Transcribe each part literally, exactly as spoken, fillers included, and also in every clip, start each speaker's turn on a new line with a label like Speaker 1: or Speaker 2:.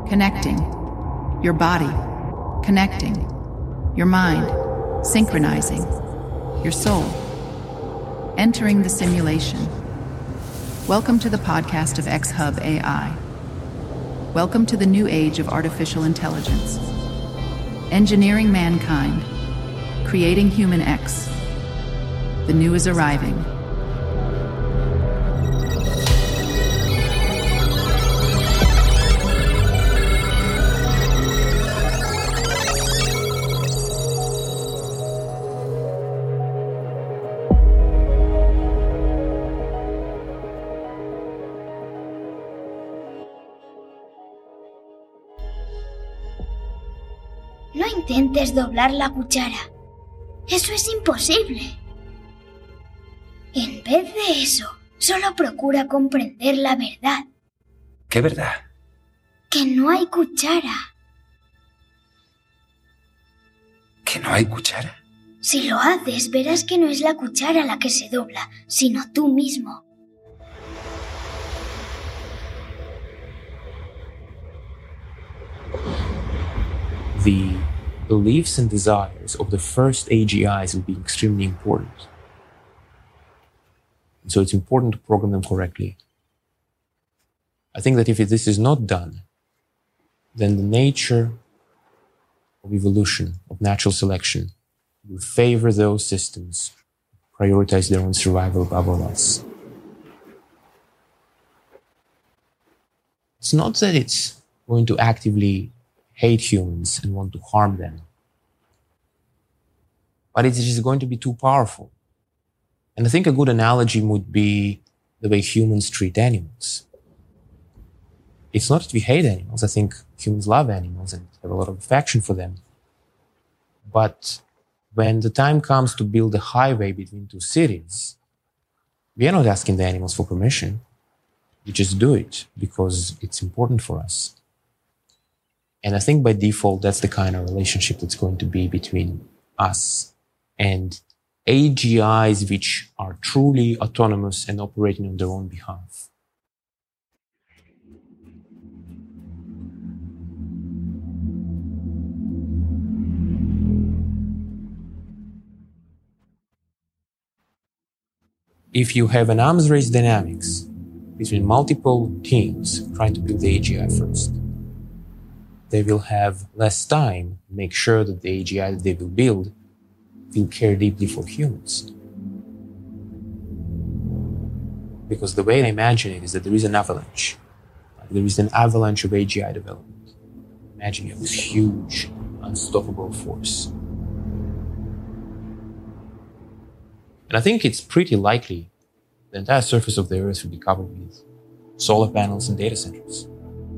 Speaker 1: connecting, your body, connecting, your mind, synchronizing, your soul, entering the simulation. Welcome to the podcast of X-Hub A I. Welcome to the new age of artificial intelligence. Engineering mankind, creating human X. The new is arriving.
Speaker 2: No intentes doblar la cuchara. Eso es imposible. En vez de eso, solo procura comprender la verdad.
Speaker 3: ¿Qué verdad?
Speaker 2: Que no hay cuchara.
Speaker 3: ¿Que no hay cuchara?
Speaker 2: Si lo haces, verás que no es la cuchara la que se dobla, sino tú mismo.
Speaker 4: The beliefs and desires of the first A G Is will be extremely important. And so it's important to program them correctly. I think that if this is not done, then the nature of evolution, of natural selection, will favor those systems, prioritize their own survival above all else. It's not that it's going to actively hate humans and want to harm them, but it is going to be too powerful. And I think a good analogy would be the way humans treat animals. It's not that we hate animals. I think humans love animals and have a lot of affection for them. But when the time comes to build a highway between two cities, we are not asking the animals for permission. We just do it because it's important for us. And I think by default, that's the kind of relationship that's going to be between us and A G Is which are truly autonomous and operating on their own behalf. If you have an arms race dynamics between multiple teams trying to build the A G I first, they will have less time to make sure that the A G I that they will build will care deeply for humans. Because the way I imagine it is that there is an avalanche. Like there is an avalanche of A G I development. Imagine you have this huge, unstoppable force. And I think it's pretty likely the entire surface of the Earth will be covered with solar panels and data centers.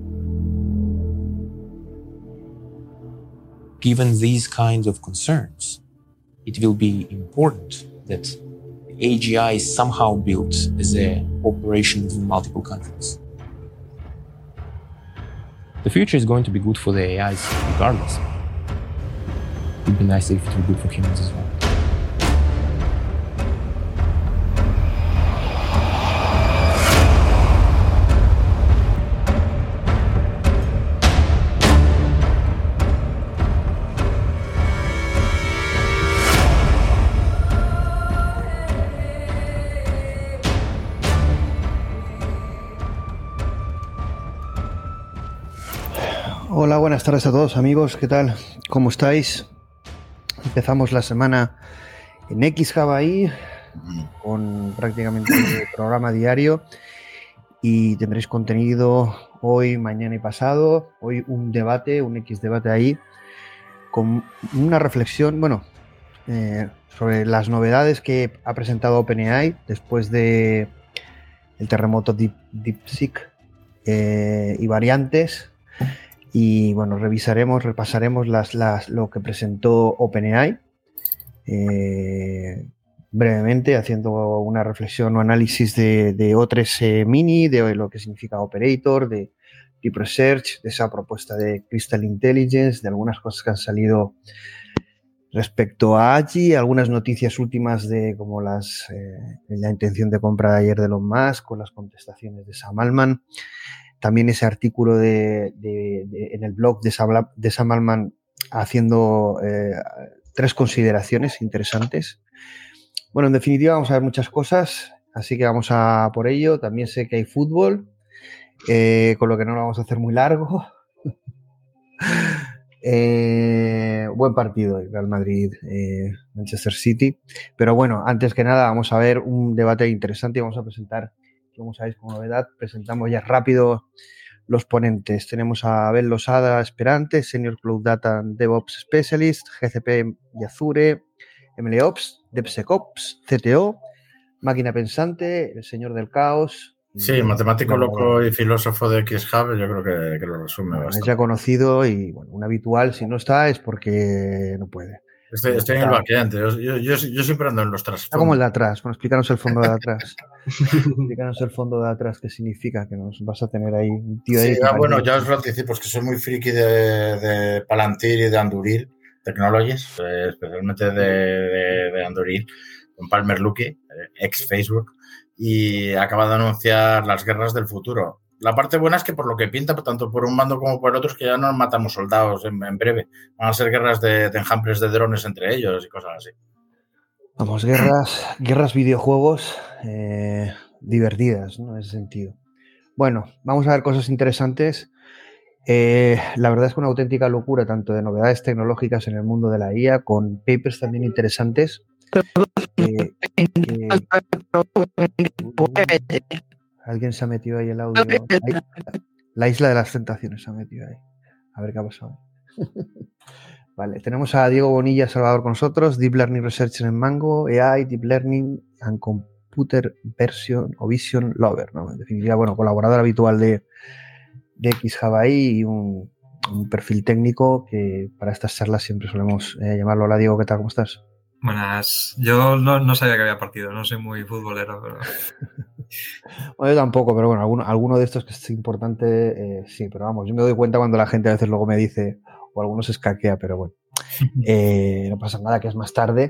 Speaker 4: Given these kinds of concerns, it will be important that the A G I is somehow built as a operation within multiple countries. The future is going to be good for the A Is regardless. It would be nice if it were good for humans as well.
Speaker 5: Hola, buenas tardes a todos amigos, ¿qué tal? ¿Cómo estáis? Empezamos la semana en X-Hub ahí, con prácticamente el programa diario y tendréis contenido hoy, mañana y pasado. Hoy un debate, un X-Debate ahí, con una reflexión, bueno, eh, sobre las novedades que ha presentado OpenAI después de el terremoto Deep, DeepSeek eh, y variantes. Y bueno, revisaremos, repasaremos las, las, lo que presentó OpenAI eh, brevemente, haciendo una reflexión o análisis de, de O tres Mini, de lo que significa Operator, de Deep Research, de esa propuesta de Crystal Intelligence, de algunas cosas que han salido respecto a A G I, algunas noticias últimas de como las eh, la intención de compra de ayer de Elon Musk, con las contestaciones de Sam Altman. también ese artículo de, de, de, en el blog de Sam, de Sam Altman haciendo eh, tres consideraciones interesantes. Bueno, en definitiva vamos a ver muchas cosas, así que vamos a por ello. También sé que hay fútbol, eh, con lo que no lo vamos a hacer muy largo. Eh, buen partido, Real Madrid, eh, Manchester City. Pero bueno, antes que nada vamos a ver un debate interesante y vamos a presentar, como sabéis, como novedad, presentamos ya rápido los ponentes. Tenemos a Abel Losada Esperante, Senior Cloud Data and DevOps Specialist, G C P y Azure, MLOps, DevSecOps, C T O, Máquina Pensante, el Señor del Caos.
Speaker 6: Sí, matemático no, loco y filósofo de XHub, yo creo que, que lo resume
Speaker 5: bueno,
Speaker 6: bastante.
Speaker 5: Es ya conocido y bueno, un habitual, si no está es porque no puede.
Speaker 6: Estoy, estoy en el backend, yo, yo, yo, yo siempre ando en los trasfondos.
Speaker 5: Está como el de atrás, bueno, explícanos el fondo de atrás. Explícanos el fondo de atrás, qué significa, que nos vas a tener ahí un tío ahí.
Speaker 6: Sí, ah, bueno, ya os lo anticipo, es que soy muy friki de, de Palantir y de Anduril Technologies, eh, especialmente de, de, de Anduril, con Palmer Luckey, eh, ex Facebook, y acaba de anunciar las guerras del futuro. La parte buena es que por lo que pinta, tanto por un bando como por otros, que ya no matamos soldados en, en breve. Van a ser guerras de, de enjambres de drones entre ellos y cosas así.
Speaker 5: Vamos, guerras, guerras videojuegos eh, divertidas, ¿no? En ese sentido. Bueno, vamos a ver cosas interesantes. Eh, la verdad es que una auténtica locura, tanto de novedades tecnológicas en el mundo de la I A, con papers también interesantes. Eh, que, alguien se ha metido ahí el audio. Ahí, la isla de las tentaciones se ha metido ahí. A ver qué ha pasado. Vale, tenemos a Diego Bonilla Salvador con nosotros, Deep Learning Researcher en Mango, A I, Deep Learning and Computer Version o Vision Lover, ¿no? En definitiva, bueno, colaborador habitual de, de XHub y un, un perfil técnico que para estas charlas siempre solemos eh, llamarlo. Hola Diego, ¿qué tal? ¿Cómo estás?
Speaker 7: Buenas. Yo no, no sabía que había partido, no soy muy futbolero, pero...
Speaker 5: Bueno, yo tampoco, pero bueno, alguno, alguno de estos que es importante, eh, sí, pero vamos, yo me doy cuenta cuando la gente a veces luego me dice, o algunos se escaquea, pero bueno, eh, no pasa nada, que es más tarde.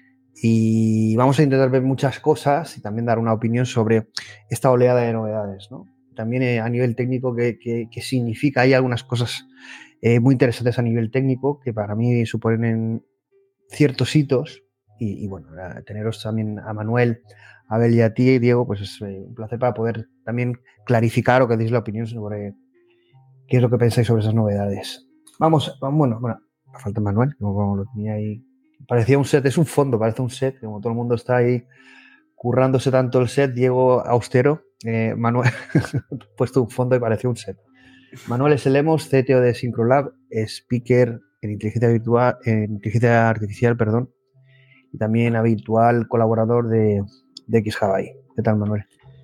Speaker 5: Y vamos a intentar ver muchas cosas y también dar una opinión sobre esta oleada de novedades, ¿no? También eh, a nivel técnico, ¿qué, qué, qué significa? Hay algunas cosas eh, muy interesantes a nivel técnico que para mí suponen ciertos hitos y, y bueno, teneros también a Manuel, a Abel y a ti, Diego, pues es eh, un placer para poder también clarificar o que deis la opinión sobre qué es lo que pensáis sobre esas novedades. Vamos, vamos bueno, bueno, falta Manuel, como lo tenía ahí, parecía un set, es un fondo, parece un set, como todo el mundo está ahí currándose tanto el set, Diego austero, eh, Manuel, puesto un fondo y parecía un set. Manuel S. Lemos, C T O de Syncrolab, speaker en inteligencia virtual, en inteligencia artificial, perdón, y también habitual colaborador de, de XHub. ¿Qué tal, Manuel?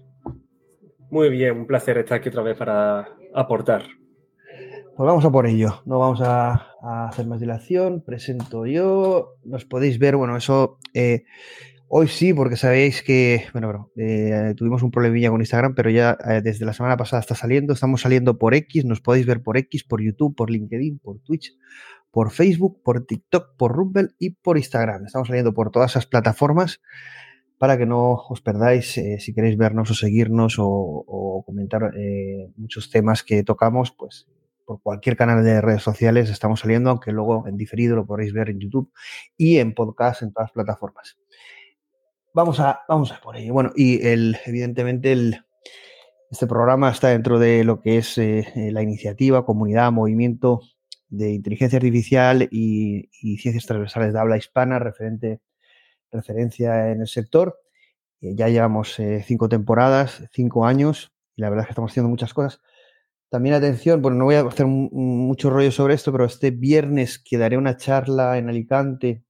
Speaker 8: Muy bien, un placer estar aquí otra vez para aportar.
Speaker 5: Pues vamos a por ello, no vamos a, a hacer más dilación, presento yo, nos podéis ver, bueno, eso eh, hoy sí, porque sabéis que, bueno, bueno eh, tuvimos un problemilla con Instagram, pero ya eh, desde la semana pasada está saliendo, estamos saliendo por X, nos podéis ver por X, por YouTube, por LinkedIn, por Twitch, por Facebook, por TikTok, por Rumble y por Instagram. Estamos saliendo por todas esas plataformas para que no os perdáis, eh, si queréis vernos o seguirnos o, o comentar eh, muchos temas que tocamos, pues por cualquier canal de redes sociales estamos saliendo, aunque luego en diferido lo podréis ver en YouTube y en podcast en todas las plataformas. Vamos a, vamos a por ello. Bueno, y el, evidentemente el, este programa está dentro de lo que es eh, la iniciativa, comunidad, movimiento de inteligencia artificial y, y ciencias transversales de habla hispana, referente, referencia en el sector. Eh, ya llevamos eh, cinco temporadas, cinco años, y la verdad es que estamos haciendo muchas cosas. También atención, bueno, no voy a hacer un, un, mucho rollo sobre esto, pero este viernes que daré una charla en Alicante,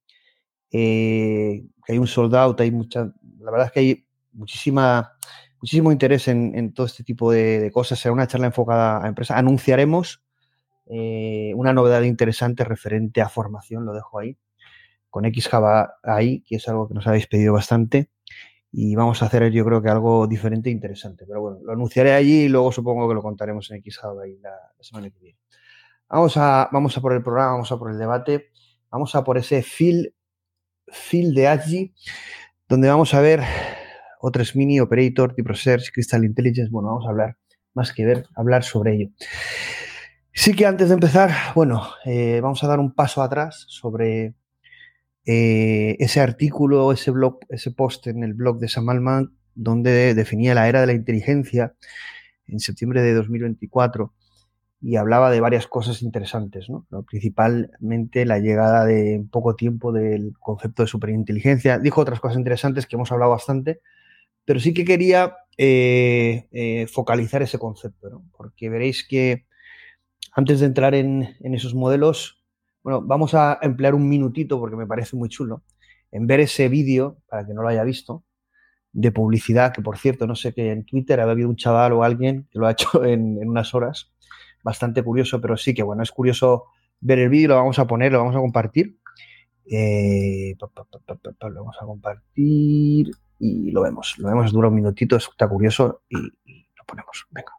Speaker 5: eh, que hay un sold out, hay mucha, la verdad es que hay muchísima, muchísimo interés en, en todo este tipo de, de cosas. Será una charla enfocada a empresas. Anunciaremos Eh, una novedad interesante referente a formación, lo dejo ahí, con XHub ahí, que es algo que nos habéis pedido bastante y vamos a hacer yo creo que algo diferente e interesante, pero bueno, lo anunciaré allí y luego supongo que lo contaremos en XHub ahí la, la semana que viene. Vamos a, vamos a por el programa, vamos a por el debate, vamos a por ese feel, feel de Agile, donde vamos a ver otros mini, Operator, Deep Research, Crystal Intelligence, bueno, vamos a hablar más que ver, hablar sobre ello. Sí que antes de empezar, bueno, eh, vamos a dar un paso atrás sobre eh, ese artículo, ese blog, ese post en el blog de Sam Altman, donde definía la era de la inteligencia en septiembre de dos mil veinticuatro y hablaba de varias cosas interesantes, ¿no? Principalmente la llegada de en poco tiempo del concepto de superinteligencia. Dijo otras cosas interesantes que hemos hablado bastante, pero sí que quería eh, eh, focalizar ese concepto, ¿no? Porque veréis que antes de entrar en, en esos modelos, bueno, vamos a emplear un minutito, porque me parece muy chulo, en ver ese vídeo, para que no lo haya visto, de publicidad, que por cierto, no sé, que en Twitter había habido un chaval o alguien que lo ha hecho en, en unas horas, bastante curioso, pero sí que, bueno, es curioso ver el vídeo, lo vamos a poner, lo vamos a compartir. Eh, pa, pa, pa, pa, pa, pa, lo vamos a compartir y lo vemos, lo vemos, dura un minutito, está curioso y, y lo ponemos, venga.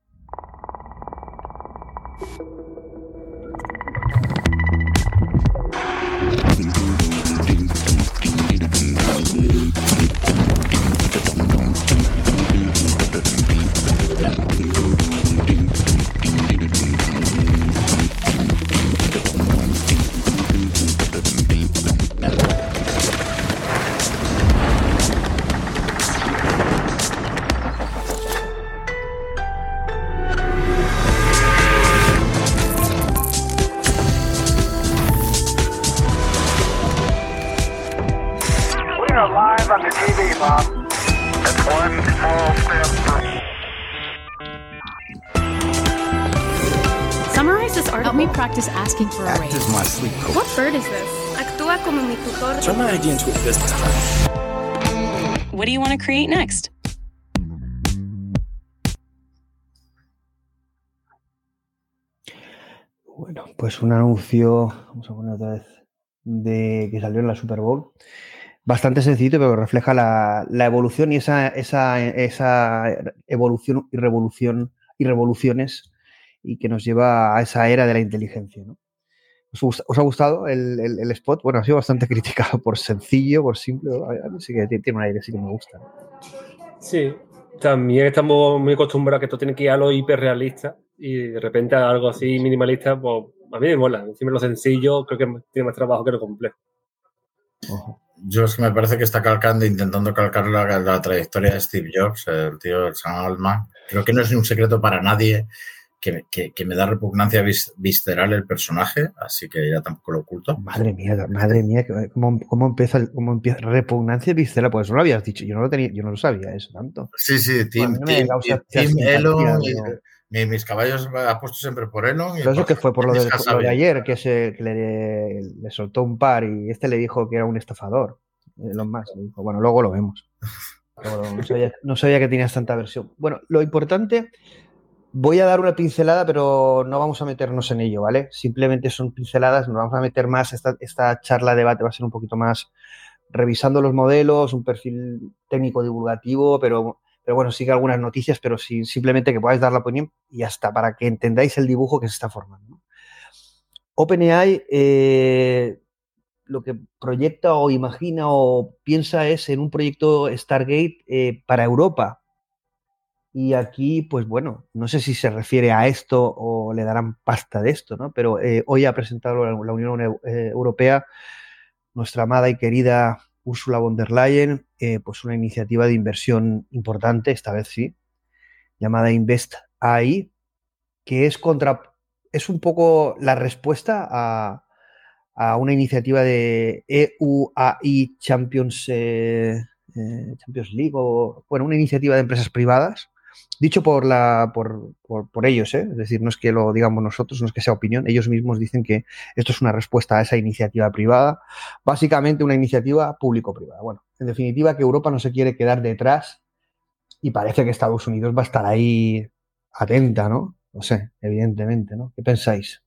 Speaker 9: Summarize this article. Help me practice asking for a
Speaker 10: Act
Speaker 9: raise.
Speaker 10: as my sleep coach.
Speaker 9: What bird is this? Actúa como mi tutor.
Speaker 10: Turn my idea into a business plan.
Speaker 11: What do you want to create next?
Speaker 5: Bueno, pues un anuncio, vamos a poner otra vez, de que salió en la Super Bowl. Bastante sencillo, pero refleja la, la evolución y esa, esa, esa evolución y revolución y revoluciones y que nos lleva a esa era de la inteligencia, ¿no? ¿Os, gusta, ¿Os ha gustado el, el, el spot? Bueno, ha sido bastante criticado por sencillo, por simple. Sí que tiene un aire, sí que me gusta.
Speaker 8: Sí, también estamos muy acostumbrados a que esto tiene que ir a lo hiperrealista y de repente a algo así minimalista, pues a mí me mola. Encima lo sencillo creo que tiene más trabajo que lo complejo.
Speaker 5: Ojo.
Speaker 6: Yo es que me parece que está calcando, intentando calcar la, la trayectoria de Steve Jobs, el tío Sam Altman. Creo que no es un secreto para nadie que, que, que me da repugnancia vis, visceral el personaje, así que ya tampoco lo oculto.
Speaker 5: Madre mía, madre mía, ¿cómo, cómo empieza, cómo empieza? Repugnancia visceral, pues no lo habías dicho, yo no lo tenía, yo no lo sabía eso tanto.
Speaker 6: Sí, sí, Tim,
Speaker 5: bueno,
Speaker 6: Tim, Tim, Tim Elon, y, mis caballos apuesto siempre por Elon.
Speaker 5: Pero eso que fue por lo de, por lo de ayer, que, se, que le, le soltó un par y este le dijo que era un estafador. Elon Musk le dijo, bueno, luego lo vemos. Pero no, sabía, no sabía que tenías tanta versión. Bueno, lo importante, voy a dar una pincelada, pero no vamos a meternos en ello, ¿vale? Simplemente son pinceladas, nos vamos a meter más, esta, esta charla de debate va a ser un poquito más revisando los modelos, un perfil técnico divulgativo, pero... Pero bueno, sigue algunas noticias, pero sí, simplemente que podáis dar la opinión y hasta para que entendáis el dibujo que se está formando. OpenAI eh, lo que proyecta o imagina o piensa es en un proyecto Stargate eh, para Europa. Y aquí, pues bueno, no sé si se refiere a esto o le darán pasta de esto, ¿no? Pero eh, hoy ha presentado la, la Unión eh, Europea, nuestra amada y querida Ursula von der Leyen, eh, pues una iniciativa de inversión importante, esta vez sí, llamada Invest A I, que es contra, es un poco la respuesta a, a una iniciativa de E U A I Champions, eh, eh, Champions League, o bueno, una iniciativa de empresas privadas, dicho por, la, por, por, por ellos, ¿eh? Es decir, no es que lo digamos nosotros, no es que sea opinión, ellos mismos dicen que esto es una respuesta a esa iniciativa privada, básicamente una iniciativa público-privada. Bueno, en definitiva que Europa no se quiere quedar detrás y parece que Estados Unidos va a estar ahí atenta, ¿no? No sé, evidentemente, ¿no? ¿Qué pensáis?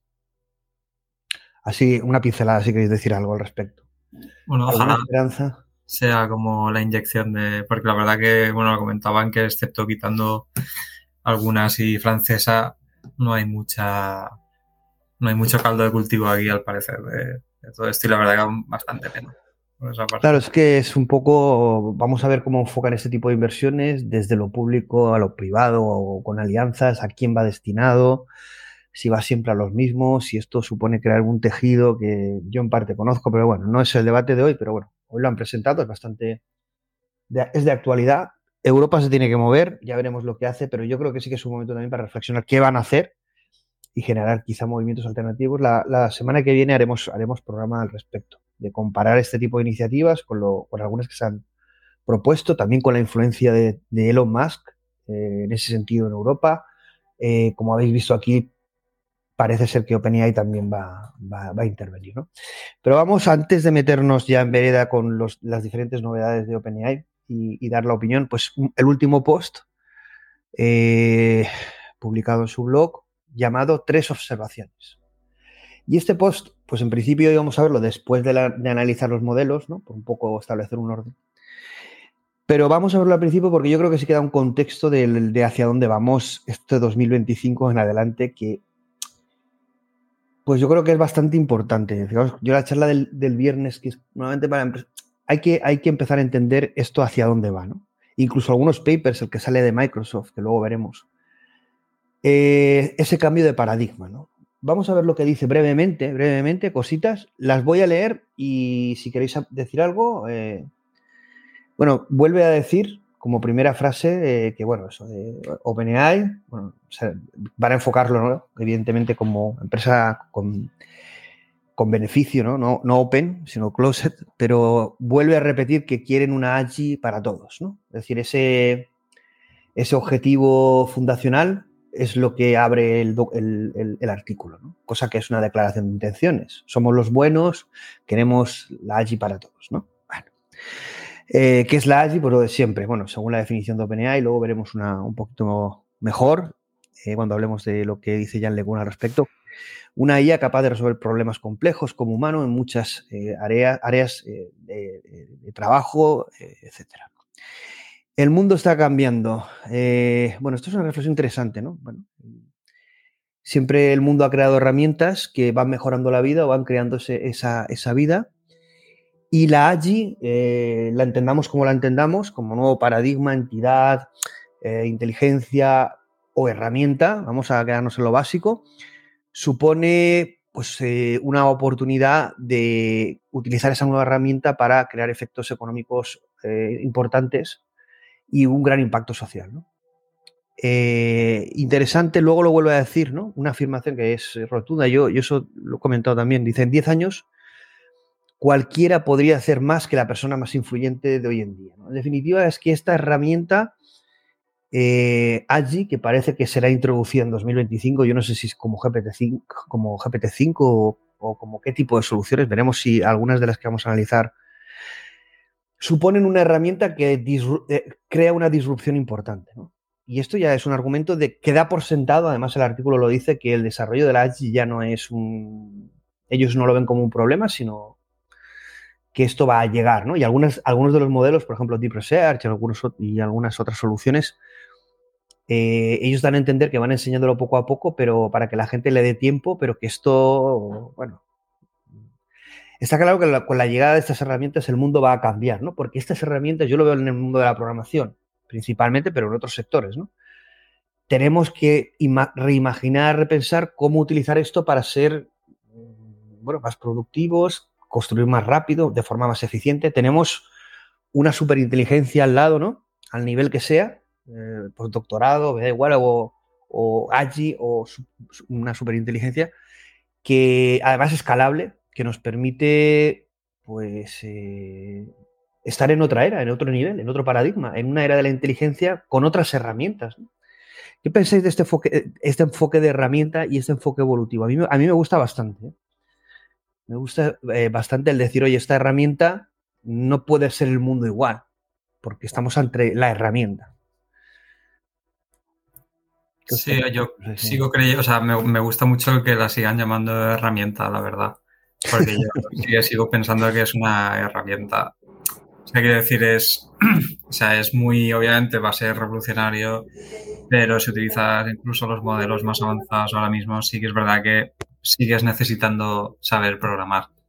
Speaker 5: Así, una pincelada, si queréis decir algo al respecto.
Speaker 7: Bueno,
Speaker 5: ¿Alguna
Speaker 7: ojalá
Speaker 5: esperanza?
Speaker 7: sea como la inyección de... Porque la verdad que, bueno, lo comentaban que excepto quitando algunas y francesa, no hay mucha... No hay mucho caldo de cultivo aquí, al parecer, de, de todo esto. Y la verdad que bastante pena. por esa parte.
Speaker 5: Claro, es que es un poco, vamos a ver cómo enfocan este tipo de inversiones desde lo público a lo privado o con alianzas, a quién va destinado, si va siempre a los mismos, si esto supone crear algún tejido que yo en parte conozco, pero bueno, no es el debate de hoy, pero bueno, hoy lo han presentado, es bastante, de, es de actualidad. Europa se tiene que mover, ya veremos lo que hace, pero yo creo que sí que es un momento también para reflexionar qué van a hacer y generar quizá movimientos alternativos. La, la semana que viene haremos, haremos programa al respecto, de comparar este tipo de iniciativas con, lo, con algunas que se han propuesto, también con la influencia de, de Elon Musk eh, en ese sentido en Europa. Eh, como habéis visto aquí, parece ser que OpenAI también va, va, va a intervenir, ¿no? Pero vamos, antes de meternos ya en vereda con los, las diferentes novedades de OpenAI y, y dar la opinión, pues el último post eh, publicado en su blog llamado Tres observaciones. Y este post, pues en principio íbamos a verlo después de, la, de analizar los modelos, ¿no? Por un poco establecer un orden. Pero vamos a verlo al principio porque yo creo que sí queda un contexto de, de hacia dónde vamos este dos mil veinticinco en adelante que pues yo creo que es bastante importante. Fijaos, yo la charla del, del viernes, que es nuevamente para hay que, hay que empezar a entender esto hacia dónde va, ¿no? Incluso algunos papers, el que sale de Microsoft, que luego veremos, eh, ese cambio de paradigma, ¿no? Vamos a ver lo que dice brevemente, brevemente, cositas. Las voy a leer y si queréis decir algo, eh, bueno, vuelve a decir como primera frase eh, que, bueno, eso de OpenAI, bueno, o sea, van a enfocarlo, ¿no? Evidentemente como empresa con, con beneficio, ¿no? No, no open, sino closed, pero vuelve a repetir que quieren una A G I para todos, ¿no? Es decir, ese, ese objetivo fundacional es lo que abre el, el, el, el artículo, ¿no? Cosa que es una declaración de intenciones. Somos los buenos, queremos la A G I para todos, ¿no? Bueno. Eh, ¿Qué es la A G I? Pues lo de siempre. Bueno, según la definición de OpenAI, luego veremos una un poquito mejor eh, cuando hablemos de lo que dice Jan LeCun al respecto. Una I A capaz de resolver problemas complejos como humano en muchas eh, áreas, áreas eh, de, de trabajo, eh, etcétera. El mundo está cambiando. Eh, bueno, esto es una reflexión interesante, ¿no? Bueno, siempre el mundo ha creado herramientas que van mejorando la vida o van creándose esa, esa vida. Y la A G I, eh, la entendamos como la entendamos, como nuevo paradigma, entidad, eh, inteligencia o herramienta, vamos a quedarnos en lo básico, supone pues, eh, una oportunidad de utilizar esa nueva herramienta para crear efectos económicos eh, importantes y un gran impacto social, ¿no? Eh, interesante, luego lo vuelvo a decir, ¿no? Una afirmación que es rotunda, yo, yo eso lo he comentado también, dice, en diez años cualquiera podría hacer más que la persona más influyente de hoy en día, ¿no? En definitiva, es que esta herramienta eh, A G I, que parece que será introducida en dos mil veinticinco, yo no sé si es como G P T cinco, como G P T cinco o, o como qué tipo de soluciones, veremos si algunas de las que vamos a analizar suponen una herramienta que disru- eh, crea una disrupción importante, ¿no? Y esto ya es un argumento de que da por sentado, además el artículo lo dice, que el desarrollo de la A G I ya no es un... Ellos no lo ven como un problema, sino que esto va a llegar, ¿no? Y algunas, algunos de los modelos, por ejemplo, Deep Research y, algunos, y algunas otras soluciones, eh, ellos dan a entender que van enseñándolo poco a poco, pero para que la gente le dé tiempo, pero que esto, bueno, está claro que la, con la llegada de estas herramientas el mundo va a cambiar, ¿no? Porque estas herramientas, yo lo veo en el mundo de la programación, principalmente, pero en otros sectores, ¿no? Tenemos que reimaginar, repensar cómo utilizar esto para ser, bueno, más productivos, construir más rápido, de forma más eficiente. Tenemos una superinteligencia al lado, ¿no? Al nivel que sea, eh, postdoctorado, me da igual, o, o A G I, o su, una superinteligencia que además es escalable, que nos permite, pues, eh, estar en otra era, en otro nivel, en otro paradigma, en una era de la inteligencia con otras herramientas, ¿no? ¿Qué pensáis de este enfoque, este enfoque de herramienta y este enfoque evolutivo? A mí, a mí me gusta bastante, ¿eh? Me gusta eh, bastante el decir, oye, esta herramienta no puede ser el mundo igual, porque estamos ante la herramienta.
Speaker 7: Sí, yo sigo creyendo, o sea, me, me gusta mucho que la sigan llamando herramienta, la verdad, porque yo sí, sigo pensando que es una herramienta. O sea, quiero decir, es, o sea, es muy, obviamente va a ser revolucionario, pero si utilizas incluso los modelos más avanzados ahora mismo, sí que es verdad que sigues necesitando saber programar.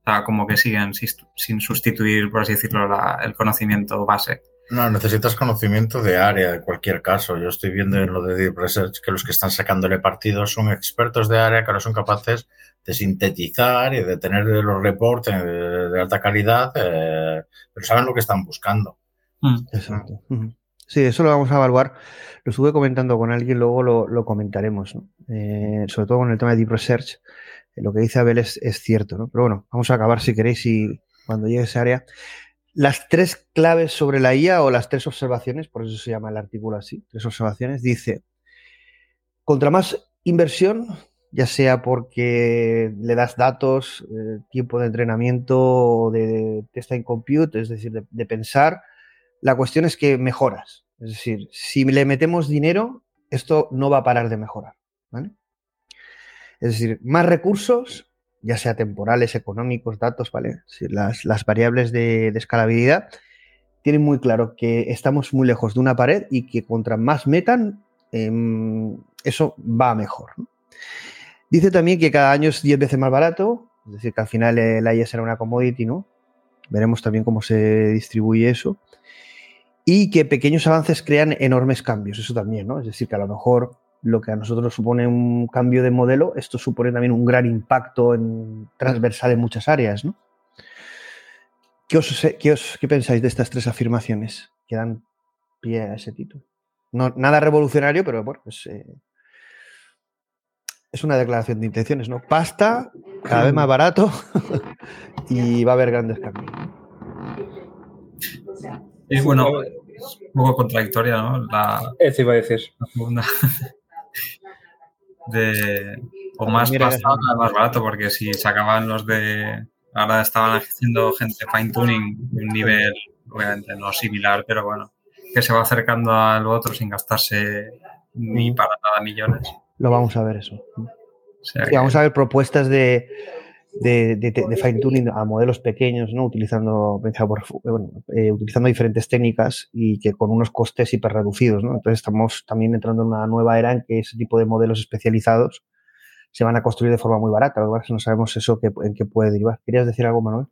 Speaker 7: O sea, como que siguen sin sustituir, por así decirlo, la, el conocimiento base.
Speaker 6: No, necesitas conocimiento de área, en cualquier caso. Yo estoy viendo en lo de Deep Research que los que están sacándole partido son expertos de área que ahora son capaces de sintetizar y de tener los reportes de, de alta calidad, eh, pero saben lo que están buscando.
Speaker 7: Mm.
Speaker 5: Exacto. Sí, eso lo vamos a evaluar. Lo estuve comentando con alguien, luego lo, lo comentaremos, ¿no? Eh, sobre todo con el tema de Deep Research. Eh, lo que dice Abel es, es cierto, ¿no? Pero bueno, vamos a acabar si queréis y cuando llegue esa área. Las tres claves sobre la I A o las tres observaciones, por eso se llama el artículo así, tres observaciones, dice, contra más inversión, ya sea porque le das datos, eh, tiempo de entrenamiento o de test and compute, es decir, de, de pensar, la cuestión es que mejoras. Es decir, si le metemos dinero, esto no va a parar de mejorar, ¿vale? Es decir, más recursos, ya sea temporales, económicos, datos, ¿vale? Si las, las variables de, de escalabilidad tienen muy claro que estamos muy lejos de una pared y que contra más metan, eh, eso va mejor, ¿no? Dice también que cada año es diez veces más barato, es decir, que al final el A I será una commodity, ¿no? Veremos también cómo se distribuye eso. Y que pequeños avances crean enormes cambios, eso también, ¿no? Es decir, que a lo mejor lo que a nosotros supone un cambio de modelo, esto supone también un gran impacto en, transversal en muchas áreas, ¿no? ¿Qué, os, qué, os, ¿Qué pensáis de estas tres afirmaciones que dan pie a ese título? No, nada revolucionario, pero bueno, pues, eh, es una declaración de intenciones, ¿no? Pasta, cada vez más barato y va a haber grandes cambios.
Speaker 7: Y bueno, es un poco contradictoria, ¿no? La,
Speaker 8: Eso iba a decir.
Speaker 7: La segunda. De, o más pasta, más barato, porque si sacaban los de... Ahora estaban haciendo gente fine-tuning de un nivel, obviamente no similar, pero bueno, que se va acercando al otro sin gastarse ni para nada millones.
Speaker 5: Lo vamos a ver eso.
Speaker 7: O sea
Speaker 5: sí,
Speaker 7: que...
Speaker 5: Vamos a ver propuestas de, de, de, de fine-tuning a modelos pequeños, ¿no? Utilizando, bueno, eh, utilizando diferentes técnicas y que con unos costes hiperreducidos, ¿no? Entonces estamos también entrando en una nueva era en que ese tipo de modelos especializados se van a construir de forma muy barata. Lo que pasa es que no sabemos eso que, en qué puede derivar. ¿Querías decir algo, Manuel?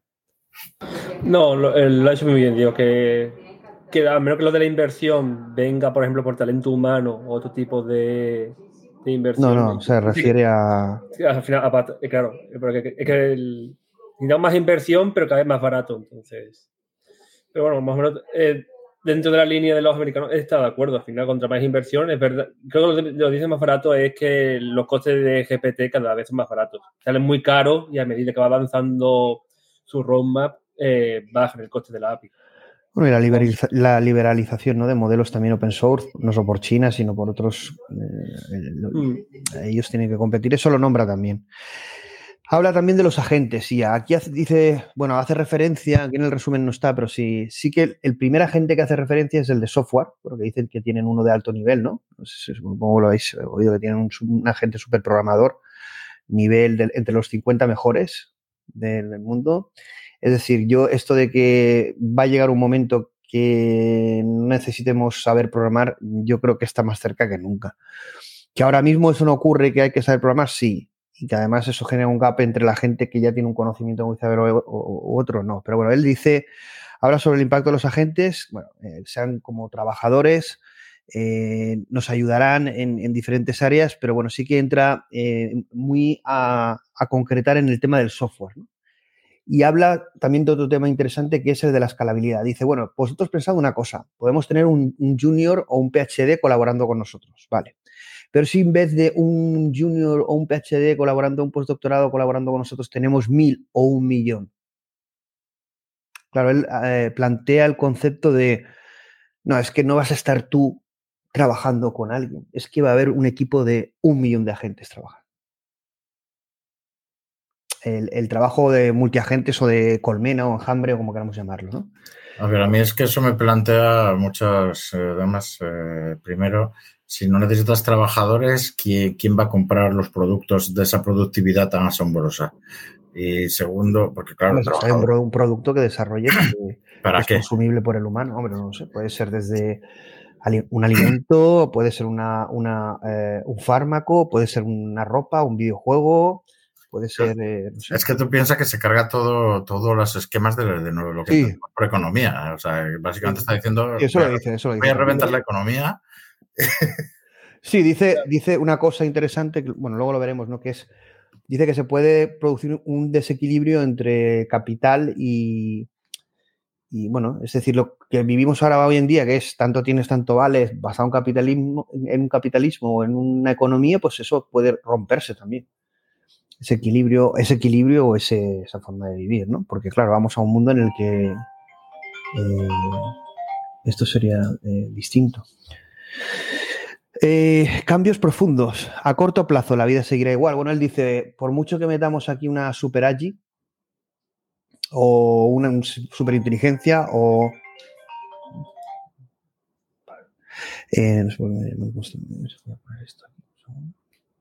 Speaker 8: No, lo, lo ha hecho muy bien, digo, que, que a menos que lo de la inversión venga, por ejemplo, por talento humano o otro tipo de, de inversión.
Speaker 5: No, no, se refiere a...
Speaker 8: Sí, al final, aparte, claro, porque es que el, necesitamos más inversión, pero cada vez más barato, entonces. Pero bueno, más o menos, eh, dentro de la línea de los americanos está de acuerdo, al final, contra más inversión, es verdad. Creo que lo que lo dice más barato es que los costes de G P T cada vez son más baratos. Salen muy caros y a medida que va avanzando su roadmap, eh, bajan el coste de la A P I.
Speaker 5: Bueno, y la, liberaliza la liberalización, ¿no? De modelos también open source, no solo por China, sino por otros. Eh, mm. Ellos tienen que competir. Eso lo nombra también. Habla también de los agentes. Y aquí hace, dice, bueno, hace referencia, aquí en el resumen no está, pero sí, sí que el, el primer agente que hace referencia es el de software, porque dicen que tienen uno de alto nivel, ¿no? No sé si supongo lo habéis oído, que tienen un, un agente super programador, nivel de, entre los cincuenta mejores del, del mundo. Es decir, yo esto de que va a llegar un momento que no necesitemos saber programar, yo creo que está más cerca que nunca. Que ahora mismo eso no ocurre y que hay que saber programar, sí. Y que además eso genera un gap entre la gente que ya tiene un conocimiento muy saber o, o, o otro no. Pero bueno, él dice, habla sobre el impacto de los agentes, bueno, eh, sean como trabajadores, eh, nos ayudarán en, en diferentes áreas, pero bueno, sí que entra eh, muy a, a concretar en el tema del software, ¿no? Y habla también de otro tema interesante que es el de la escalabilidad. Dice, bueno, vosotros pensad una cosa, podemos tener un, un junior o un PhD colaborando con nosotros, vale. Pero si en vez de un junior o un PhD colaborando, un postdoctorado colaborando con nosotros, tenemos mil o un millón. Claro, él eh, plantea el concepto de, no, es que no vas a estar tú trabajando con alguien, es que va a haber un equipo de un millón de agentes trabajando. El, el trabajo de multiagentes o de colmena o enjambre o como queramos llamarlo, ¿no?
Speaker 6: A ver, a mí es que eso me plantea muchas eh, temas. Eh, primero, si no necesitas trabajadores, ¿quién, ¿quién va a comprar los productos de esa productividad tan asombrosa? Y segundo, porque claro...
Speaker 5: Pues hay un, un producto que desarrolle que,
Speaker 6: ¿Para
Speaker 5: que
Speaker 6: qué?
Speaker 5: es consumible por el humano. Hombre, no sé, puede ser desde un alimento, puede ser una, una, eh, un fármaco, puede ser una ropa, un videojuego... puede ser... Eh, no sé.
Speaker 6: Es que tú piensas que se carga todo todos los esquemas de, de nuevo, lo que
Speaker 5: Sí.
Speaker 6: es por economía. O sea, básicamente
Speaker 5: Sí.
Speaker 6: está diciendo...
Speaker 5: Sí, eso lo dice, eso lo
Speaker 6: Voy a
Speaker 5: dice.
Speaker 6: reventar la economía.
Speaker 5: Sí, dice, dice una cosa interesante, que, bueno, luego lo veremos, ¿no? Que es, dice que se puede producir un desequilibrio entre capital y, y bueno, es decir, lo que vivimos ahora hoy en día, que es tanto tienes, tanto vales, basado en capitalismo, en un capitalismo o en una economía, pues eso puede romperse también. Ese equilibrio, ese equilibrio o ese, esa forma de vivir, ¿no? Porque claro, vamos a un mundo en el que eh, esto sería eh, distinto. Eh, cambios profundos. A corto plazo la vida seguirá igual. Bueno, él dice, por mucho que metamos aquí una super A G I o una un superinteligencia o... Eh, no sé por qué me- me gusta- me voy a poner esto aquí un segundo.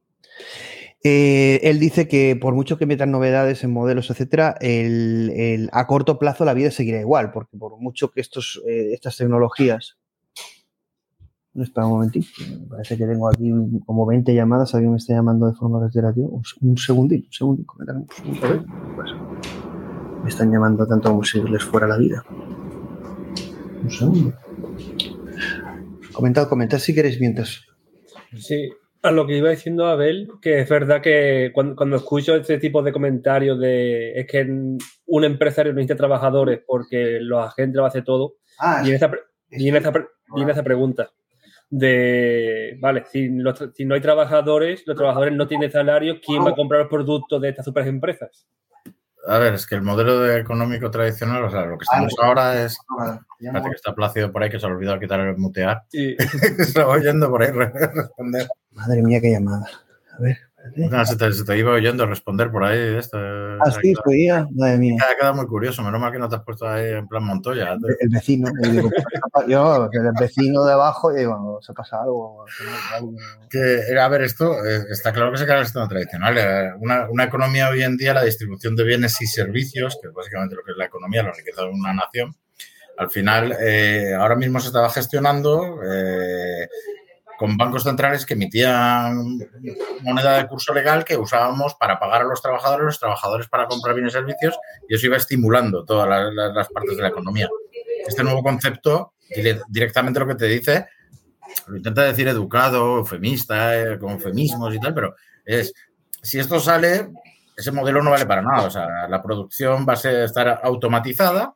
Speaker 5: Eh, él dice que por mucho que metan novedades en modelos, etcétera, el, el, a corto plazo la vida seguirá igual, porque por mucho que estos, eh, estas tecnologías... No, espera un momentito, me parece que tengo aquí un- como veinte llamadas, alguien me está llamando de forma reiterativa. Un, un segundito, un segundito, me, dan un segundo, a ver. Pues, me están llamando tanto como si les fuera la vida. Un segundo. Comentad, comentad si queréis mientras.
Speaker 8: Sí, a lo que iba diciendo Abel, que es verdad que cuando, cuando escucho este tipo de comentarios de es que un empresario necesita trabajadores porque los agentes lo hace todo,
Speaker 5: Ah,
Speaker 8: viene esta, pre- viene esta, pre- viene esta pregunta de, vale, si, los, si no hay trabajadores, los trabajadores no tienen salario, ¿quién va a comprar los productos de estas superempresas?
Speaker 6: A ver, es que el modelo de económico tradicional, o sea, lo que estamos ahora es...
Speaker 5: Vale,
Speaker 6: Parece que está Plácido por ahí, que se ha olvidado quitar el mutear.
Speaker 8: Sí.
Speaker 6: Estaba oyendo por ahí re- responder.
Speaker 5: Madre mía, qué llamada. A ver, espérate.
Speaker 6: No, se, te, se te iba oyendo responder por ahí. Esto,
Speaker 5: Ah, sí, fue ella. Madre mía.
Speaker 6: Ha quedado muy curioso. Menos mal que no te has puesto ahí en plan Montoya.
Speaker 5: El, el vecino. Y digo, yo, el vecino de abajo, y digo, se pasa algo. algo.
Speaker 6: Que, a ver, esto eh, está claro que se carga el sistema tradicional. Eh, una, una economía hoy en día, la distribución de bienes y servicios, que es básicamente lo que es la economía, la riqueza de una nación, al final, eh, ahora mismo se estaba gestionando eh, con bancos centrales que emitían moneda de curso legal que usábamos para pagar a los trabajadores, los trabajadores para comprar bienes y servicios, y eso iba estimulando todas las, las, las partes de la economía. Este nuevo concepto, directamente lo que te dice, lo intenta decir educado, eufemista, eh, con eufemismos y tal, pero es, si esto sale, ese modelo no vale para nada. O sea, la producción va a ser, estar automatizada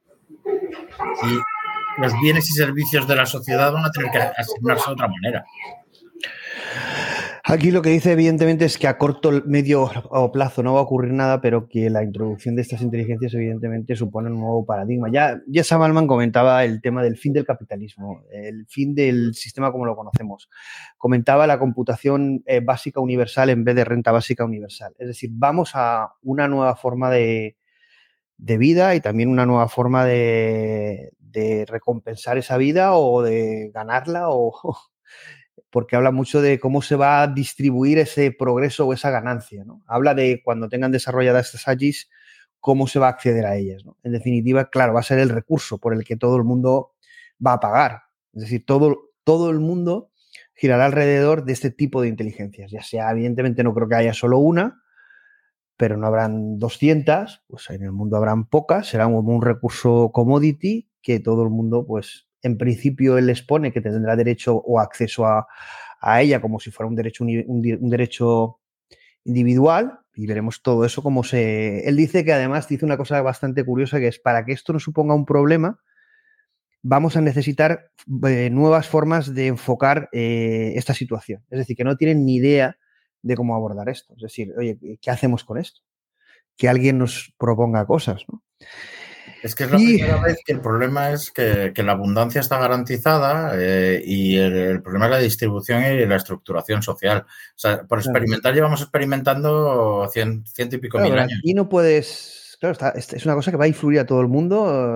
Speaker 6: y los bienes y servicios de la sociedad van a tener que asignarse de otra manera.
Speaker 5: Aquí lo que dice evidentemente es que a corto, medio o plazo no va a ocurrir nada, pero que la introducción de estas inteligencias evidentemente supone un nuevo paradigma. Ya, ya Sam Altman comentaba el tema del fin del capitalismo, el fin del sistema como lo conocemos. Comentaba la computación eh, básica universal en vez de renta básica universal. Es decir, vamos a una nueva forma de, de vida y también una nueva forma de, de recompensar esa vida o de ganarla o... porque habla mucho de cómo se va a distribuir ese progreso o esa ganancia, ¿no? Habla de cuando tengan desarrolladas estas A G Is, cómo se va a acceder a ellas, ¿no? En definitiva, claro, va a ser el recurso por el que todo el mundo va a pagar. Es decir, todo, todo el mundo girará alrededor de este tipo de inteligencias. Ya sea, evidentemente, no creo que haya solo una, pero no habrán doscientas, pues en el mundo habrán pocas, será como un recurso commodity que todo el mundo, pues, en principio él expone que tendrá derecho o acceso a, a ella como si fuera un derecho, un, un derecho individual, y veremos todo eso como se... Él dice que además dice una cosa bastante curiosa, que es para que esto no suponga un problema, vamos a necesitar eh, nuevas formas de enfocar eh, esta situación. Es decir, que no tienen ni idea de cómo abordar esto. Es decir, oye, ¿qué hacemos con esto? Que alguien nos proponga cosas, ¿no?
Speaker 6: Es que es la y... primera vez que el problema es que, que la abundancia está garantizada eh, y el, el problema es la distribución y la estructuración social. O sea, por experimentar claro. Llevamos experimentando cien, ciento y pico
Speaker 5: claro,
Speaker 6: mil años.
Speaker 5: Aquí no puedes... Claro, está, es una cosa que va a influir a todo el mundo.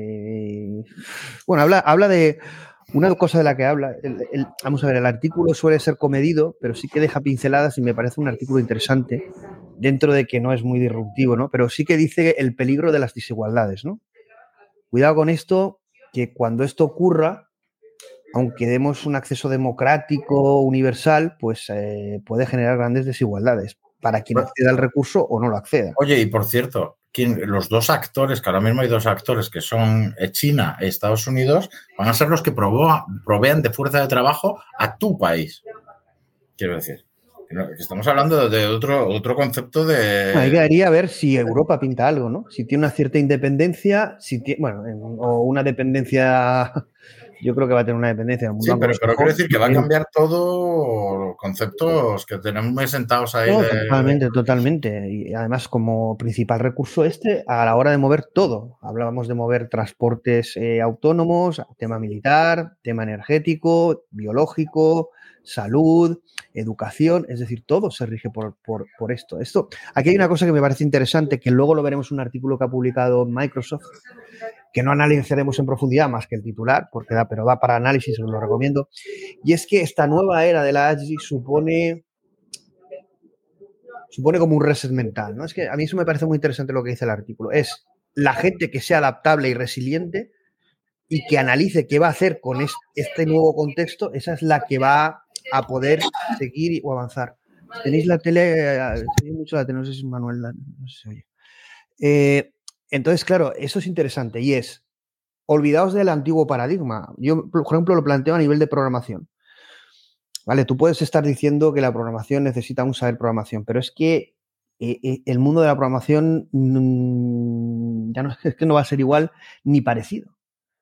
Speaker 5: Eh, bueno, habla, habla de... Una cosa de la que habla, el, el, vamos a ver, el artículo suele ser comedido, pero sí que deja pinceladas y me parece un artículo interesante, dentro de que no es muy disruptivo, ¿no? Pero sí que dice el peligro de las desigualdades, ¿no? Cuidado con esto, que cuando esto ocurra, aunque demos un acceso democrático, universal, pues eh, puede generar grandes desigualdades. para quien acceda al recurso o no lo acceda.
Speaker 6: Oye, y por cierto, ¿quién, los dos actores, que ahora mismo hay dos actores que son China y Estados Unidos, van a ser los que provo- provean de fuerza de trabajo a tu país? Quiero decir, estamos hablando de otro, otro concepto de...
Speaker 5: Ahí quedaría ver si Europa pinta algo, ¿no? Si tiene una cierta independencia, si tiene, bueno, o una dependencia... Yo creo que va a tener una dependencia.
Speaker 6: Sí, pero, pero quiero decir que va a cambiar todo los conceptos que tenemos muy sentados ahí.
Speaker 5: No,
Speaker 6: de...
Speaker 5: Totalmente, totalmente. Y además, como principal recurso este, a la hora de mover todo. Hablábamos de mover transportes eh, autónomos, tema militar, tema energético, biológico, salud, educación. Es decir, todo se rige por, por, por esto. Esto. Aquí hay una cosa que me parece interesante, que luego lo veremos en un artículo que ha publicado Microsoft, que no analizaremos en profundidad más que el titular, porque da, pero da para análisis, os lo recomiendo. Y es que esta nueva era de la A G I supone, supone como un reset mental, ¿no? Es que a mí eso me parece muy interesante lo que dice el artículo. Es la gente que sea adaptable y resiliente y que analice qué va a hacer con este nuevo contexto, esa es la que va a poder seguir o avanzar. Tenéis la tele, tenéis mucho la tele, no sé si Manuel, no sé si oye. Eh, Entonces, claro, eso es interesante y es, olvidaos del antiguo paradigma. Yo, por ejemplo, lo planteo a nivel de programación. Vale, tú puedes estar diciendo que la programación necesita un saber programación, pero es que eh, el mundo de la programación mmm, ya no es que no va a ser igual ni parecido.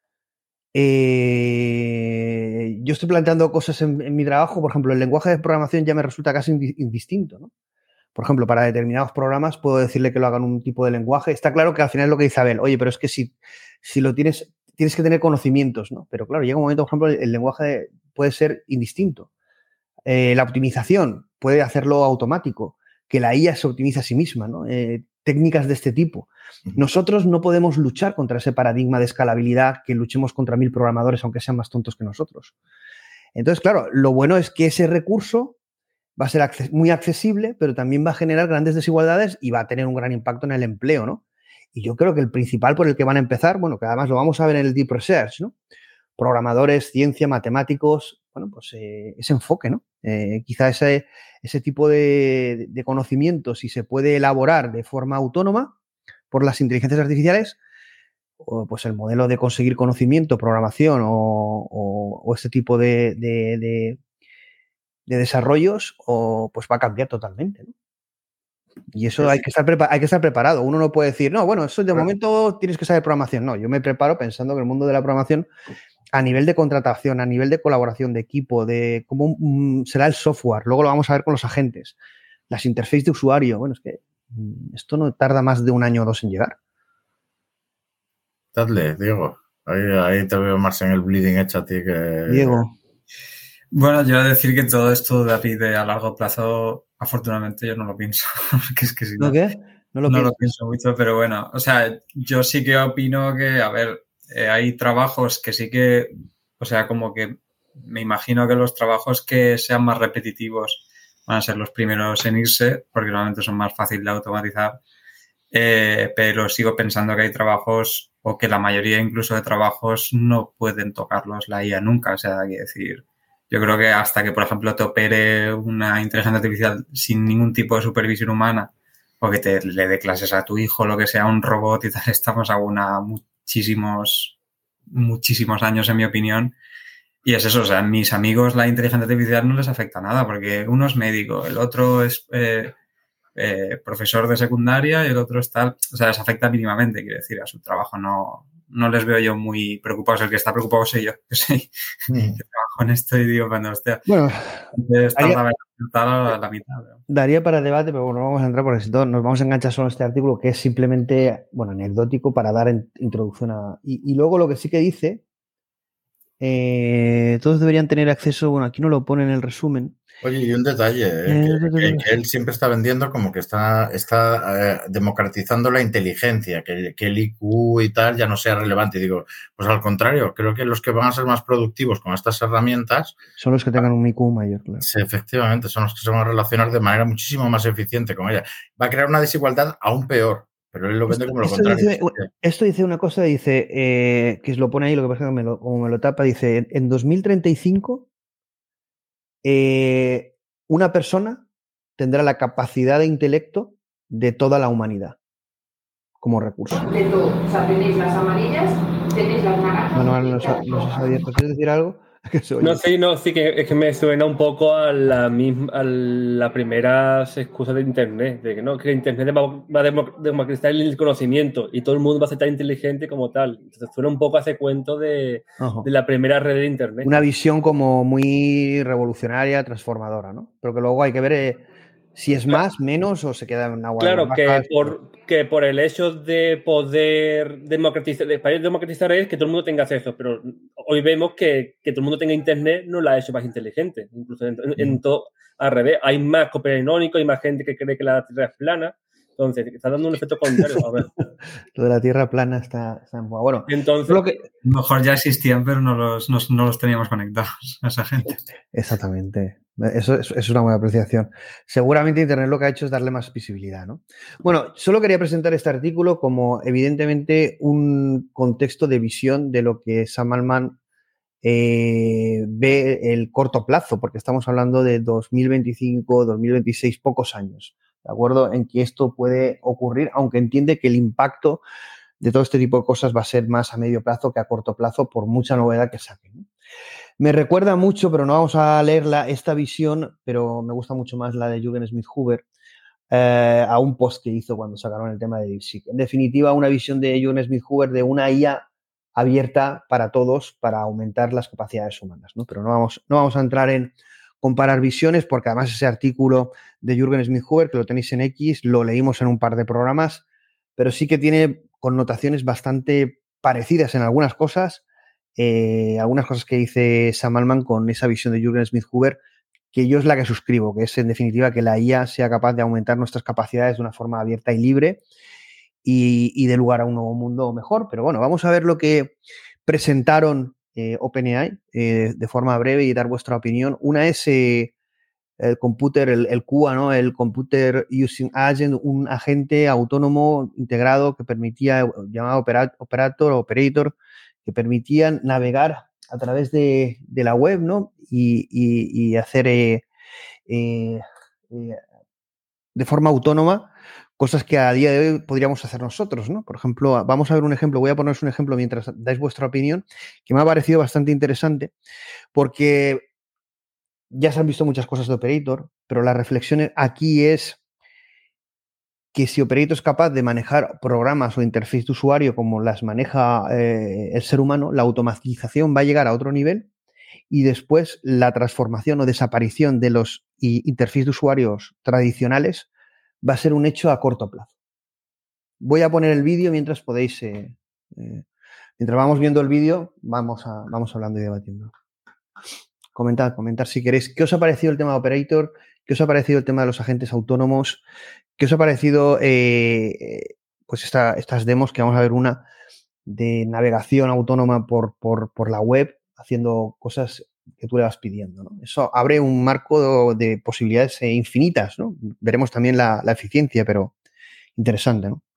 Speaker 5: Eh, yo estoy planteando cosas en, en mi trabajo, por ejemplo, el lenguaje de programación ya me resulta casi indistinto, ¿no? Por ejemplo, para determinados programas puedo decirle que lo hagan un tipo de lenguaje. Está claro que al final es lo que dice Abel. Oye, pero es que si, si lo tienes, tienes que tener conocimientos, ¿no? Pero claro, llega un momento, por ejemplo, el, el lenguaje puede ser indistinto. Eh, la optimización puede hacerlo automático, que la I A se optimiza a sí misma, ¿no? Eh, técnicas de este tipo. Nosotros no podemos luchar contra ese paradigma de escalabilidad que luchemos contra mil programadores, aunque sean más tontos que nosotros. Entonces, claro, lo bueno es que ese recurso va a ser acces- muy accesible, pero también va a generar grandes desigualdades y va a tener un gran impacto en el empleo, ¿no? Y yo creo que el principal por el que van a empezar, bueno, que además lo vamos a ver en el Deep Research, ¿no? Programadores, ciencia, matemáticos, bueno, pues eh, ese enfoque, ¿no? Eh, quizá ese, ese tipo de, de conocimiento, si se puede elaborar de forma autónoma por las inteligencias artificiales, o pues el modelo de conseguir conocimiento, programación o, o, o este tipo de, de, de de desarrollos, o pues va a cambiar totalmente, ¿no? Y eso sí, hay, que estar prepa- hay que estar preparado. Uno no puede decir, no, bueno, eso de momento tienes que saber programación. No, yo me preparo pensando que el mundo de la programación, a nivel de contratación, a nivel de colaboración, de equipo, de cómo mm, será el software, luego lo vamos a ver con los agentes, las interfaces de usuario, bueno, es que mm, esto no tarda más de un año o dos en llegar.
Speaker 6: Dadle, Diego. Ahí, ahí te veo más en el bleeding edge a ti que...
Speaker 5: Diego.
Speaker 7: Bueno, yo voy a decir que todo esto, David, de a largo plazo, afortunadamente yo no lo pienso. Porque es que si no,
Speaker 5: ¿No qué? No lo,
Speaker 7: no lo pienso mucho, pero bueno, o sea, yo sí que opino que, a ver, eh, hay trabajos que sí que, o sea, como que me imagino que los trabajos que sean más repetitivos van a ser los primeros en irse, porque normalmente son más fáciles de automatizar, eh, pero sigo pensando que hay trabajos, o que la mayoría incluso de trabajos no pueden tocarlos la I A nunca, o sea, hay que decir... Yo creo que hasta que, por ejemplo, te opere una inteligencia artificial sin ningún tipo de supervisión humana o que te le dé clases a tu hijo, lo que sea, un robot y tal, estamos a una muchísimos, muchísimos años, en mi opinión. Y es eso, o sea, a mis amigos la inteligencia artificial no les afecta nada porque uno es médico, el otro es eh, eh, profesor de secundaria y el otro es tal. O sea, les afecta mínimamente, quiero decir, a su trabajo no... No les veo yo muy preocupados. El que está preocupado soy yo, que soy mm. que trabajo en esto y digo, cuando hostia,
Speaker 5: bueno,
Speaker 7: daría, la, la mitad. ¿no?
Speaker 5: Daría para debate, pero bueno, vamos a entrar porque si todo, nos vamos a enganchar solo en este artículo que es simplemente, bueno, anecdótico para dar en, introducción a... Y, y luego lo que sí que dice, eh, todos deberían tener acceso, bueno, aquí no lo pone en el resumen.
Speaker 6: Oye, y un detalle, ¿eh? Eh, que, que, que él siempre está vendiendo como que está, está eh, democratizando la inteligencia, que, que el I Q y tal ya no sea relevante. Y digo, pues al contrario, creo que los que van a ser más productivos con estas herramientas...
Speaker 5: Son los que tengan un I Q mayor, claro.
Speaker 6: Sí, efectivamente, son los que se van a relacionar de manera muchísimo más eficiente con ella. Va a crear una desigualdad aún peor, pero él lo vende
Speaker 5: esto,
Speaker 6: como lo
Speaker 5: esto
Speaker 6: contrario.
Speaker 5: Dice, esto dice una cosa, dice, eh, que lo pone ahí, lo que pasa es que me lo, como me lo tapa, dice, en dos mil treinta y cinco... Eh, una persona tendrá la capacidad de intelecto de toda la humanidad como recurso.
Speaker 12: De todo. O sea, tenéis las amarillas, tenéis las naranjas.
Speaker 5: Manuel, ¿nos, ha, nos has abierto? ¿Quieres decir algo?
Speaker 8: No, sí, no, sí, que es que me suena un poco a la misma, a la primera excusa de Internet, de que no, que Internet va, va a democratizar el conocimiento y todo el mundo va a ser tan inteligente como tal. Entonces suena un poco a ese cuento de, de la primera red de Internet.
Speaker 5: Una visión como muy revolucionaria, transformadora, ¿no? Pero que luego hay que ver eh, si es más, menos o se queda en agua.
Speaker 8: Claro, que por, que por el hecho de poder democratizar, de poder democratizar es que todo el mundo tenga acceso, pero hoy vemos que, que todo el mundo tenga Internet no la ha hecho más inteligente. Incluso en, en, en todo, al revés, hay más copernónico, hay más gente que cree que la Tierra es plana. Entonces, está dando un efecto contrario. A ver.
Speaker 5: Lo de la Tierra plana está, está en... Bueno,
Speaker 7: entonces, lo que... a lo mejor ya existían, pero no los, no, no los teníamos conectados a esa gente.
Speaker 5: Exactamente. Eso es, es una buena apreciación. Seguramente Internet lo que ha hecho es darle más visibilidad, ¿no? Bueno, solo quería presentar este artículo como, evidentemente, un contexto de visión de lo que Sam Altman eh, ve el corto plazo, porque estamos hablando de dos mil veinticinco, dos mil veintiséis, pocos años. ¿De acuerdo? En que esto puede ocurrir, aunque entiende que el impacto de todo este tipo de cosas va a ser más a medio plazo que a corto plazo por mucha novedad que saquen, ¿no? Me recuerda mucho, pero no vamos a leerla, esta visión, pero me gusta mucho más la de Jürgen Smith-Huber, eh, a un post que hizo cuando sacaron el tema de DeepSeek. En definitiva, una visión de Jürgen Smith-Huber de una I A abierta para todos para aumentar las capacidades humanas, ¿no? Pero no vamos, no vamos a entrar en comparar visiones, porque además ese artículo de Jürgen Smith-Huber, que lo tenéis en X, lo leímos en un par de programas, pero sí que tiene connotaciones bastante parecidas en algunas cosas, eh, algunas cosas que dice Sam Altman con esa visión de Jürgen Smith-Huber, que yo es la que suscribo, que es en definitiva que la I A sea capaz de aumentar nuestras capacidades de una forma abierta y libre y, y dé lugar a un nuevo mundo mejor. Pero bueno, vamos a ver lo que presentaron eh, OpenAI eh, de forma breve y dar vuestra opinión. Una es eh, el computer, el, el Q A, ¿no? El Computer Using Agent, un agente autónomo integrado que permitía, llamado operator, operator, que permitían navegar a través de, de la web, ¿no? Y, y, y hacer eh, eh, eh, de forma autónoma cosas que a día de hoy podríamos hacer nosotros, ¿no? Por ejemplo, vamos a ver un ejemplo, voy a poneros un ejemplo mientras dais vuestra opinión, que me ha parecido bastante interesante, porque ya se han visto muchas cosas de Operator, pero la reflexión aquí es que si Operator es capaz de manejar programas o interfaces de usuario como las maneja eh, el ser humano, la automatización va a llegar a otro nivel y después la transformación o desaparición de los interfaces de usuarios tradicionales va a ser un hecho a corto plazo. Voy a poner el vídeo mientras podéis, eh, eh, mientras vamos viendo el vídeo, vamos, a, vamos hablando y debatiendo. Comentad, comentad si queréis. ¿Qué os ha parecido el tema de Operator? ¿Qué os ha parecido el tema de los agentes autónomos? ¿Qué os ha parecido eh, pues esta, estas demos, que vamos a ver una de navegación autónoma por, por, por la web, haciendo cosas que tú le vas pidiendo, ¿no? Eso abre un marco de, de posibilidades eh, infinitas, ¿no? Veremos también la, la eficiencia, pero interesante, ¿no?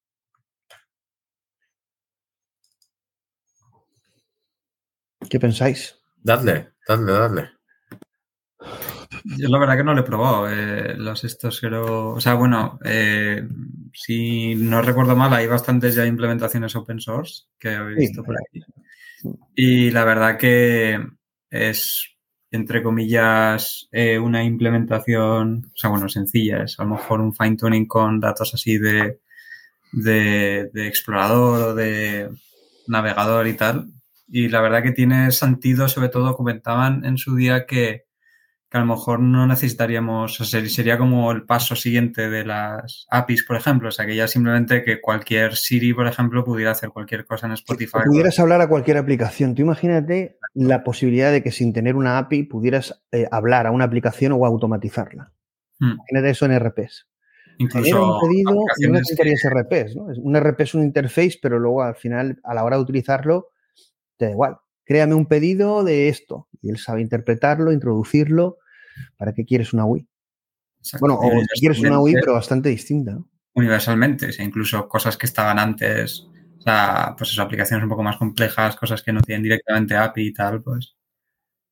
Speaker 5: ¿Qué pensáis?
Speaker 6: Dadle, dadle, dadle.
Speaker 7: Yo la verdad que no lo he probado. Eh, los estos creo... O sea, bueno, eh, si no recuerdo mal, hay bastantes ya implementaciones open source que habéis visto sí, por aquí. Y la verdad que es, entre comillas, eh, una implementación, o sea, bueno, sencilla. Es a lo mejor un fine tuning con datos así de, de, de explorador o de navegador y tal. Y la verdad que tiene sentido, sobre todo comentaban en su día que que a lo mejor no necesitaríamos, o sea, sería como el paso siguiente de las A P Is, por ejemplo, o sea, que ya simplemente que cualquier Siri, por ejemplo, pudiera hacer cualquier cosa en Spotify.
Speaker 5: Que pudieras o... hablar a cualquier aplicación. Tú imagínate la posibilidad de que sin tener una A P I pudieras eh, hablar a una aplicación o automatizarla. Hmm. Imagínate eso en R Ps.
Speaker 7: Incluso
Speaker 5: un pedido y no necesitarías que... R Ps, ¿no? Un R P es un interface, pero luego al final, a la hora de utilizarlo, te da igual. Créame un pedido de esto. Y él sabe interpretarlo, introducirlo. ¿Para qué quieres una Wii? Exacto. Bueno, o quieres una Wii, pero bastante distinta, ¿no?
Speaker 7: Universalmente, o sea, incluso cosas que estaban antes, o sea, pues eso, aplicaciones un poco más complejas, cosas que no tienen directamente A P I y tal, pues.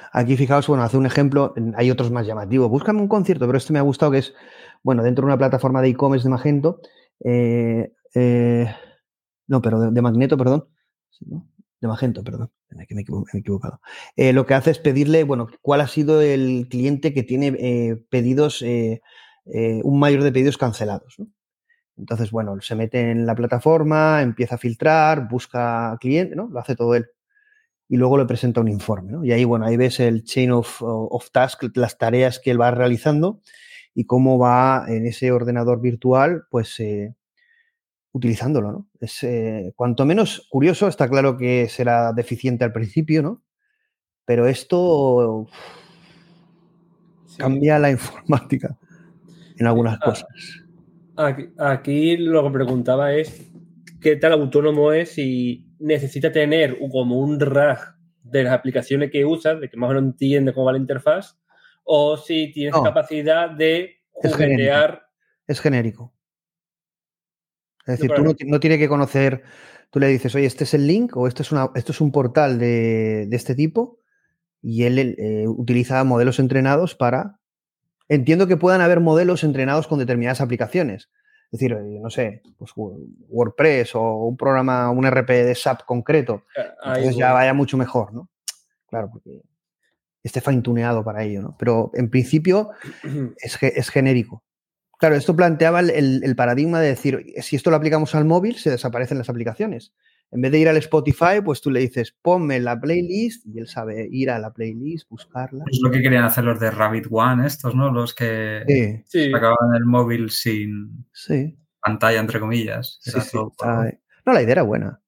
Speaker 5: Aquí, fijaos, bueno, hace un ejemplo, hay otros más llamativos. Búscame un concierto, pero este me ha gustado, que es, bueno, dentro de una plataforma de e-commerce de Magento, eh, eh, no, pero de, de Magneto, perdón, ¿no? De Magento, perdón, me, me, me he equivocado. Eh, lo que hace es pedirle, bueno, cuál ha sido el cliente que tiene eh, pedidos, eh, eh, un mayor de pedidos cancelados, ¿no? Entonces, bueno, se mete en la plataforma, empieza a filtrar, busca cliente, ¿no? Lo hace todo él. Y luego le presenta un informe, ¿no? Y ahí, bueno, ahí ves el chain of, of tasks, las tareas que él va realizando y cómo va en ese ordenador virtual, pues, eh, utilizándolo, ¿no? Es, eh, cuanto menos curioso, está claro que será deficiente al principio, ¿no? Pero esto uf, sí. Cambia la informática en algunas cosas.
Speaker 8: Aquí, aquí lo que preguntaba es qué tal autónomo es si necesita tener como un R A G de las aplicaciones que usas, de que más o menos entiende cómo va la interfaz, o si tienes no, capacidad de juguetear.
Speaker 5: Es genérico. Es genérico. Es decir, no, tú no, no tienes que conocer, tú le dices, oye, este es el link o esto es, una, esto es un portal de, de este tipo y él eh, utiliza modelos entrenados para... Entiendo que puedan haber modelos entrenados con determinadas aplicaciones. Es decir, no sé, pues WordPress o un programa, un R P de S A P concreto. Entonces Ahí, ya vaya mucho mejor, ¿no? Claro, porque esté fine-tuneado para ello, ¿no? Pero en principio es, es genérico. Claro, esto planteaba el, el, el paradigma de decir, si esto lo aplicamos al móvil, se desaparecen las aplicaciones. En vez de ir al Spotify, pues tú le dices, ponme la playlist y él sabe ir a la playlist, buscarla.
Speaker 7: Es lo que querían hacer los de Rabbit One, estos, ¿no? Los que
Speaker 5: sí. Sí.
Speaker 7: sacaban el móvil sin
Speaker 5: sí.
Speaker 7: pantalla, entre comillas.
Speaker 5: Sí, sí, está... No, la idea era buena.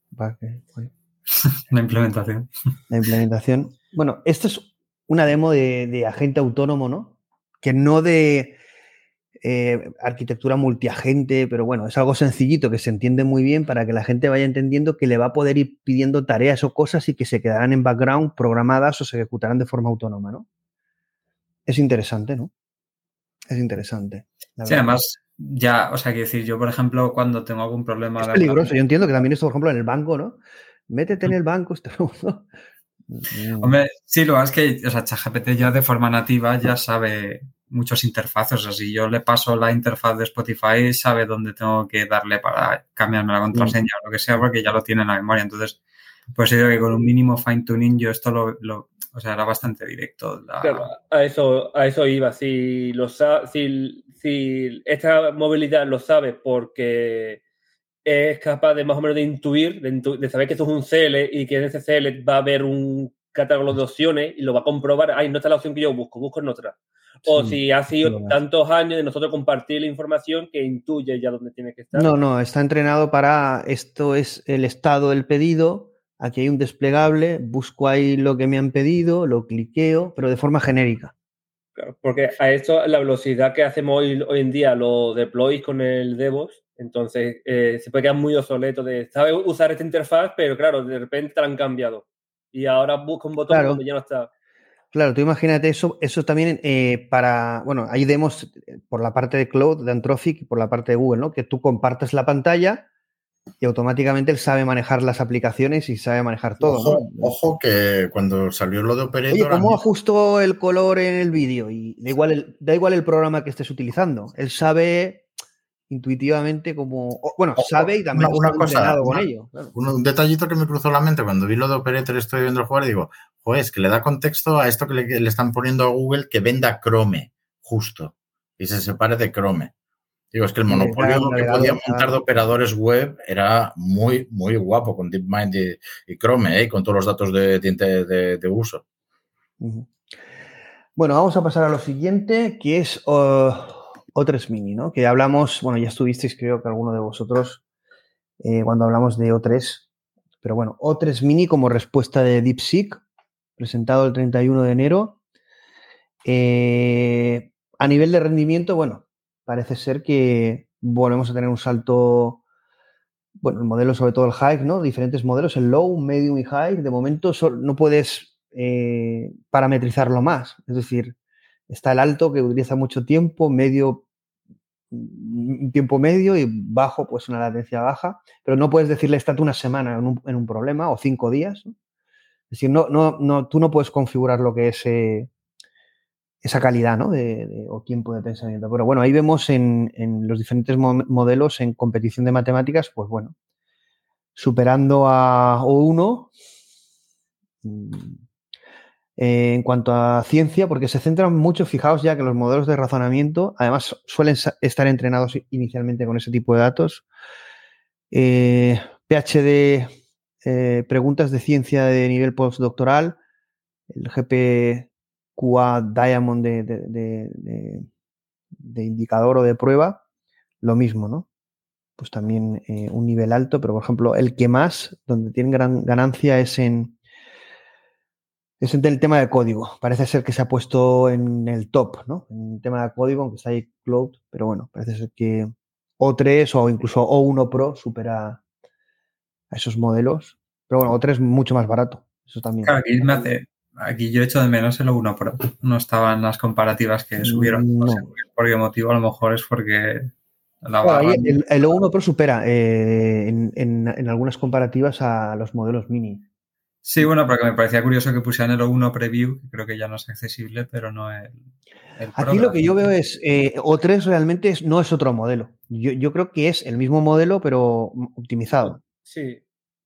Speaker 7: La implementación.
Speaker 5: La implementación. Bueno, esto es una demo de, de agente autónomo, ¿no? Que no de... Eh, arquitectura multiagente, pero bueno, es algo sencillito que se entiende muy bien para que la gente vaya entendiendo que le va a poder ir pidiendo tareas o cosas y que se quedarán en background programadas o se ejecutarán de forma autónoma, ¿no? Es interesante, ¿no? Es interesante.
Speaker 7: Sí, además, ya, o sea, quiero decir, yo, por ejemplo, cuando tengo algún problema...
Speaker 5: Es peligroso, yo entiendo que también esto, por ejemplo, en el banco, ¿no? Métete en el banco, este ¿no?
Speaker 7: Hombre, sí, lo es que, o sea, ChatGPT ya de forma nativa ya sabe muchos interfaces. O sea, si yo le paso la interfaz de Spotify, sabe dónde tengo que darle para cambiarme la contraseña mm. o lo que sea, porque ya lo tiene en la memoria. Entonces, pues yo digo que con un mínimo fine-tuning yo esto lo, lo... O sea, era bastante directo. La...
Speaker 8: Claro, a eso, a eso iba. Si, lo sa- si, si esta movilidad lo sabe porque es capaz de más o menos de intuir, de, intu- de saber que esto es un C L y que en ese C L va a haber un catálogo de opciones y lo va a comprobar. Ay, no está la opción que yo busco, busco en otra. O sí, si ha sido sí, tantos años de nosotros compartir la información que intuye ya dónde tiene que estar.
Speaker 5: No, no, está entrenado para esto es el estado del pedido. Aquí hay un desplegable, busco ahí lo que me han pedido, lo cliqueo, pero de forma genérica.
Speaker 8: Claro, porque a esto, la velocidad que hacemos hoy, hoy en día, lo deploys con el DevOps, entonces eh, se puede quedar muy obsoleto de, sabe usar esta interfaz, pero claro, de repente te la han cambiado. Y ahora busca un botón claro. donde ya no está.
Speaker 5: Claro, tú imagínate eso, eso también eh, para, bueno, hay demos por la parte de Cloud, de Anthropic y por la parte de Google, ¿no? Que tú compartes la pantalla y automáticamente él sabe manejar las aplicaciones y sabe manejar todo.
Speaker 6: Ojo,
Speaker 5: ¿no?
Speaker 6: ojo que cuando salió lo de Operator...
Speaker 5: Oye, ¿cómo ajusto el color en el vídeo? Y da igual el, da igual el programa que estés utilizando. Él sabe intuitivamente como... Bueno, ojo, sabe y también
Speaker 6: una,
Speaker 5: está
Speaker 6: una
Speaker 5: entrenado
Speaker 6: cosa,
Speaker 5: con
Speaker 6: una,
Speaker 5: ello. Claro.
Speaker 6: Un, un detallito que me cruzó la mente cuando vi lo de Operator, estoy viendo el jugar y digo, joder, es que le da contexto a esto que le, que le están poniendo a Google que venda Chrome, justo, y se separe de Chrome. Digo, es que el monopolio sí, que podía montar de operadores web era muy, muy guapo con DeepMind y, y Chrome, ¿eh? Con todos los datos de, de, de, de uso.
Speaker 5: Uh-huh. Bueno, vamos a pasar a lo siguiente, que es uh, O tres Mini, ¿no? Que hablamos, bueno, ya estuvisteis, creo que alguno de vosotros, eh, cuando hablamos de O tres. Pero bueno, O tres Mini como respuesta de DeepSeek, presentado el treinta y uno de enero. Eh, a nivel de rendimiento, bueno, parece ser que volvemos a tener un salto, bueno, el modelo, sobre todo el high, ¿no? Diferentes modelos, el low, medium y high. De momento no puedes eh, parametrizarlo más. Es decir, está el alto que utiliza mucho tiempo, medio, un tiempo medio y bajo, pues una latencia baja. Pero no puedes decirle estate una semana en un, en un problema o cinco días, ¿no? Es decir, no, no, no, tú no puedes configurar lo que es eh, esa calidad, ¿no? de, de, o tiempo de pensamiento. Pero bueno, ahí vemos en, en los diferentes mo modelos en competición de matemáticas, pues bueno, superando a O uno eh, en cuanto a ciencia, porque se centran mucho, fijaos ya que los modelos de razonamiento, además suelen estar entrenados inicialmente con ese tipo de datos. Eh, PhD, eh, preguntas de ciencia de nivel postdoctoral, el G P Q A Diamond de, de, de, de, de indicador o de prueba, lo mismo, ¿no? Pues también eh, un nivel alto, pero por ejemplo, el que más, donde tienen gran ganancia es en, es en el tema de código. Parece ser que se ha puesto en el top, ¿no? En el tema de código, aunque está ahí Cloud, pero bueno, parece ser que O tres o incluso O uno Pro supera a esos modelos. Pero bueno, O tres es mucho más barato. Eso también.
Speaker 7: Claro, aquí, me hace, aquí yo echo de menos el O uno Pro. No estaban las comparativas que subieron. No, no sé por qué motivo. A lo mejor es porque la
Speaker 5: bueno,
Speaker 7: barra...
Speaker 5: ahí el, el O uno Pro supera eh, en, en, en algunas comparativas a los modelos mini.
Speaker 7: Sí, bueno, porque me parecía curioso que pusieran el O uno Preview, que creo que ya no es accesible, pero no el, el Pro.
Speaker 5: Aquí lo que yo veo es, eh, O tres realmente es, no es otro modelo. Yo, yo creo que es el mismo modelo, pero optimizado.
Speaker 8: Sí.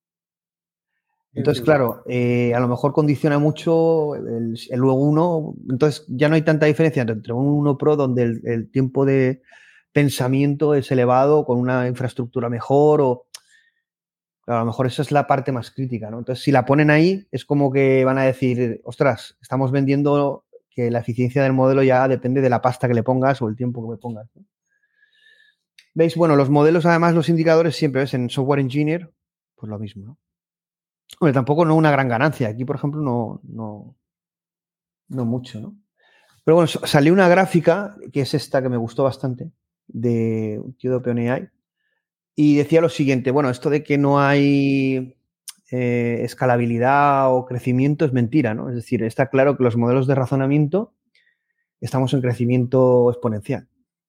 Speaker 5: Entonces, claro, eh, a lo mejor condiciona mucho el, el O uno, entonces ya no hay tanta diferencia entre un O uno Pro donde el, el tiempo de pensamiento es elevado con una infraestructura mejor o... Claro, a lo mejor esa es la parte más crítica, ¿no? Entonces, si la ponen ahí, es como que van a decir, ostras, estamos vendiendo que la eficiencia del modelo ya depende de la pasta que le pongas o el tiempo que le pongas, ¿no? ¿Veis? Bueno, los modelos, además, los indicadores siempre ves en Software Engineer, pues lo mismo, ¿no? Hombre, tampoco no una gran ganancia. Aquí, por ejemplo, no, no, no mucho, ¿no? Pero bueno, salió una gráfica, que es esta que me gustó bastante, de un tío de OpenAI, y decía lo siguiente, bueno, esto de que no hay eh, escalabilidad o crecimiento es mentira, ¿no? Es decir, está claro que los modelos de razonamiento estamos en crecimiento exponencial.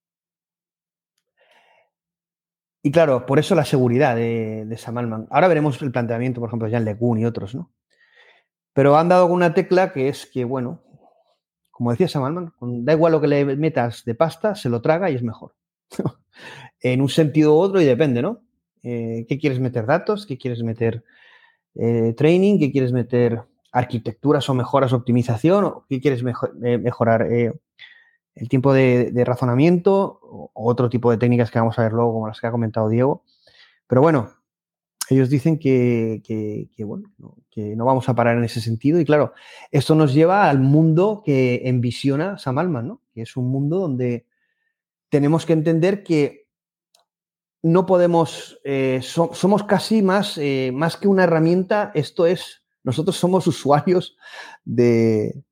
Speaker 5: Y claro, por eso la seguridad de, de Sam Altman. Ahora veremos el planteamiento, por ejemplo, de Jan LeCun y otros, ¿no? Pero han dado con una tecla que es que, bueno, como decía Sam Altman, da igual lo que le metas de pasta, se lo traga y es mejor. En un sentido u otro y depende, ¿no? Eh, ¿Qué quieres meter? ¿Datos? ¿Qué quieres meter? Eh, ¿Training? ¿Qué quieres meter? ¿Arquitecturas o mejoras, optimización? ¿O qué quieres mejor, eh, mejorar? Eh, ¿El tiempo de, de razonamiento? O otro tipo de técnicas que vamos a ver luego, como las que ha comentado Diego. Pero bueno, ellos dicen que, que, que, bueno, no, que no vamos a parar en ese sentido. Y claro, esto nos lleva al mundo que envisiona Sam Altman, ¿no? Que es un mundo donde tenemos que entender que no podemos, eh, so, somos casi más, eh, más que una herramienta, esto es, nosotros somos usuarios de,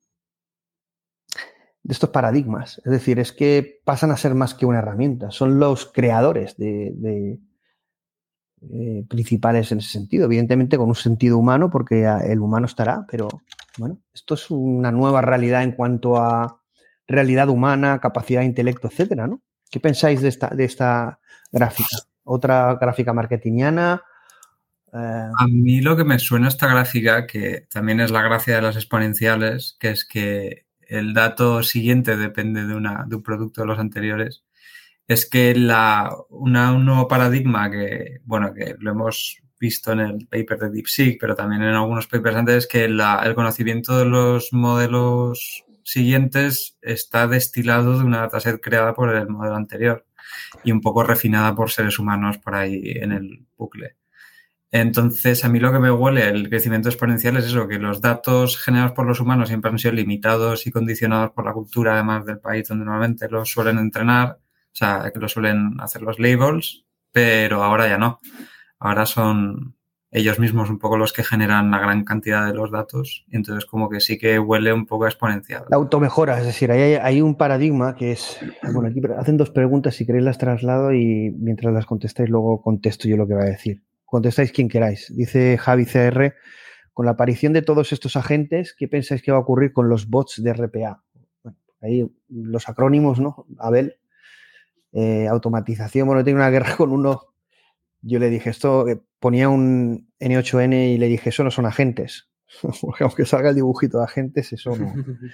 Speaker 5: de estos paradigmas. Es decir, es que pasan a ser más que una herramienta, son los creadores de, de eh, principales en ese sentido, evidentemente con un sentido humano, porque el humano estará, pero bueno, esto es una nueva realidad en cuanto a realidad humana, capacidad de intelecto, etcétera, ¿no? ¿Qué pensáis de esta, de esta gráfica? ¿Otra gráfica marketingiana?
Speaker 7: Eh... A mí lo que me suena esta gráfica, que también es la gracia de las exponenciales, que es que el dato siguiente depende de, una, de un producto de los anteriores, es que la, una, un nuevo paradigma que, bueno, que lo hemos visto en el paper de DeepSeek, pero también en algunos papers antes, que la, el conocimiento de los modelos siguientes está destilado de una dataset creada por el modelo anterior y un poco refinada por seres humanos por ahí en el bucle. Entonces, a mí lo que me huele el crecimiento exponencial es eso, que los datos generados por los humanos siempre han sido limitados y condicionados por la cultura, además del país donde normalmente los suelen entrenar, o sea, que lo suelen hacer los labels, pero ahora ya no. Ahora son ellos mismos un poco los que generan la gran cantidad de los datos, y entonces como que sí que huele un poco exponencial.
Speaker 5: La automejora, es decir, hay, hay un paradigma que es, bueno, aquí hacen dos preguntas, si queréis las traslado y mientras las contestáis luego contesto yo lo que va a decir. Contestáis quien queráis. Dice Javi C R, con la aparición de todos estos agentes, ¿qué pensáis que va a ocurrir con los bots de R P A? Bueno, ahí los acrónimos, ¿no? Abel, eh, automatización, bueno, tengo una guerra con uno. Yo le dije, esto ponía un N ocho N y le dije, eso no son agentes, Porque aunque salga el dibujito de agentes, eso no.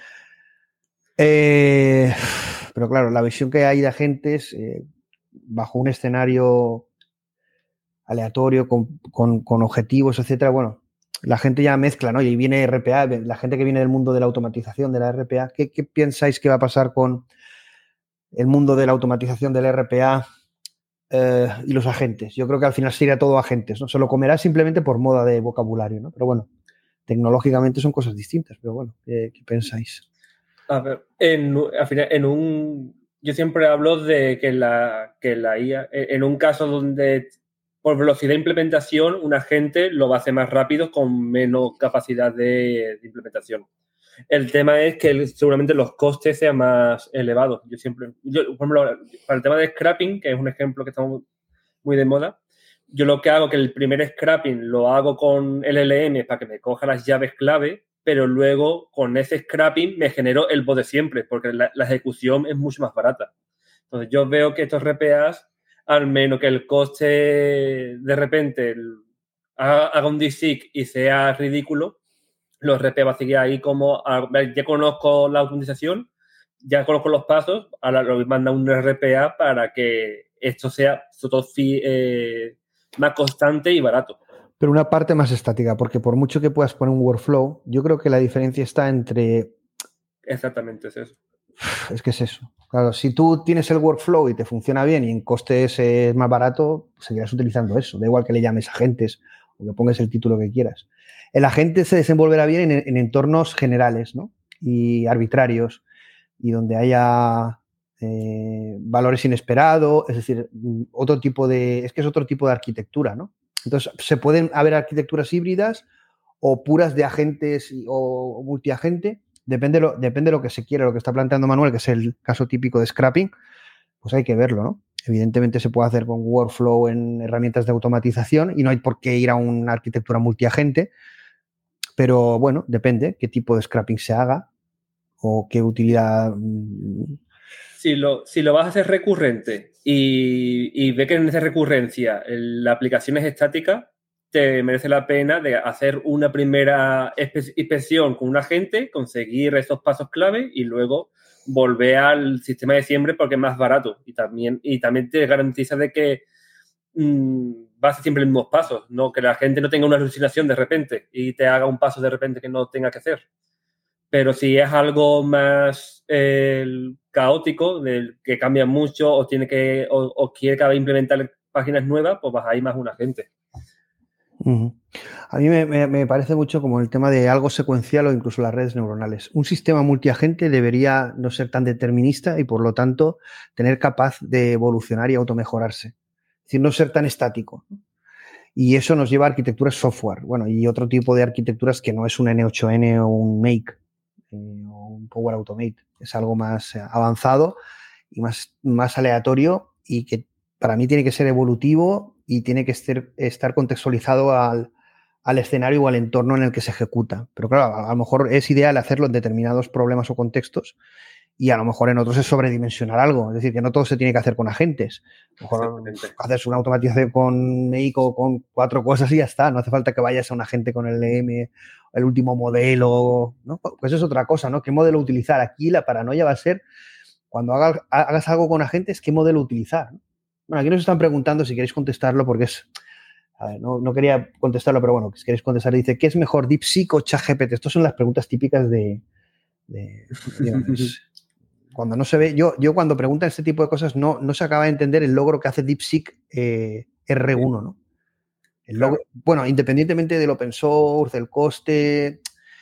Speaker 5: eh, pero claro, la visión que hay de agentes eh, bajo un escenario aleatorio, con, con, con objetivos, etcétera, bueno, la gente ya mezcla, ¿no? Y viene R P A, la gente que viene del mundo de la automatización, de la R P A, ¿qué, qué pensáis que va a pasar con el mundo de la automatización del R P A eh, y los agentes? Yo creo que al final sería todo agentes, ¿no? Se lo comerá simplemente por moda de vocabulario, ¿no? Pero bueno, tecnológicamente son cosas distintas, pero bueno, ¿qué, qué pensáis?
Speaker 8: A ver, en, al final, en un... Yo siempre hablo de que la, que la I A, en un caso donde por velocidad de implementación un agente lo va a hacer más rápido con menos capacidad de, de implementación. El tema es que el, seguramente los costes sean más elevados. Yo siempre, yo, por ejemplo, para el tema de scrapping, que es un ejemplo que está muy de moda, yo lo que hago es que el primer scrapping lo hago con L L M para que me coja las llaves clave, pero luego con ese scrapping me genero el bot de siempre, porque la, la ejecución es mucho más barata. Entonces yo veo que estos R P As, al menos que el coste de repente haga, haga un DeepSeek y sea ridículo, los R P va a seguir ahí como, ya conozco la automatización, ya conozco los pasos, ahora lo manda un R P A para que esto sea todo eh, más constante y barato.
Speaker 5: Pero una parte más estática, porque por mucho que puedas poner un workflow, yo creo que la diferencia está entre...
Speaker 8: Exactamente, es eso.
Speaker 5: Es que es eso. Claro, si tú tienes el workflow y te funciona bien y en costes es más barato, seguirás utilizando eso. Da igual que le llames agentes o que pongas el título que quieras. El agente se desenvolverá bien en, en entornos generales, ¿no? Y arbitrarios y donde haya eh, valores inesperados, es decir, otro tipo de... Es que es otro tipo de arquitectura, ¿no? Entonces, se pueden haber arquitecturas híbridas o puras de agentes o multiagente. Depende de, lo, depende de lo que se quiera, lo que está planteando Manuel, que es el caso típico de scrapping, pues hay que verlo, ¿no? Evidentemente se puede hacer con workflow en herramientas de automatización y no hay por qué ir a una arquitectura multiagente, pero bueno, depende qué tipo de scrapping se haga o qué utilidad...
Speaker 8: Si lo, si lo vas a hacer recurrente y, y ve que en esa recurrencia la aplicación es estática, te merece la pena de hacer una primera inspección con un agente, conseguir esos pasos clave y luego volver al sistema de siempre porque es más barato y también, y también te garantiza de que mmm, vas a hacer siempre los mismos pasos, ¿no? Que la gente no tenga una alucinación de repente y te haga un paso de repente que no tenga que hacer. Pero si es algo más eh, caótico, del que cambia mucho o tiene que o, o quiere cada vez implementar páginas nuevas, pues vas a ir más un agente.
Speaker 5: Uh-huh. A mí me, me, me parece mucho como el tema de algo secuencial o incluso las redes neuronales. Un sistema multiagente debería no ser tan determinista y, por lo tanto, tener capaz de evolucionar y automejorarse. Es decir, no ser tan estático. Y eso nos lleva a arquitecturas software. Bueno, y otro tipo de arquitecturas que no es un N ocho N o un Make eh, o un Power Automate. Es algo más avanzado y más, más aleatorio y que para mí tiene que ser evolutivo y tiene que ser, estar contextualizado al, al escenario o al entorno en el que se ejecuta. Pero claro, a lo mejor es ideal hacerlo en determinados problemas o contextos y a lo mejor en otros es sobredimensionar algo. Es decir, que no todo se tiene que hacer con agentes. A lo mejor haces una automatización con M E I C o con cuatro cosas y ya está. No hace falta que vayas a un agente con el L M, el último modelo, ¿no? Pues eso es otra cosa, ¿no? ¿Qué modelo utilizar? Aquí la paranoia va a ser, cuando hagas, hagas algo con agentes, ¿qué modelo utilizar? Bueno, aquí nos están preguntando si queréis contestarlo porque es... A ver, no, no quería contestarlo, pero bueno, si queréis contestar, dice, ¿qué es mejor, DeepSeek o ChatGPT? Estas son las preguntas típicas de... de digamos, cuando no se ve... Yo, yo cuando preguntan este tipo de cosas no, no se acaba de entender el logro que hace DeepSeek eh, R uno, ¿no? El logro, claro. Bueno, independientemente del open source, del coste...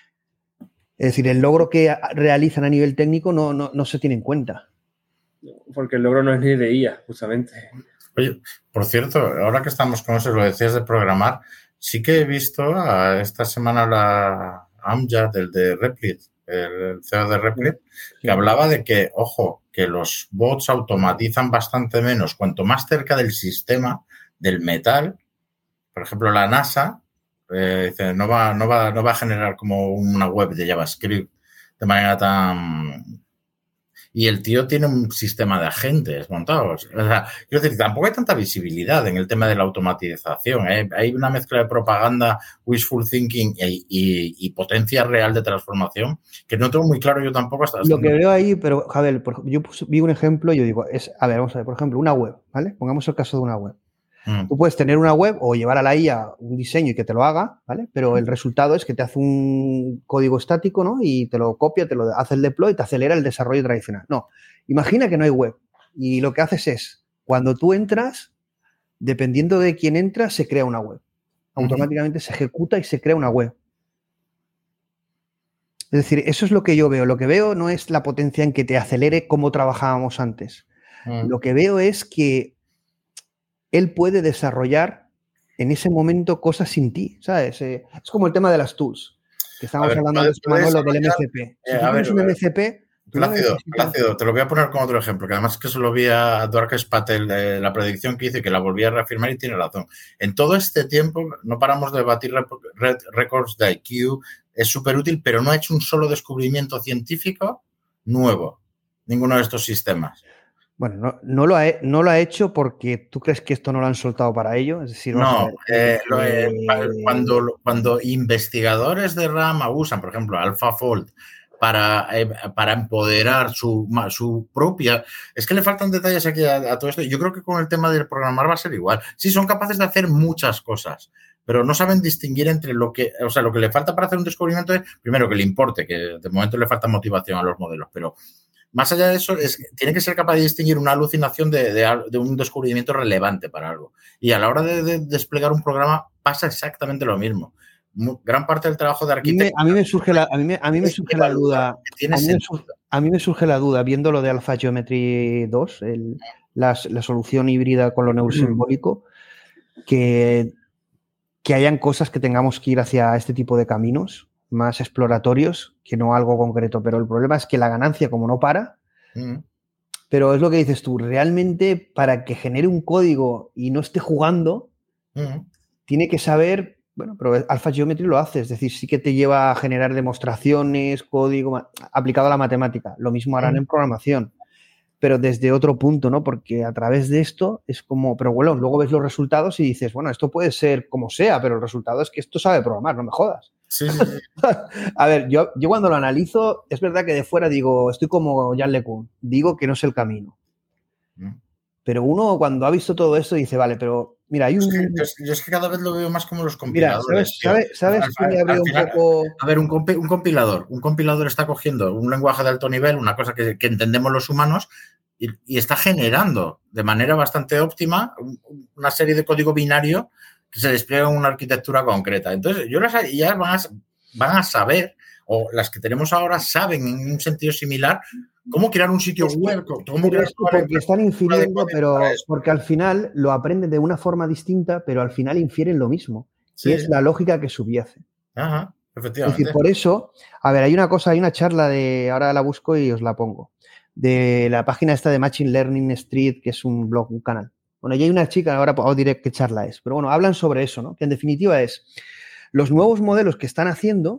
Speaker 5: Es decir, el logro que realizan a nivel técnico no, no, no se tiene en cuenta.
Speaker 8: Porque el logro no es ni de I A, justamente.
Speaker 6: Oye, por cierto, ahora que estamos con eso, lo decías de programar, sí que he visto uh, esta semana la Amjad, el de Replit, el C E O de Replit, que hablaba de que, ojo, que los bots automatizan bastante menos. Cuanto más cerca del sistema, del metal, por ejemplo, la NASA, eh, dice, no va, no va, no va a generar como una web de JavaScript de manera tan... y el tío tiene un sistema de agentes montados. O sea, quiero decir, tampoco hay tanta visibilidad en el tema de la automatización, ¿eh? Hay una mezcla de propaganda, wishful thinking y, y, y potencia real de transformación que no tengo muy claro yo tampoco hasta...
Speaker 5: Lo que veo ahí, pero, Javier, por, yo puse, vi un ejemplo y yo digo, es, a ver, vamos a ver, por ejemplo, una web, ¿vale? Pongamos el caso de una web.
Speaker 6: Mm.
Speaker 5: Tú puedes tener una web o llevar a la I A un diseño y que te lo haga, ¿vale? Pero el resultado es que te hace un código estático, ¿no? Y te lo copia, te lo hace el deploy y te acelera el desarrollo tradicional. No, imagina que no hay web y lo que haces es, cuando tú entras, dependiendo de quién entra, se crea una web. Automáticamente se ejecuta y se crea una web. Es decir, eso es lo que yo veo. Lo que veo no es la potencia en que te acelere como trabajábamos antes. Mm. Lo que veo es que él puede desarrollar en ese momento cosas sin ti, ¿sabes? Eh, es como el tema de las tools, que estamos ver, hablando de Manolo, del M C P. Si eh, tú tienes un M C P...
Speaker 6: Plácido, Plácido, te lo voy a poner como otro ejemplo, que además es que se lo vi a Dwarkes Patel, eh, la predicción que hice, que la volví a reafirmar y tiene razón. En todo este tiempo no paramos de batir récords de I Q, es súper útil, pero no ha hecho un solo descubrimiento científico nuevo, ninguno de estos sistemas.
Speaker 5: Bueno, no, no, lo ha, no lo ha hecho porque tú crees que esto no lo han soltado para ello. Es decir,
Speaker 6: no, ver, eh, lo, eh, cuando, cuando investigadores de rama usan, por ejemplo, AlphaFold para, eh, para empoderar su, su propia... Es que le faltan detalles aquí a, a todo esto. Yo creo que con el tema del programar va a ser igual. Sí, son capaces de hacer muchas cosas, pero no saben distinguir entre lo que... O sea, lo que le falta para hacer un descubrimiento es, primero, que le importe, que de momento le falta motivación a los modelos, pero... Más allá de eso, es, tiene que ser capaz de distinguir una alucinación de, de, de un descubrimiento relevante para algo. Y a la hora de, de desplegar un programa pasa exactamente lo mismo. Gran parte del trabajo de arquitecto...
Speaker 5: A mí me surge la, a mí me, a mí me surge la duda... A mí me, surge, a mí me surge la duda, viendo lo de Alpha Geometry dos, el, la, la solución híbrida con lo neurosimbólico, que, que hayan cosas que tengamos que ir hacia este tipo de caminos más exploratorios que no algo concreto, pero el problema es que la ganancia como no para, mm. pero es lo que dices tú, realmente para que genere un código y no esté jugando, mm. tiene que saber, bueno, pero Alpha Geometry lo hace, es decir, sí que te lleva a generar demostraciones, código aplicado a la matemática, lo mismo harán mm. en programación, pero desde otro punto, ¿no? Porque a través de esto es como, pero bueno, luego ves los resultados y dices, bueno, esto puede ser como sea, pero el resultado es que esto sabe programar, no me jodas.
Speaker 6: Sí, sí, sí.
Speaker 5: A ver, yo, yo cuando lo analizo, es verdad que de fuera digo, estoy como Jan LeCun, digo que no es el camino. Mm. Pero uno cuando ha visto todo esto dice, vale, pero mira, hay un...
Speaker 6: Es que, yo es que cada vez lo veo más como los compiladores.
Speaker 5: Mira, ¿sabes, ¿sabes, ¿sabes que me abrió un
Speaker 6: final,
Speaker 5: poco...?
Speaker 6: A ver, un, compi un compilador. Un compilador está cogiendo un lenguaje de alto nivel, una cosa que, que entendemos los humanos, y, y está generando de manera bastante óptima una serie de código binario que se despliega en una arquitectura concreta. Entonces, yo las ya van a, van a saber, o las que tenemos ahora saben en un sentido similar, cómo crear un sitio
Speaker 5: es
Speaker 6: web.
Speaker 5: Que,
Speaker 6: cómo crear
Speaker 5: porque están infiriendo, pero porque al final lo aprenden de una forma distinta, pero al final infieren lo mismo. Sí. Y es la lógica que subyace.
Speaker 6: Ajá, efectivamente.
Speaker 5: Es decir, por eso, a ver, hay una cosa, hay una charla de, ahora la busco y os la pongo, de la página esta de Machine Learning Street, que es un blog, un canal. Bueno, y hay una chica, ahora os diré qué charla es, pero bueno, hablan sobre eso, ¿no? Que en definitiva es, los nuevos modelos que están haciendo,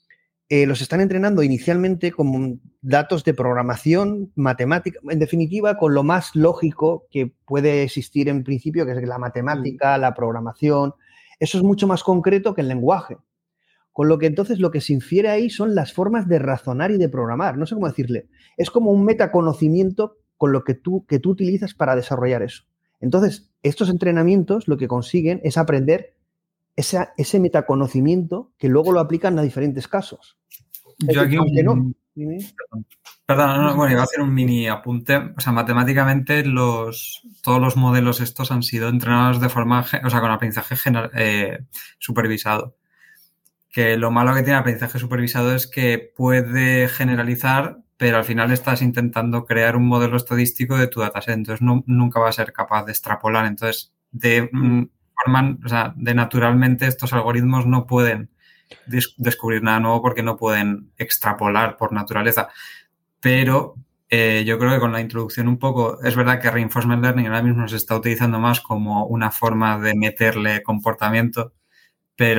Speaker 5: eh, los están entrenando inicialmente con datos de programación, matemática, en definitiva, con lo más lógico que puede existir en principio, que es la matemática, la programación. Eso es mucho más concreto que el lenguaje. Con lo que entonces lo que se infiere ahí son las formas de razonar y de programar. No sé cómo decirle. Es como un metaconocimiento con lo que tú, que tú utilizas para desarrollar eso. Entonces, estos entrenamientos lo que consiguen es aprender esa, ese metaconocimiento que luego lo aplican a diferentes casos.
Speaker 7: Yo aquí un... no. Perdón, no, bueno, iba a hacer un mini apunte. O sea, matemáticamente los, todos los modelos estos han sido entrenados de forma, o sea, con aprendizaje general, eh, supervisado. Que lo malo que tiene el aprendizaje supervisado es que puede generalizar, pero al final estás intentando crear un modelo estadístico de tu dataset, entonces no, nunca vas a ser capaz de extrapolar. Entonces, de forma, o sea, de naturalmente estos algoritmos no pueden des descubrir nada nuevo porque no pueden extrapolar por naturaleza. Pero eh, yo creo que con la introducción un poco, es verdad que Reinforcement Learning ahora mismo se está utilizando más como una forma de meterle comportamiento, pero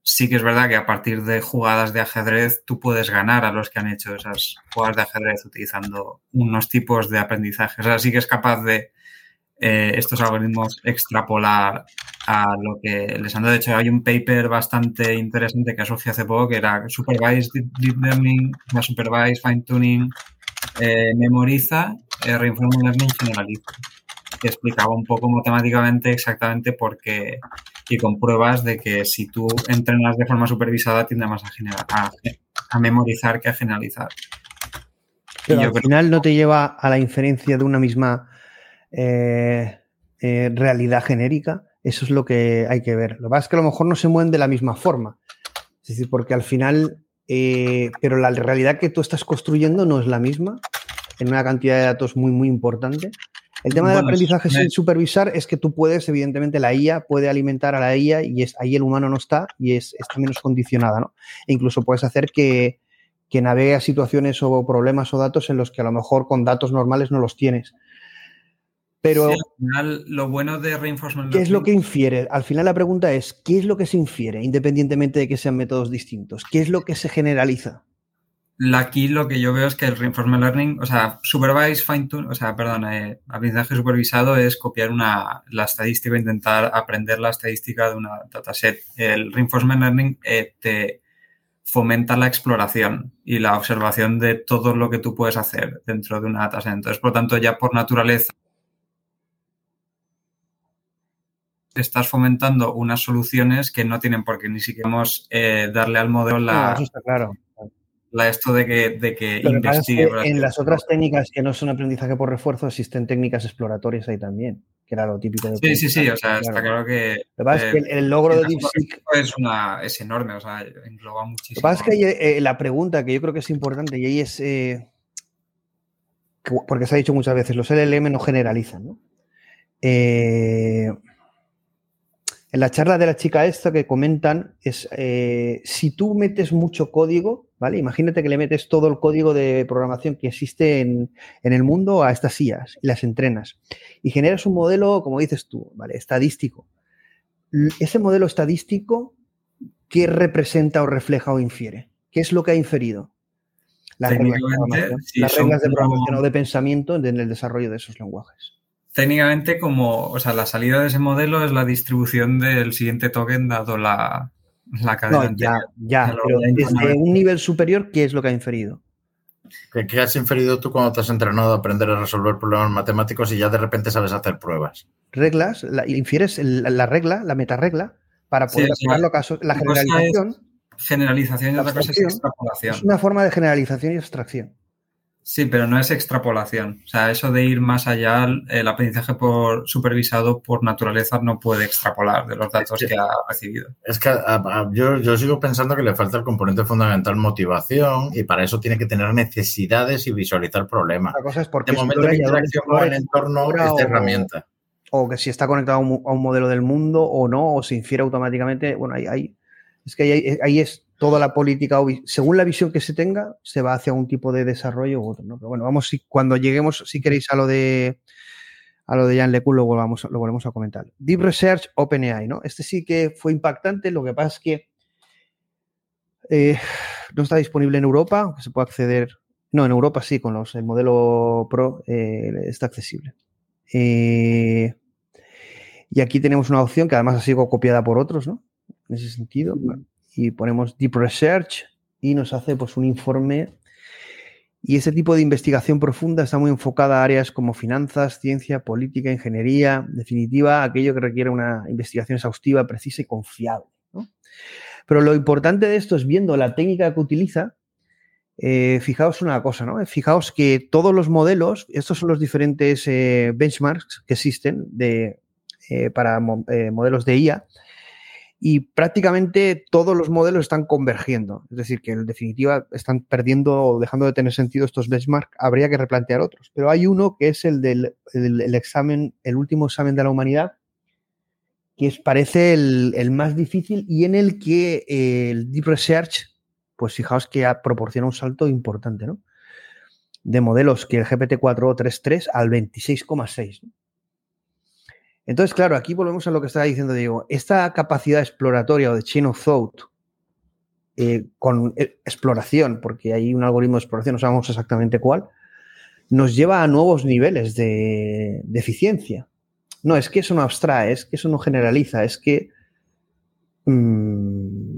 Speaker 7: sí que es verdad que a partir de jugadas de ajedrez tú puedes ganar a los que han hecho esas jugadas de ajedrez utilizando unos tipos de aprendizaje. O sea, sí que es capaz de eh, estos algoritmos extrapolar a lo que les han dado. De hecho, hay un paper bastante interesante que asocié hace poco que era Supervised Deep Learning, la Supervised Fine Tuning, eh, memoriza, eh, Reinforcement Learning generaliza, que explicaba un poco matemáticamente exactamente por qué y con pruebas de que si tú entrenas de forma supervisada tiende más a, generar, a, a memorizar que a generalizar.
Speaker 5: Pero al final no te lleva a la inferencia de una misma eh, eh, realidad genérica. Eso es lo que hay que ver. Lo que pasa es que a lo mejor no se mueven de la misma forma. Es decir, porque al final, eh, pero la realidad que tú estás construyendo no es la misma en una cantidad de datos muy, muy importante. El tema bueno, del aprendizaje sin supervisar es que tú puedes, evidentemente, la I A puede alimentar a la I A y es, ahí el humano no está y es, está menos condicionada, ¿no? E incluso puedes hacer que, que navegue a situaciones o problemas o datos en los que a lo mejor con datos normales no los tienes. Pero,
Speaker 7: sí, al final, lo bueno de Reinforcement
Speaker 5: ¿qué es lo que infiere? Al final la pregunta es, ¿qué es lo que se infiere, independientemente de que sean métodos distintos? ¿Qué es lo que se generaliza?
Speaker 7: Aquí lo que yo veo es que el Reinforcement Learning, o sea, Supervised Fine Tune, o sea, perdón, eh, aprendizaje supervisado es copiar una, la estadística, intentar aprender la estadística de una dataset. El Reinforcement Learning eh, te fomenta la exploración y la observación de todo lo que tú puedes hacer dentro de una dataset. Entonces, por lo tanto, ya por naturaleza estás fomentando unas soluciones que no tienen por qué ni siquiera eh, darle al modelo la...
Speaker 5: No, eso está claro.
Speaker 7: La esto de que, de que
Speaker 5: Lo que
Speaker 7: investigue.
Speaker 5: pasa es que en las otras técnicas que no son aprendizaje por refuerzo existen técnicas exploratorias ahí también, que era lo típico de...
Speaker 7: Sí, sí, sí, o sea, claro. Está claro que...
Speaker 5: Lo que pasa eh, es que el, el logro de DeepSeek...
Speaker 7: Es, una, es enorme, o sea, engloba muchísimo.
Speaker 5: Lo que pasa es que hay, eh, la pregunta que yo creo que es importante y ahí es... Eh, que, porque se ha dicho muchas veces, los L L M no generalizan, ¿no? Eh... En la charla de la chica esta que comentan es eh, si tú metes mucho código, ¿vale? Imagínate que le metes todo el código de programación que existe en, en el mundo a estas I As y las entrenas y generas un modelo, como dices tú, ¿vale? Estadístico. Ese modelo estadístico, ¿qué representa o refleja o infiere? ¿Qué es lo que ha inferido? Las reglas de programación, sí, las reglas de programación como... o de pensamiento en el desarrollo de esos lenguajes.
Speaker 7: Técnicamente, como, o sea, la salida de ese modelo es la distribución del siguiente token dado la, la cadena.
Speaker 5: No, ya, ya, pero desde un nivel superior, ¿qué es lo que ha inferido?
Speaker 6: ¿Qué, ¿Qué has inferido tú cuando te has entrenado a aprender a resolver problemas matemáticos y ya de repente sabes hacer pruebas?
Speaker 5: Reglas, la, infieres la, la regla, la metarregla, para poder
Speaker 7: sí,
Speaker 5: aplicarlo a casos. La generalización.
Speaker 7: Generalización y otra cosa es extrapolación.
Speaker 5: Es una forma de generalización y abstracción.
Speaker 7: Sí, pero no es extrapolación. O sea, eso de ir más allá, el aprendizaje por supervisado por naturaleza no puede extrapolar de los datos es que, que ha recibido.
Speaker 6: Es que a, a, yo, yo sigo pensando que le falta el componente fundamental motivación y para eso tiene que tener necesidades y visualizar problemas.
Speaker 5: La cosa es porque
Speaker 6: de momento la interacción con el entorno es de herramienta.
Speaker 5: O que si está conectado a un, a un modelo del mundo o no, o se infiere automáticamente. Bueno, ahí, ahí es que ahí, ahí es toda la política, según la visión que se tenga, se va hacia un tipo de desarrollo u otro, ¿no? Pero bueno, vamos, si, cuando lleguemos, si queréis, a lo de a lo de Yann LeCun, lo, volvamos, lo volvemos a comentar. Deep Research, OpenAI, ¿no? Este sí que fue impactante, lo que pasa es que eh, no está disponible en Europa, aunque se puede acceder, no, en Europa sí, con los, el modelo Pro eh, está accesible. Eh, y aquí tenemos una opción que además ha sido copiada por otros, ¿no? En ese sentido, bueno. Y ponemos Deep Research y nos hace pues un informe y ese tipo de investigación profunda está muy enfocada a áreas como finanzas, ciencia, política, ingeniería, en definitiva, aquello que requiere una investigación exhaustiva, precisa y confiable, ¿no? Pero lo importante de esto es viendo la técnica que utiliza, eh, fijaos una cosa, ¿no? Fijaos que todos los modelos, estos son los diferentes eh, benchmarks que existen de, eh, para mo eh, modelos de I A, y prácticamente todos los modelos están convergiendo. Es decir, que en definitiva están perdiendo o dejando de tener sentido estos benchmarks. Habría que replantear otros. Pero hay uno que es el del el, el examen, el último examen de la humanidad, que es, parece el, el más difícil y en el que eh, el Deep Research, pues fijaos que proporciona un salto importante, ¿no? De modelos que el G P T cuatro o tres punto tres al veintiséis coma seis, ¿no? Entonces, claro, aquí volvemos a lo que estaba diciendo Diego. Esta capacidad exploratoria o de chain of thought eh, con exploración, porque hay un algoritmo de exploración, no sabemos exactamente cuál, nos lleva a nuevos niveles de, de eficiencia. No, es que eso no abstrae, es que eso no generaliza, es que... Mmm,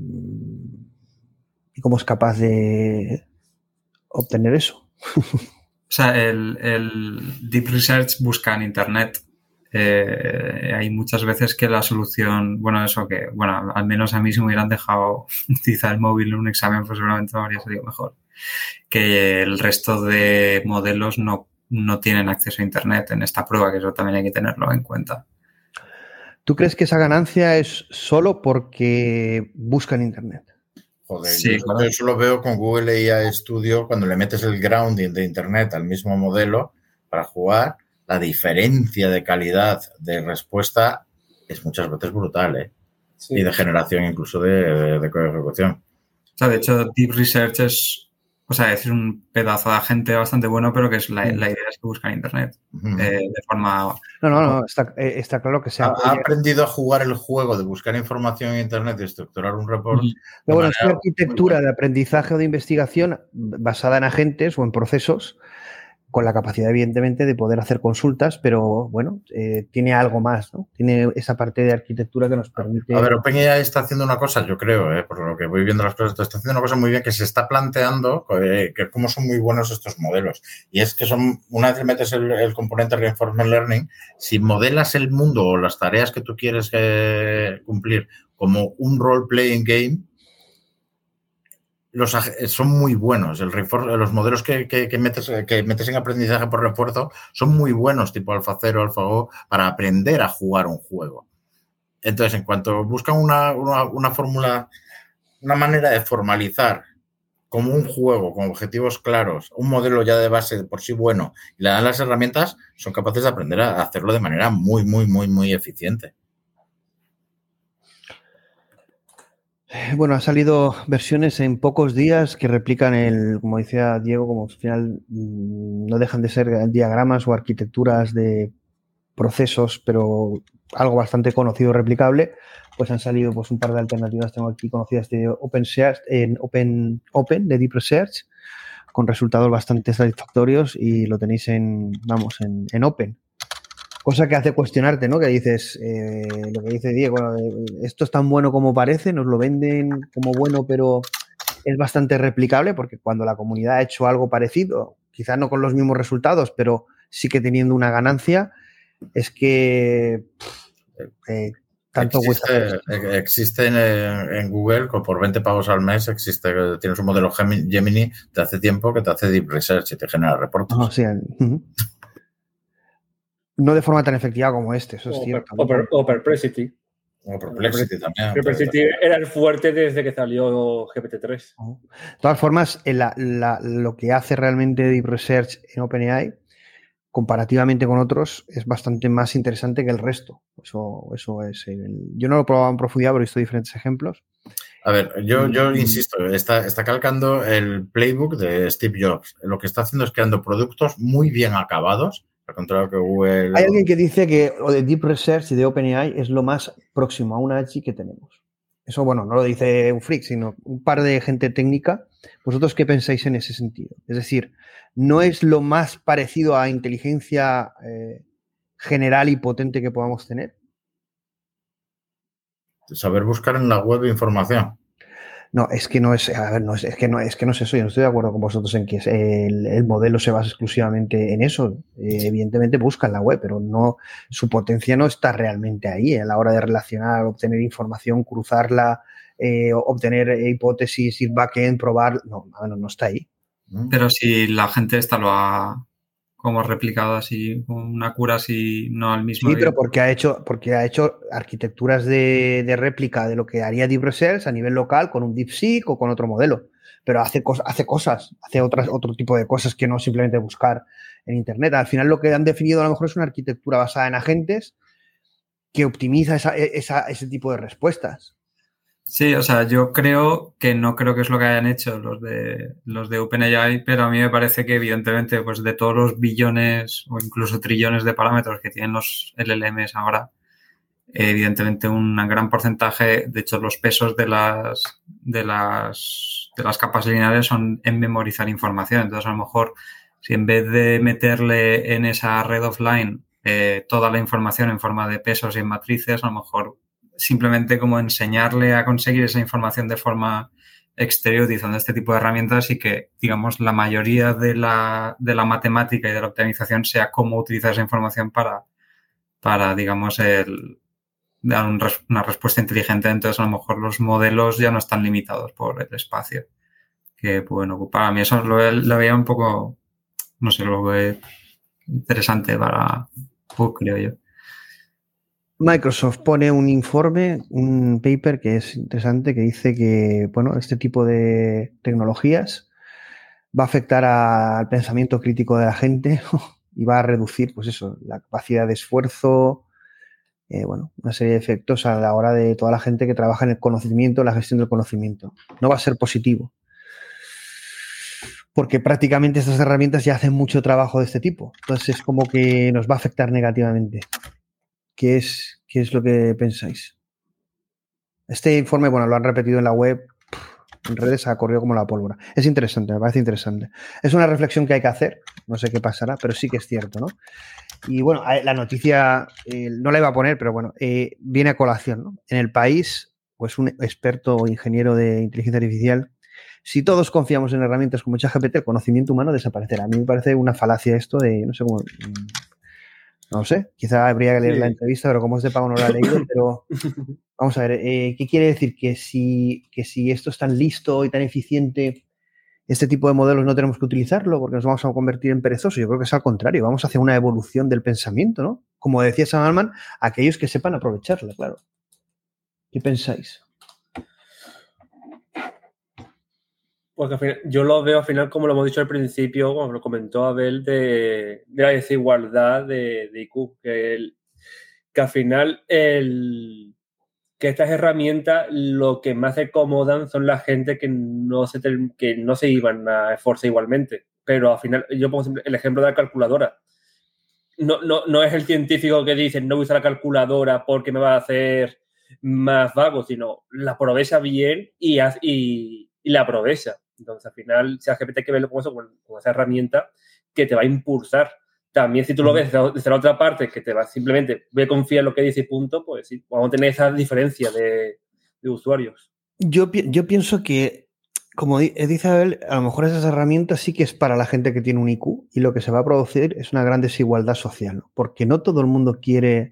Speaker 5: ¿y cómo es capaz de obtener eso?
Speaker 7: O sea, el, el Deep Research busca en Internet. Eh, hay muchas veces que la solución, bueno, eso que, bueno, al menos a mí si me hubieran dejado utilizar el móvil en un examen, pues seguramente me habría salido mejor. Que el resto de modelos no, no tienen acceso a Internet en esta prueba, que eso también hay que tenerlo en cuenta.
Speaker 5: ¿Tú crees que esa ganancia es solo porque buscan Internet?
Speaker 6: Joder,
Speaker 7: Sí,
Speaker 6: yo,
Speaker 7: claro.
Speaker 6: yo eso lo veo con Google A I Studio, cuando le metes el grounding de Internet al mismo modelo para jugar, la diferencia de calidad de respuesta es muchas veces brutal, ¿eh? Sí. Y de generación incluso de, de, de ejecución.
Speaker 7: O sea, de hecho, Deep Research es, o sea, es un pedazo de agente bastante bueno, pero que es la, la idea es que busca en Internet uh-huh. eh, de forma...
Speaker 5: No, no, no, está, eh, está claro que se
Speaker 6: ha, ha aprendido a jugar el juego de buscar información en Internet y estructurar un report. Uh-huh.
Speaker 5: Pero bueno, es una arquitectura de aprendizaje o de investigación basada en agentes o en procesos, con la capacidad, evidentemente, de poder hacer consultas, pero, bueno, eh, tiene algo más, ¿no? Tiene esa parte de arquitectura que nos permite...
Speaker 6: A ver, OpenAI está haciendo una cosa, yo creo, eh, por lo que voy viendo las cosas, está haciendo una cosa muy bien, que se está planteando eh, que cómo son muy buenos estos modelos. Y es que son, una vez que metes el, el componente Reinforcement Learning, si modelas el mundo o las tareas que tú quieres eh, cumplir como un role-playing game, Los, son muy buenos. El refuerzo, los modelos que, que, que, metes, que metes en aprendizaje por refuerzo son muy buenos, tipo AlphaZero, AlphaGo, para aprender a jugar un juego. Entonces, en cuanto buscan una, una, una fórmula, una manera de formalizar como un juego, con objetivos claros, un modelo ya de base por sí bueno, y le dan las herramientas, son capaces de aprender a hacerlo de manera muy, muy, muy, muy eficiente.
Speaker 5: Bueno, han salido versiones en pocos días que replican el, como decía Diego, como al final no dejan de ser diagramas o arquitecturas de procesos, pero algo bastante conocido, replicable. Pues han salido pues un par de alternativas, tengo aquí conocidas de OpenSearch, en Open, Open de Deep Research, con resultados bastante satisfactorios y lo tenéis en, vamos, en, en Open. Cosa que hace cuestionarte, ¿no? Que dices, eh, lo que dice Diego, bueno, esto es tan bueno como parece, nos lo venden como bueno, pero es bastante replicable, porque cuando la comunidad ha hecho algo parecido, quizás no con los mismos resultados, pero sí que teniendo una ganancia, es que eh, tanto
Speaker 6: existe, cuesta. Existe en, en Google, por veinte pavos al mes, existe, tienes un modelo Gemini de hace tiempo que te hace Deep Research y te genera reportes.
Speaker 5: Oh, sí. Uh-huh. No de forma tan efectiva como este, eso es
Speaker 8: o
Speaker 5: cierto.
Speaker 8: Per, o, per, o Perplexity.
Speaker 6: O Perplexity también.
Speaker 8: Perplexity era el fuerte desde que salió G P T tres.
Speaker 5: De todas formas, la, la, lo que hace realmente Deep Research en OpenAI, comparativamente con otros, es bastante más interesante que el resto. Eso, eso es. El, yo no lo he probado en profundidad, pero he visto diferentes ejemplos.
Speaker 6: A ver, yo, yo insisto, está, está calcando el playbook de Steve Jobs. Lo que está haciendo es creando productos muy bien acabados. Al contrario que Google.
Speaker 5: Hay alguien que dice que lo de Deep Research y de OpenAI es lo más próximo a una A G I que tenemos. Eso, bueno, no lo dice un freak, sino un par de gente técnica. ¿Vosotros qué pensáis en ese sentido? Es decir, ¿no es lo más parecido a inteligencia eh, general y potente que podamos tener?
Speaker 6: Saber buscar en la web información.
Speaker 5: No, es que no es, a ver, no es, es que no es que no es eso. Yo no estoy de acuerdo con vosotros en que el, el modelo se basa exclusivamente en eso. Eh, evidentemente busca en la web, pero no, su potencia no está realmente ahí a la hora de relacionar, obtener información, cruzarla, eh, obtener hipótesis, ir backend, probar. No, no, no está ahí.
Speaker 7: Pero si la gente esta lo ha como replicado así, con una cura así, no al mismo.
Speaker 5: Sí, pero porque ha hecho, porque ha hecho arquitecturas de, de réplica de lo que haría Deep Research a nivel local con un DeepSeek o con otro modelo. Pero hace, cos, hace cosas, hace otras, otro tipo de cosas que no simplemente buscar en Internet. Al final lo que han definido a lo mejor es una arquitectura basada en agentes que optimiza esa, esa, ese tipo de respuestas.
Speaker 7: Sí, o sea, yo creo que no creo que es lo que hayan hecho los de los de OpenAI, pero a mí me parece que evidentemente pues de todos los billones o incluso trillones de parámetros que tienen los L L Ms ahora, evidentemente un gran porcentaje, de hecho los pesos de las, de las, de las capas lineales son en memorizar información. Entonces a lo mejor si en vez de meterle en esa red offline eh, toda la información en forma de pesos y en matrices, a lo mejor simplemente como enseñarle a conseguir esa información de forma exterior utilizando este tipo de herramientas y que, digamos, la mayoría de la, de la matemática y de la optimización sea cómo utilizar esa información para, para digamos, el, dar un, una respuesta inteligente. Entonces, a lo mejor los modelos ya no están limitados por el espacio que pueden ocupar. A mí eso lo, lo veía un poco, no sé, lo veo interesante para, pues, creo yo.
Speaker 5: Microsoft pone un informe, un paper que es interesante, que dice que, bueno, este tipo de tecnologías va a afectar a, al pensamiento crítico de la gente y va a reducir, pues eso, la capacidad de esfuerzo, eh, bueno, una serie de efectos a la hora de toda la gente que trabaja en el conocimiento, la gestión del conocimiento. No va a ser positivo, porque prácticamente estas herramientas ya hacen mucho trabajo de este tipo. Entonces es como que nos va a afectar negativamente. ¿Qué es, qué es lo que pensáis? Este informe, bueno, lo han repetido en la web, en redes ha corrido como la pólvora. Es interesante, me parece interesante. Es una reflexión que hay que hacer, no sé qué pasará, pero sí que es cierto, ¿no? Y bueno, la noticia, eh, no la iba a poner, pero bueno, eh, viene a colación, ¿no? En el país, pues un experto o ingeniero de inteligencia artificial, si todos confiamos en herramientas como ChatGPT, el conocimiento humano desaparecerá. A mí me parece una falacia esto de, no sé cómo... No sé, quizá habría que leer sí. la entrevista, pero como es de pago no la he leído, pero vamos a ver, eh, ¿qué quiere decir? Que si, que si esto es tan listo y tan eficiente, este tipo de modelos no tenemos que utilizarlo porque nos vamos a convertir en perezosos. Yo creo que es al contrario, vamos hacia una evolución del pensamiento, ¿no? Como decía Sam Altman, aquellos que sepan aprovecharla, claro. ¿Qué pensáis?
Speaker 8: Pues al final, yo lo veo al final, como lo hemos dicho al principio, como lo comentó Abel, de, de la desigualdad de, de I Q. Que, el, que al final, el, que estas herramientas lo que más se acomodan son la gente que no se, que no se iban a esforzar igualmente. Pero al final, yo pongo el ejemplo de la calculadora. No, no, no es el científico que dice no voy a usar la calculadora porque me va a hacer más vago, sino la aprovecha bien y, y, y la aprovecha. Entonces, al final, ChatGPT hay que verlo como eso, como esa herramienta que te va a impulsar. También, si tú lo ves desde la otra parte, que te va simplemente, voy a confiar en lo que dice y punto, pues sí, vamos a tener esa diferencia de, de usuarios.
Speaker 5: Yo, yo pienso que, como dice Abel, a lo mejor esas herramientas sí que es para la gente que tiene un I Q y lo que se va a producir es una gran desigualdad social, ¿no? Porque no todo el mundo quiere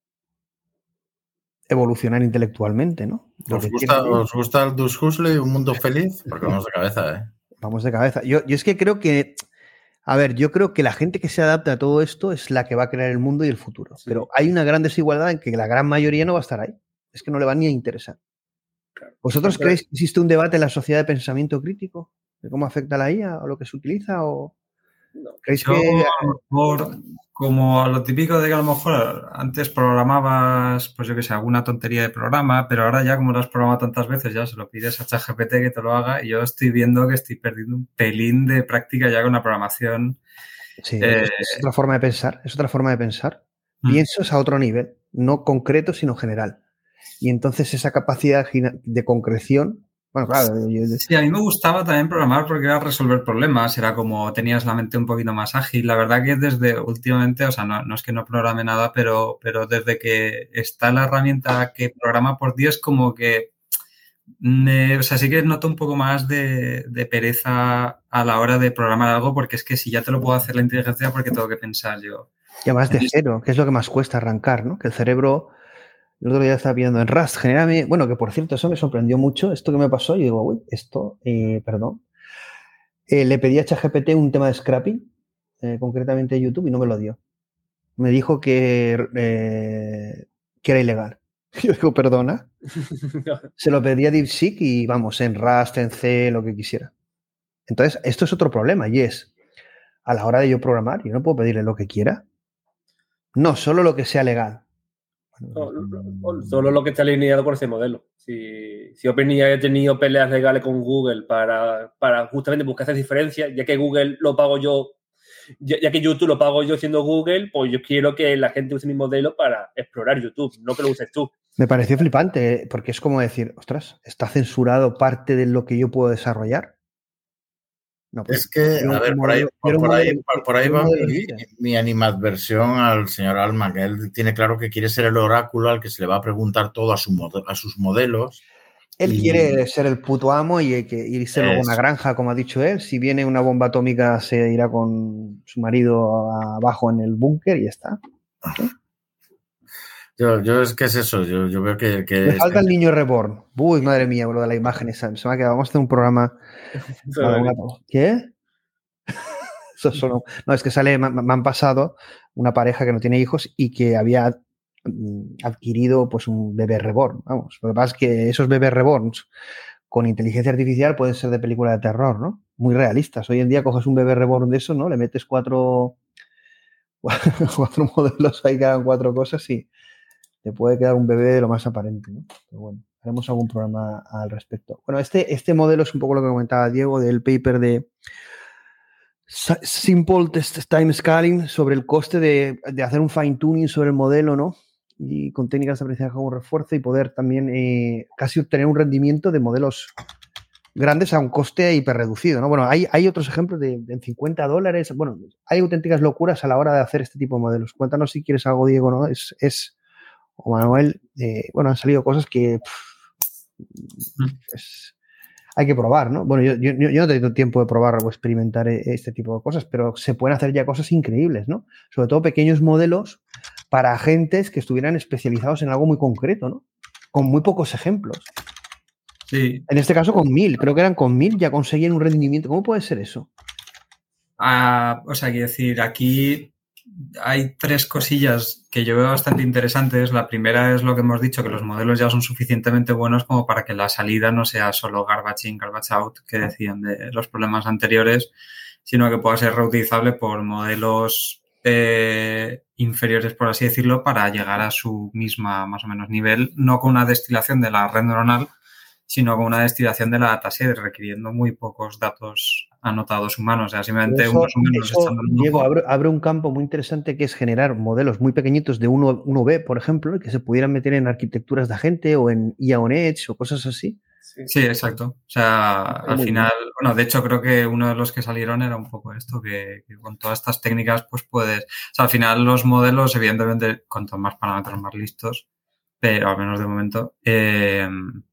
Speaker 5: evolucionar intelectualmente, ¿no?
Speaker 6: ¿Os gusta, ¿Os gusta el Dus Huxley, Un Mundo Feliz? Porque vamos de cabeza, ¿eh?
Speaker 5: Vamos de cabeza. Yo, yo es que creo que, a ver, yo creo que la gente que se adapta a todo esto es la que va a crear el mundo y el futuro. Sí. Pero hay una gran desigualdad en que la gran mayoría no va a estar ahí. Es que no le va ni a interesar. Claro. ¿Vosotros Pero... creéis que existe un debate en la sociedad de pensamiento crítico? ¿De cómo afecta la I A o lo que se utiliza? ¿O
Speaker 7: no.
Speaker 5: creéis
Speaker 7: Yo,
Speaker 5: que...?
Speaker 7: Por... Como lo típico de que a lo mejor antes programabas, pues yo que sé, alguna tontería de programa, pero ahora ya como lo has programado tantas veces, ya se lo pides a ChatGPT que te lo haga y yo estoy viendo que estoy perdiendo un pelín de práctica ya con la programación.
Speaker 5: Sí, eh, es otra forma de pensar, es otra forma de pensar. Mm. Piensas a otro nivel, no concreto, sino general. Y entonces esa capacidad de concreción... Bueno, claro. Yo...
Speaker 7: Sí, a mí me gustaba también programar porque era resolver problemas, era como tenías la mente un poquito más ágil. La verdad que desde últimamente, o sea, no, no es que no programe nada, pero, pero desde que está la herramienta que programa por día es como que, me, o sea, sí que noto un poco más de, de pereza a la hora de programar algo porque es que si ya te lo puedo hacer la inteligencia, porque tengo que pensar yo.
Speaker 5: Ya vas de cero, que es lo que más cuesta arrancar, ¿no? Que el cerebro... El otro día estaba pidiendo en Rust, genérame... Bueno, que por cierto, eso me sorprendió mucho, esto que me pasó, y digo, uy, esto, eh, perdón. Eh, le pedí a ChatGPT un tema de scrapping, eh, concretamente de YouTube, y no me lo dio. Me dijo que, eh, que era ilegal. Yo digo, perdona. Se lo pedí a DeepSeek y vamos, en Rust, en C, lo que quisiera. Entonces, esto es otro problema, y es, a la hora de yo programar, yo no puedo pedirle lo que quiera. No, solo lo que sea legal.
Speaker 8: No, solo lo que está alineado con ese modelo. Si, si OpenAI ha tenido peleas legales con Google para, para justamente buscar esas diferencias, ya que Google lo pago yo ya, ya que YouTube lo pago yo siendo Google, pues yo quiero que la gente use mi modelo para explorar YouTube, no que lo uses tú.
Speaker 5: Me pareció flipante, porque es como decir, ostras, ¿está censurado parte de lo que yo puedo desarrollar? No, pues,
Speaker 6: es que, a ver, por ahí, por, por ahí, por, por ahí va mi, mi animadversión al señor Altman, que él tiene claro que quiere ser el oráculo al que se le va a preguntar todo a, su, a sus modelos.
Speaker 5: Él y... quiere ser el puto amo y que irse luego a una granja, como ha dicho él. Si viene una bomba atómica, se irá con su marido abajo en el búnker y ya está. ¿Sí?
Speaker 6: Yo, yo es que es eso, yo, yo veo que... que
Speaker 5: Me falta
Speaker 6: es...
Speaker 5: el niño reborn. Uy, madre mía, lo de la imagen esa. Se me ha quedado, vamos a hacer un programa... ¿Qué? Eso solo... No, es que sale, me, me han pasado una pareja que no tiene hijos y que había adquirido pues un bebé reborn. Vamos, lo que pasa es que esos bebés reborns con inteligencia artificial pueden ser de película de terror, ¿no? Muy realistas. Hoy en día coges un bebé reborn de eso, ¿no? Le metes cuatro... cuatro modelos ahí que hagan cuatro cosas y te puede quedar un bebé de lo más aparente, ¿no? Pero bueno, haremos algún programa al respecto. Bueno, este, este modelo es un poco lo que comentaba Diego del paper de Simple Time Scaling sobre el coste de, de hacer un fine tuning sobre el modelo, ¿no? Y con técnicas de aprendizaje como refuerzo y poder también eh, casi obtener un rendimiento de modelos grandes a un coste hiperreducido, ¿no? Bueno, hay, hay otros ejemplos de, de cincuenta dólares. Bueno, hay auténticas locuras a la hora de hacer este tipo de modelos. Cuéntanos si quieres algo, Diego, ¿no? Es... es o Manuel, eh, bueno, han salido cosas que pff, pues, hay que probar, ¿no? Bueno, yo, yo, yo no he tenido tiempo de probar o experimentar este tipo de cosas, pero se pueden hacer ya cosas increíbles, ¿no? Sobre todo pequeños modelos para agentes que estuvieran especializados en algo muy concreto, ¿no? Con muy pocos ejemplos.
Speaker 7: Sí.
Speaker 5: En este caso con mil, creo que eran con mil, ya conseguían un rendimiento. ¿Cómo puede ser eso?
Speaker 7: Ah, o sea, quiero decir, aquí hay tres cosillas que yo veo bastante interesantes. La primera es lo que hemos dicho, que los modelos ya son suficientemente buenos como para que la salida no sea solo garbage in, garbage out, que decían de los problemas anteriores, sino que pueda ser reutilizable por modelos eh, inferiores, por así decirlo, para llegar a su misma, más o menos, nivel, no con una destilación de la red neuronal, sino con una destilación de la dataset, requiriendo muy pocos datos anotados humanos, o sea, simplemente
Speaker 5: eso,
Speaker 7: unos números
Speaker 5: eso,
Speaker 7: echando un
Speaker 5: Diego,
Speaker 7: ojo.
Speaker 5: abre, abre un campo muy interesante que es generar modelos muy pequeñitos de uno B, por ejemplo, que se pudieran meter en arquitecturas de agente o en I A on Edge o cosas así.
Speaker 7: Sí, sí, exacto. O sea,
Speaker 5: Muy
Speaker 7: al final,
Speaker 5: bien.
Speaker 7: bueno, de hecho creo que uno de los que salieron era un poco esto, que, que con todas estas técnicas pues puedes, o sea, al final los modelos, evidentemente, cuanto más parámetros más listos, pero al menos de momento, eh,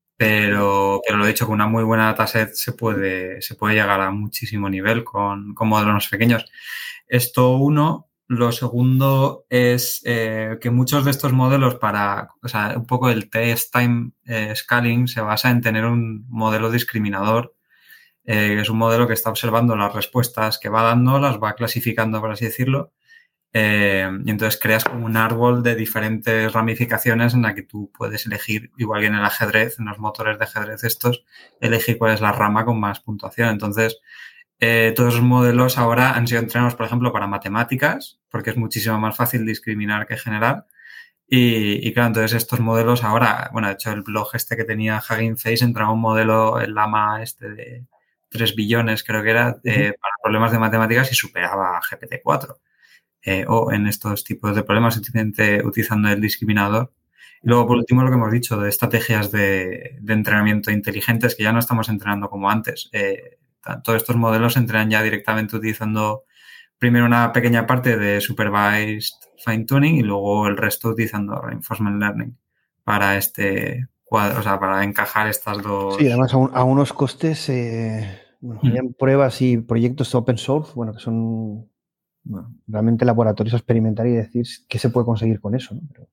Speaker 7: pero, pero lo he dicho, con una muy buena dataset se puede, se puede llegar a muchísimo nivel con, con modelos más pequeños. Esto uno. Lo segundo es eh, que muchos de estos modelos para, o sea, un poco el test time eh, scaling se basa en tener un modelo discriminador, eh, que es un modelo que está observando las respuestas que va dando, las va clasificando, por así decirlo, eh, y entonces creas como un árbol de diferentes ramificaciones en la que tú puedes elegir, igual que en el ajedrez, en los motores de ajedrez estos, elegir cuál es la rama con más puntuación. Entonces, Eh, todos esos modelos ahora han sido entrenados, por ejemplo, para matemáticas, porque es muchísimo más fácil discriminar que generar. Y, y claro, entonces estos modelos ahora, bueno, de hecho el blog este que tenía Hugging Face entraba un modelo, el Llama este de tres billones, creo que era, eh, para problemas de matemáticas y superaba a G P T cuatro. Eh, o en estos tipos de problemas, simplemente utilizando el discriminador. Y luego, por último, lo que hemos dicho de estrategias de, de entrenamiento inteligentes, que ya no estamos entrenando como antes. Eh, Todos estos modelos se entrenan ya directamente utilizando primero una pequeña parte de supervised fine tuning y luego el resto utilizando reinforcement learning para este cuadro, o sea, para encajar estas dos.
Speaker 5: Sí, además a, un, a unos costes, eh, bueno, mm. hay pruebas y proyectos open source, bueno, que son bueno, realmente laboratorios a experimentar y decir qué se puede conseguir con eso, ¿no? Pero,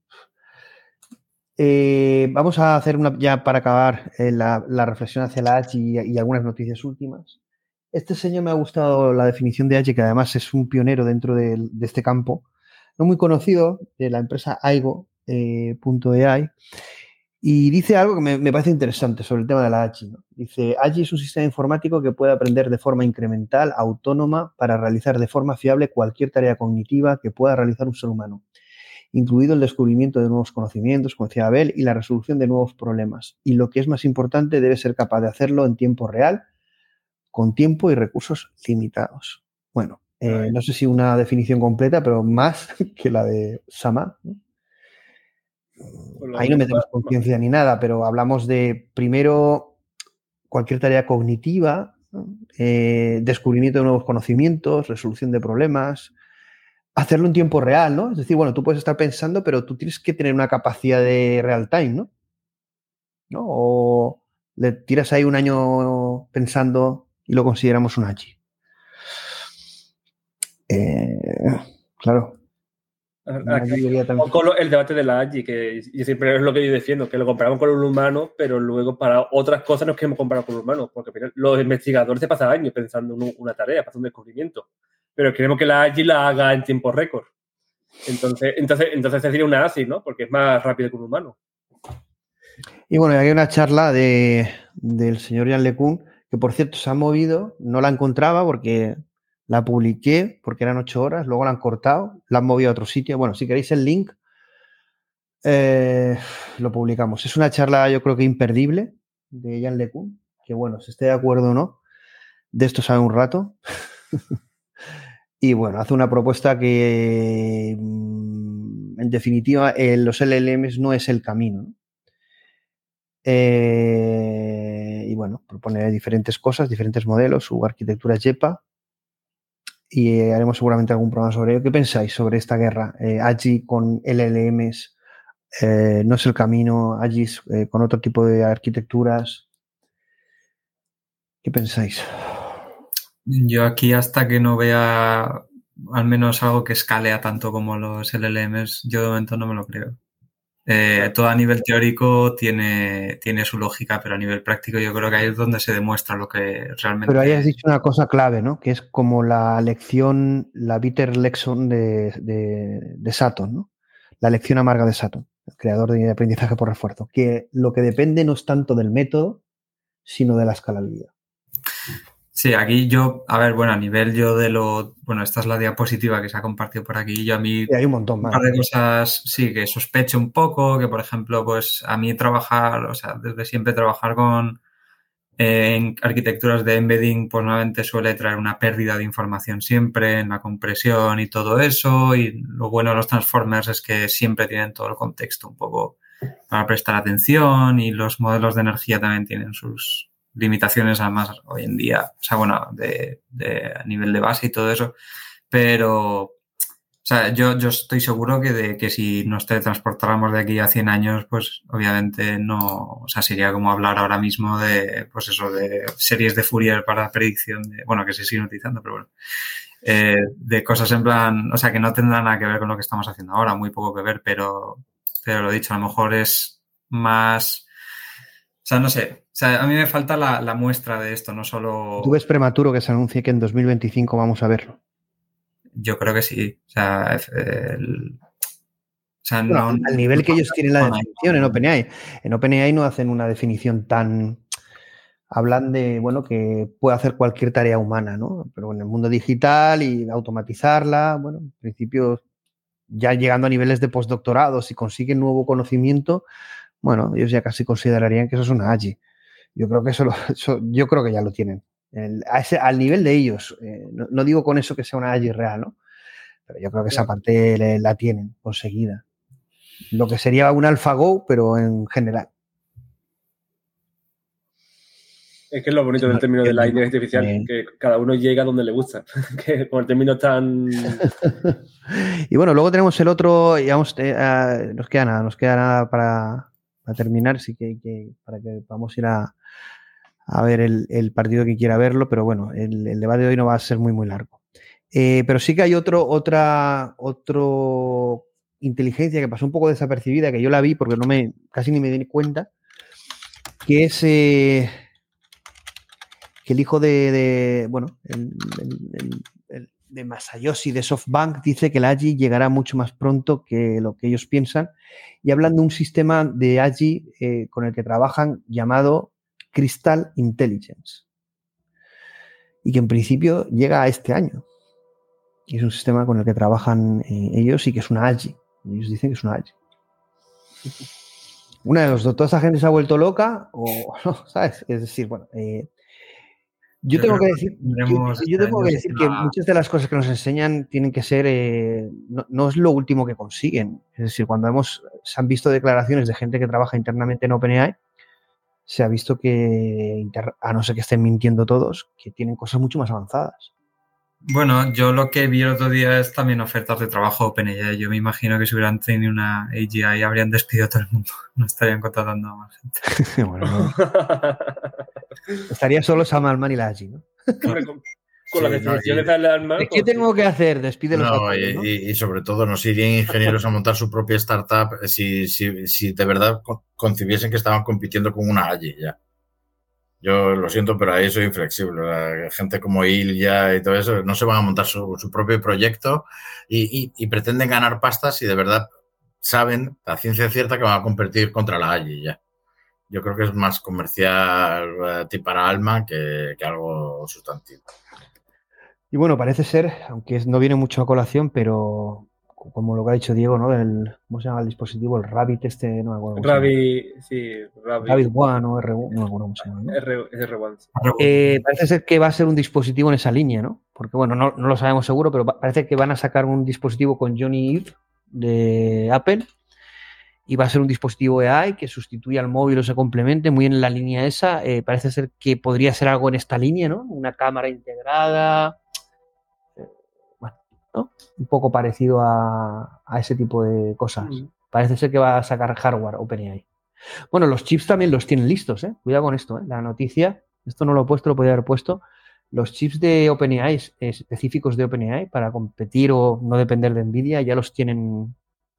Speaker 5: eh, vamos a hacer una, ya para acabar eh, la, la reflexión hacia la H y, y algunas noticias últimas. Este señor me ha gustado la definición de H, que además es un pionero dentro de, de este campo, no muy conocido, de la empresa aigo punto a i, y dice algo que me, me parece interesante sobre el tema de la H, ¿no? Dice, H es un sistema informático que puede aprender de forma incremental, autónoma, para realizar de forma fiable cualquier tarea cognitiva que pueda realizar un ser humano, incluido el descubrimiento de nuevos conocimientos, como decía Abel, y la resolución de nuevos problemas. Y lo que es más importante, debe ser capaz de hacerlo en tiempo real, con tiempo y recursos limitados. Bueno, Eh, no sé si una definición completa, pero más que la de Sama, ¿no? Ahí no metemos conciencia ni nada, pero hablamos de, primero, cualquier tarea cognitiva, ¿no? eh, descubrimiento de nuevos conocimientos, resolución de problemas, hacerlo en tiempo real, ¿no? Es decir, bueno, tú puedes estar pensando, pero tú tienes que tener una capacidad de real time, ¿no? ¿No? O le tiras ahí un año pensando y lo consideramos un Agi. Eh, claro.
Speaker 8: Un poco el debate de la Agi, que yo siempre es lo que yo defiendo, que lo comparamos con el humano, pero luego para otras cosas nos queremos comparar con el humano, porque al final los investigadores se pasan años pensando en una tarea, pasan un descubrimiento, pero queremos que la Agi la haga en tiempo récord. Entonces, entonces, entonces sería una A S I, ¿no? Porque es más rápido que un humano.
Speaker 5: Y bueno, hay una charla de, del señor Yann LeCun, que por cierto se ha movido, no la encontraba porque la publiqué, porque eran ocho horas, luego la han cortado, la han movido a otro sitio. Bueno, si queréis el link, eh, lo publicamos. Es una charla, yo creo que imperdible, de Yann LeCun, que bueno, si esté de acuerdo o no, de esto sabe un rato. Y bueno, hace una propuesta que, en definitiva, eh, los L L Ms no es el camino, ¿no? Eh, y bueno, propone diferentes cosas, diferentes modelos, su arquitectura JEPA, y eh, haremos seguramente algún programa sobre ello. ¿Qué pensáis sobre esta guerra? Eh, Agi con L L Ms eh, no es el camino, Agi eh, con otro tipo de arquitecturas. ¿Qué pensáis?
Speaker 7: Yo aquí, hasta que no vea al menos algo que escalea tanto como los L L Ms, yo de momento no me lo creo. Eh, todo a nivel teórico tiene, tiene su lógica, pero a nivel práctico yo creo que ahí es donde se demuestra lo que realmente...
Speaker 5: Pero ahí has dicho una cosa clave, ¿no? Que es como la lección, la bitter lección de, de, de Sutton, ¿no? La lección amarga de Sutton, el creador de aprendizaje por refuerzo, que lo que depende no es tanto del método, sino de la escalabilidad.
Speaker 7: Sí, aquí yo, a ver, bueno, a nivel yo de lo... Bueno, esta es la diapositiva que se ha compartido por aquí. Yo a mí...
Speaker 5: Y hay un montón más.
Speaker 7: Un par de cosas, sí, que sospecho un poco, que por ejemplo, pues a mí trabajar, o sea, desde siempre trabajar con eh, en arquitecturas de embedding, pues normalmente suele traer una pérdida de información siempre en la compresión y todo eso. Y lo bueno de los transformers es que siempre tienen todo el contexto un poco para prestar atención, y los modelos de energía también tienen sus limitaciones, además, hoy en día, o sea, bueno, de, de a nivel de base y todo eso, pero, o sea, yo, yo estoy seguro que de que si nos teletransportáramos de aquí a cien años, pues obviamente no, o sea, sería como hablar ahora mismo de, pues eso, de series de Fourier para predicción de, bueno, que se siguen utilizando, pero bueno, eh, de cosas en plan, o sea, que no tendrán nada que ver con lo que estamos haciendo ahora, muy poco que ver, pero, pero lo dicho, a lo mejor es más... O sea, no sé. O sea, a mí me falta la, la muestra de esto, no solo...
Speaker 5: ¿Tú ves prematuro que se anuncie que en dos mil veinticinco vamos a verlo?
Speaker 7: Yo creo que sí. O sea, el... o sea
Speaker 5: bueno,
Speaker 7: no...
Speaker 5: al nivel que ellos tienen la definición en OpenAI. En OpenAI no hacen una definición tan... Hablan de, bueno, que puede hacer cualquier tarea humana, ¿no? Pero en el mundo digital y automatizarla, bueno, en principio, ya llegando a niveles de postdoctorado, si consiguen nuevo conocimiento... Bueno, ellos ya casi considerarían que eso es una Agi. Yo creo que eso, lo, eso yo creo que ya lo tienen. El, a ese, al nivel de ellos. Eh, no, no digo con eso que sea una Agi real, ¿no? Pero yo creo que esa parte le, la tienen conseguida. Lo que sería un AlphaGo, pero en general.
Speaker 8: Es que es lo bonito del término de la inteligencia artificial, eh, que cada uno llega donde le gusta. Que con el término tan...
Speaker 5: Y bueno, luego tenemos el otro, y vamos, eh, uh, nos queda nada, nos queda nada para... Para terminar, sí que, que para que podamos ir a, a ver el, el partido que quiera verlo, pero bueno, el, el debate de hoy no va a ser muy, muy largo. Eh, pero sí que hay otro, otra otro inteligencia que pasó un poco desapercibida, que yo la vi porque no me casi ni me di cuenta, que es eh, que el hijo de, de bueno, el, el, el, el de Masayoshi de SoftBank dice que la Agi llegará mucho más pronto que lo que ellos piensan, y hablan de un sistema de Agi eh, con el que trabajan llamado Crystal Intelligence, y que en principio llega a este año, y es un sistema con el que trabajan eh, ellos, y que es una Agi. Ellos dicen que es una Agi. Una de los dos, toda esa gente se ha vuelto loca o no, ¿sabes? Es decir, bueno, eh, Yo, yo tengo que decir, yo, yo tengo que, decir que
Speaker 7: la...
Speaker 5: muchas de las cosas que nos enseñan tienen que ser, eh, no, no es lo último que consiguen. Es decir, cuando hemos, se han visto declaraciones de gente que trabaja internamente en OpenAI, se ha visto que, a no ser que estén mintiendo todos, que tienen cosas mucho más avanzadas.
Speaker 7: Bueno, yo lo que vi el otro día es también ofertas de trabajo OpenAI. Yo me imagino que si hubieran tenido una A G I habrían despedido a todo el mundo. No estarían contratando a más gente.
Speaker 5: Bueno, no. Estaría solo Sam Altman y la A G I, ¿no?
Speaker 8: Con, con sí, la definición no, de Sam Altman.
Speaker 5: ¿Qué tengo que hacer? Despídelos
Speaker 6: no,
Speaker 5: a todos,
Speaker 6: y,
Speaker 5: ¿no?
Speaker 6: Y, y sobre todo nos irían ingenieros a montar su propia startup si, si, si de verdad concibiesen que estaban compitiendo con una A G I ya. Yo lo siento, pero ahí soy inflexible. La gente como Ilya y todo eso no se van a montar su, su propio proyecto y, y, y pretenden ganar pastas si de verdad saben, la ciencia cierta, que van a competir contra la A G I ya. Yo creo que es más comercial eh, para Alma que, que algo sustantivo.
Speaker 5: Y bueno, parece ser, aunque no viene mucho a colación, pero como lo que ha dicho Diego, ¿no? Del, ¿cómo se llama el dispositivo? El Rabbit este, no me acuerdo.
Speaker 8: Rabbit, sí, Rabbit.
Speaker 5: Rabbit One o R uno, no me acuerdo cómo se llama, ¿no?
Speaker 8: R, R uno.
Speaker 5: Eh, parece ser que va a ser un dispositivo en esa línea, ¿no? Porque bueno, no, no lo sabemos seguro, pero parece que van a sacar un dispositivo con Johnny Ive de Apple y va a ser un dispositivo A I que sustituya al móvil o se complemente, muy en la línea esa. Eh, parece ser que podría ser algo en esta línea, ¿no? Una cámara integrada, eh, bueno, ¿no? Un poco parecido a, a ese tipo de cosas. Mm. Parece ser que va a sacar hardware OpenAI. Bueno, los chips también los tienen listos, ¿eh? Cuidado con esto, ¿eh? La noticia, esto no lo he puesto, lo podría haber puesto. Los chips de OpenAI, específicos de OpenAI, para competir o no depender de NVIDIA, ya los tienen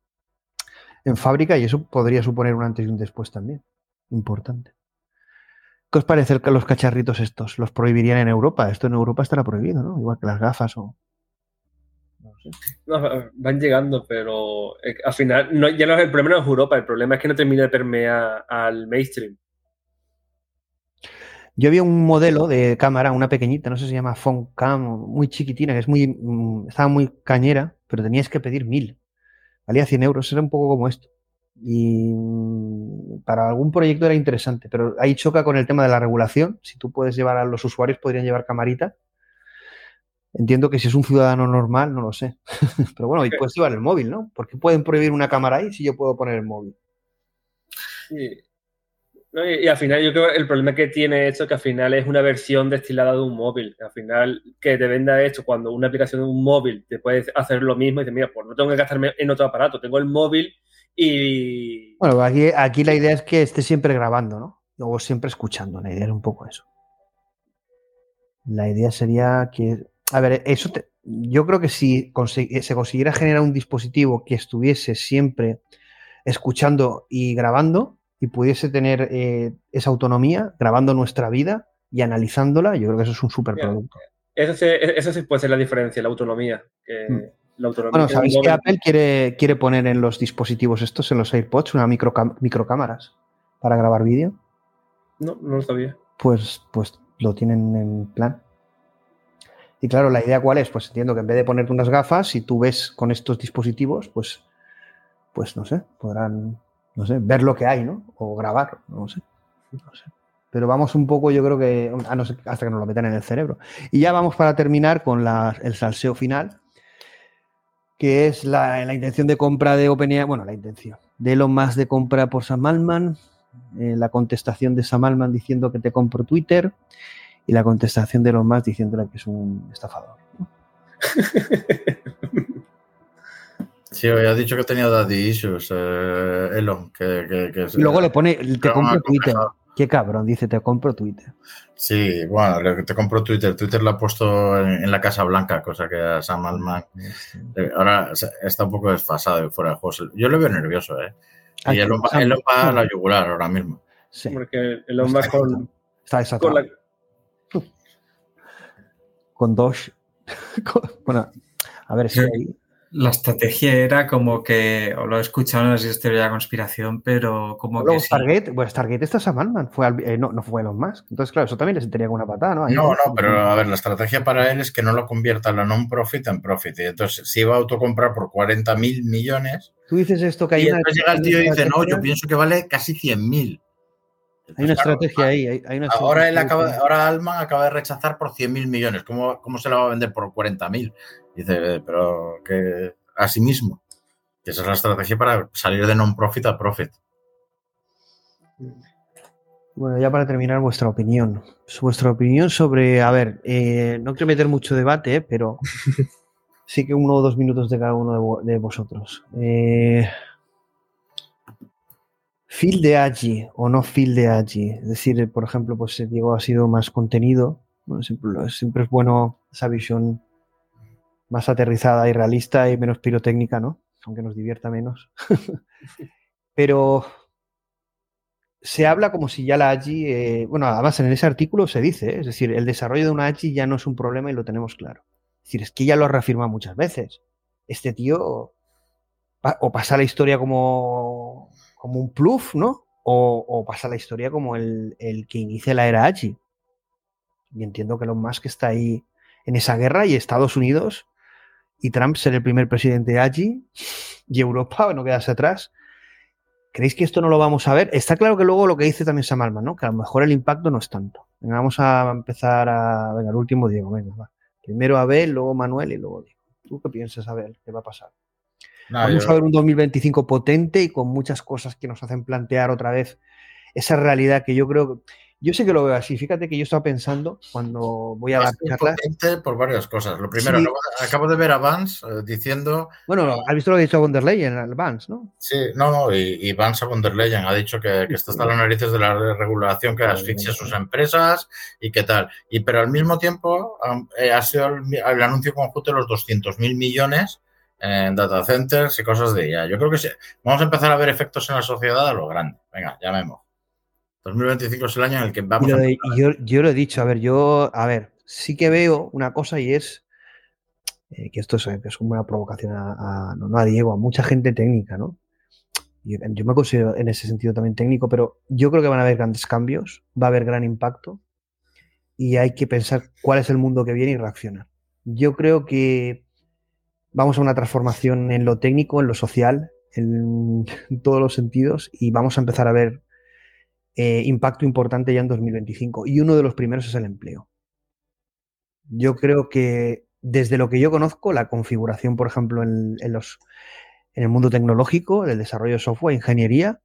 Speaker 5: en fábrica y eso podría suponer un antes y un después también. Importante. ¿Qué os parece que los cacharritos estos los prohibirían en Europa? Esto en Europa estará prohibido, ¿no? Igual que las gafas o...
Speaker 8: No sé. No, van llegando, pero eh, al final no, ya no, el problema no es Europa, el problema es que no termina de permear al mainstream.
Speaker 5: Yo había un modelo de cámara, una pequeñita, no sé si se llama PhoneCam, muy chiquitina, que es muy, mmm, estaba muy cañera, pero tenías que pedir mil. Valía cien euros, era un poco como esto. Y mmm, para algún proyecto era interesante, pero ahí choca con el tema de la regulación. Si tú puedes llevar a los usuarios, podrían llevar camarita. Entiendo que si es un ciudadano normal, no lo sé. Pero bueno, y puedes llevar el móvil, ¿no? ¿Por qué pueden prohibir una cámara ahí si yo puedo poner el móvil?
Speaker 8: Sí. No, y, y al final yo creo que el problema que tiene esto es que al final es una versión destilada de un móvil. Al final que te venda esto cuando una aplicación de un móvil te puede hacer lo mismo y dices, mira, pues no tengo que gastarme en otro aparato, tengo el móvil y...
Speaker 5: Bueno, aquí, aquí la idea es que esté siempre grabando, ¿no? O siempre escuchando, la idea es un poco eso. La idea sería que... A ver, eso te, yo creo que si consegui, se consiguiera generar un dispositivo que estuviese siempre escuchando y grabando y pudiese tener eh, esa autonomía, grabando nuestra vida y analizándola, yo creo que eso es un superproducto.
Speaker 8: Eso sí, eso sí puede ser la diferencia, la autonomía. Que, mm. la autonomía
Speaker 5: bueno, ¿sabéis que Apple quiere, quiere poner en los dispositivos estos, en los AirPods, una microcam microcámaras para grabar vídeo?
Speaker 8: No, no lo sabía.
Speaker 5: Pues, pues lo tienen en plan. Y claro, la idea ¿cuál es? Pues entiendo que en vez de ponerte unas gafas, si tú ves con estos dispositivos, pues, pues no sé, podrán, no sé, ver lo que hay, ¿no? O grabar, no sé, no sé. Pero vamos un poco, yo creo que, a no ser, hasta que nos lo metan en el cerebro. Y ya vamos para terminar con la, el salseo final, que es la, la intención de compra de OpenAI, bueno, la intención de Elon Musk de compra por Sam Altman, eh, la contestación de Sam Altman diciendo que te compro Twitter, y la contestación de Elon Musk diciéndole que es un estafador, ¿no?
Speaker 6: Sí, había dicho que tenía daddy issues, eh, Elon. Que, que, que
Speaker 5: y luego le pone, te compro Twitter. Qué cabrón, dice, te compro Twitter.
Speaker 6: Sí, bueno, te compro Twitter. Twitter lo ha puesto en, en la Casa Blanca, cosa que a Sam Altman sí. eh, ahora está un poco desfasado fuera de juegos. Yo lo veo nervioso, ¿eh? Y Aquí, Elon, Sam, Elon va a la yugular ahora mismo.
Speaker 8: Sí. Porque Elon Musk con...
Speaker 5: Está desatado. Con la... Con dos. Bueno, a ver si hay...
Speaker 7: La estrategia era como que, o lo he escuchado, no sé si es teoría de conspiración, pero como
Speaker 5: Luego,
Speaker 7: que
Speaker 5: Stargate,
Speaker 7: sí.
Speaker 5: Bueno, Stargate está Sam Altman, fue al, eh, no, no fue Elon Musk. Entonces, claro, eso también le sentaría con una patada, ¿no? Ahí
Speaker 6: no, no, pero a ver, la estrategia para él es que no lo convierta la non-profit en profit. Y entonces, si iba a autocomprar por cuarenta mil millones...
Speaker 5: Tú dices esto que hay
Speaker 6: y
Speaker 5: una...
Speaker 6: entonces llega el tío y dice, no, yo pienso que vale casi cien mil. Entonces,
Speaker 5: hay una
Speaker 6: claro,
Speaker 5: estrategia ahí. Hay, hay una
Speaker 6: ahora, él
Speaker 5: estrategia.
Speaker 6: acaba, ahora Altman acaba de rechazar por cien mil millones. ¿Cómo, ¿Cómo se la va a vender por cuarenta mil? Dice, pero que a sí mismo. Que esa es la estrategia para salir de non-profit a profit.
Speaker 5: Bueno, ya para terminar, vuestra opinión. Vuestra opinión sobre, a ver, eh, no quiero meter mucho debate, eh, pero sí que uno o dos minutos de cada uno de, vo- de vosotros. Eh, Feel de Agi o no feel de Agi. Es decir, por ejemplo, pues Diego ha sido más contenido. Bueno, siempre, siempre es bueno esa visión más aterrizada y realista y menos pirotécnica, ¿no? Aunque nos divierta menos. Pero se habla como si ya la A G I, eh, bueno, además en ese artículo se dice, ¿eh? Es decir, el desarrollo de una A G I ya no es un problema y lo tenemos claro. Es decir, es que ya lo ha reafirmado muchas veces. Este tío pa- o pasa la historia como, como un pluf, ¿no? O, o pasa la historia como el, el que inicia la era A G I. Y entiendo que Elon Musk está ahí en esa guerra y Estados Unidos y Trump ser el primer presidente de A G I y Europa no quedarse atrás. ¿Creéis que esto no lo vamos a ver? Está claro que luego lo que dice también Sam Altman, ¿no? Que a lo mejor el impacto no es tanto. Venga, vamos a empezar a... Venga, el último Diego, venga, va. Primero Abel, luego Manuel y luego Diego. ¿Tú qué piensas, Abel? ¿Qué va a pasar?
Speaker 6: No,
Speaker 5: Vamos
Speaker 6: yo-
Speaker 5: a ver un dos mil veinticinco potente y con muchas cosas que nos hacen plantear otra vez esa realidad que yo creo... Yo sé que lo veo así. Fíjate que yo estaba pensando cuando voy a
Speaker 6: Va a
Speaker 5: dar
Speaker 6: ser
Speaker 5: charlas...
Speaker 6: potente por varias cosas. Lo primero,
Speaker 5: Sí.
Speaker 6: acabo, acabo de ver a Vance eh, diciendo...
Speaker 5: Bueno, has visto lo que ha dicho von der Leyen, el Vance, ¿no?
Speaker 6: Sí, no, no, y, y Vance a von der Leyen ha dicho que, que esto está a las narices de la regulación que asfixia a sus empresas y qué tal. Y pero al mismo tiempo um, eh, ha sido el, el anuncio conjunto de los doscientos mil millones en data centers y cosas de I A. Yo creo que sí. Vamos a empezar a ver efectos en la sociedad a lo grande. Venga, llamemos. dos mil veinticinco es el año en el que vamos
Speaker 5: Y, lo
Speaker 6: a...
Speaker 5: de- y yo, yo lo he dicho, a ver, yo, a ver, sí que veo una cosa y es eh, que esto es, eh, que es una provocación a, a- no, no a Diego, a mucha gente técnica, ¿no? Y yo me considero en ese sentido también técnico, pero yo creo que van a haber grandes cambios, va a haber gran impacto y hay que pensar cuál es el mundo que viene y reaccionar. Yo creo que vamos a una transformación en lo técnico, en lo social, en, en todos los sentidos y vamos a empezar a ver eh, impacto importante ya en dos mil veinticinco. Y uno de los primeros es el empleo. Yo creo que desde lo que yo conozco, la configuración, por ejemplo, en, en los, en el mundo tecnológico, el desarrollo de software, ingeniería,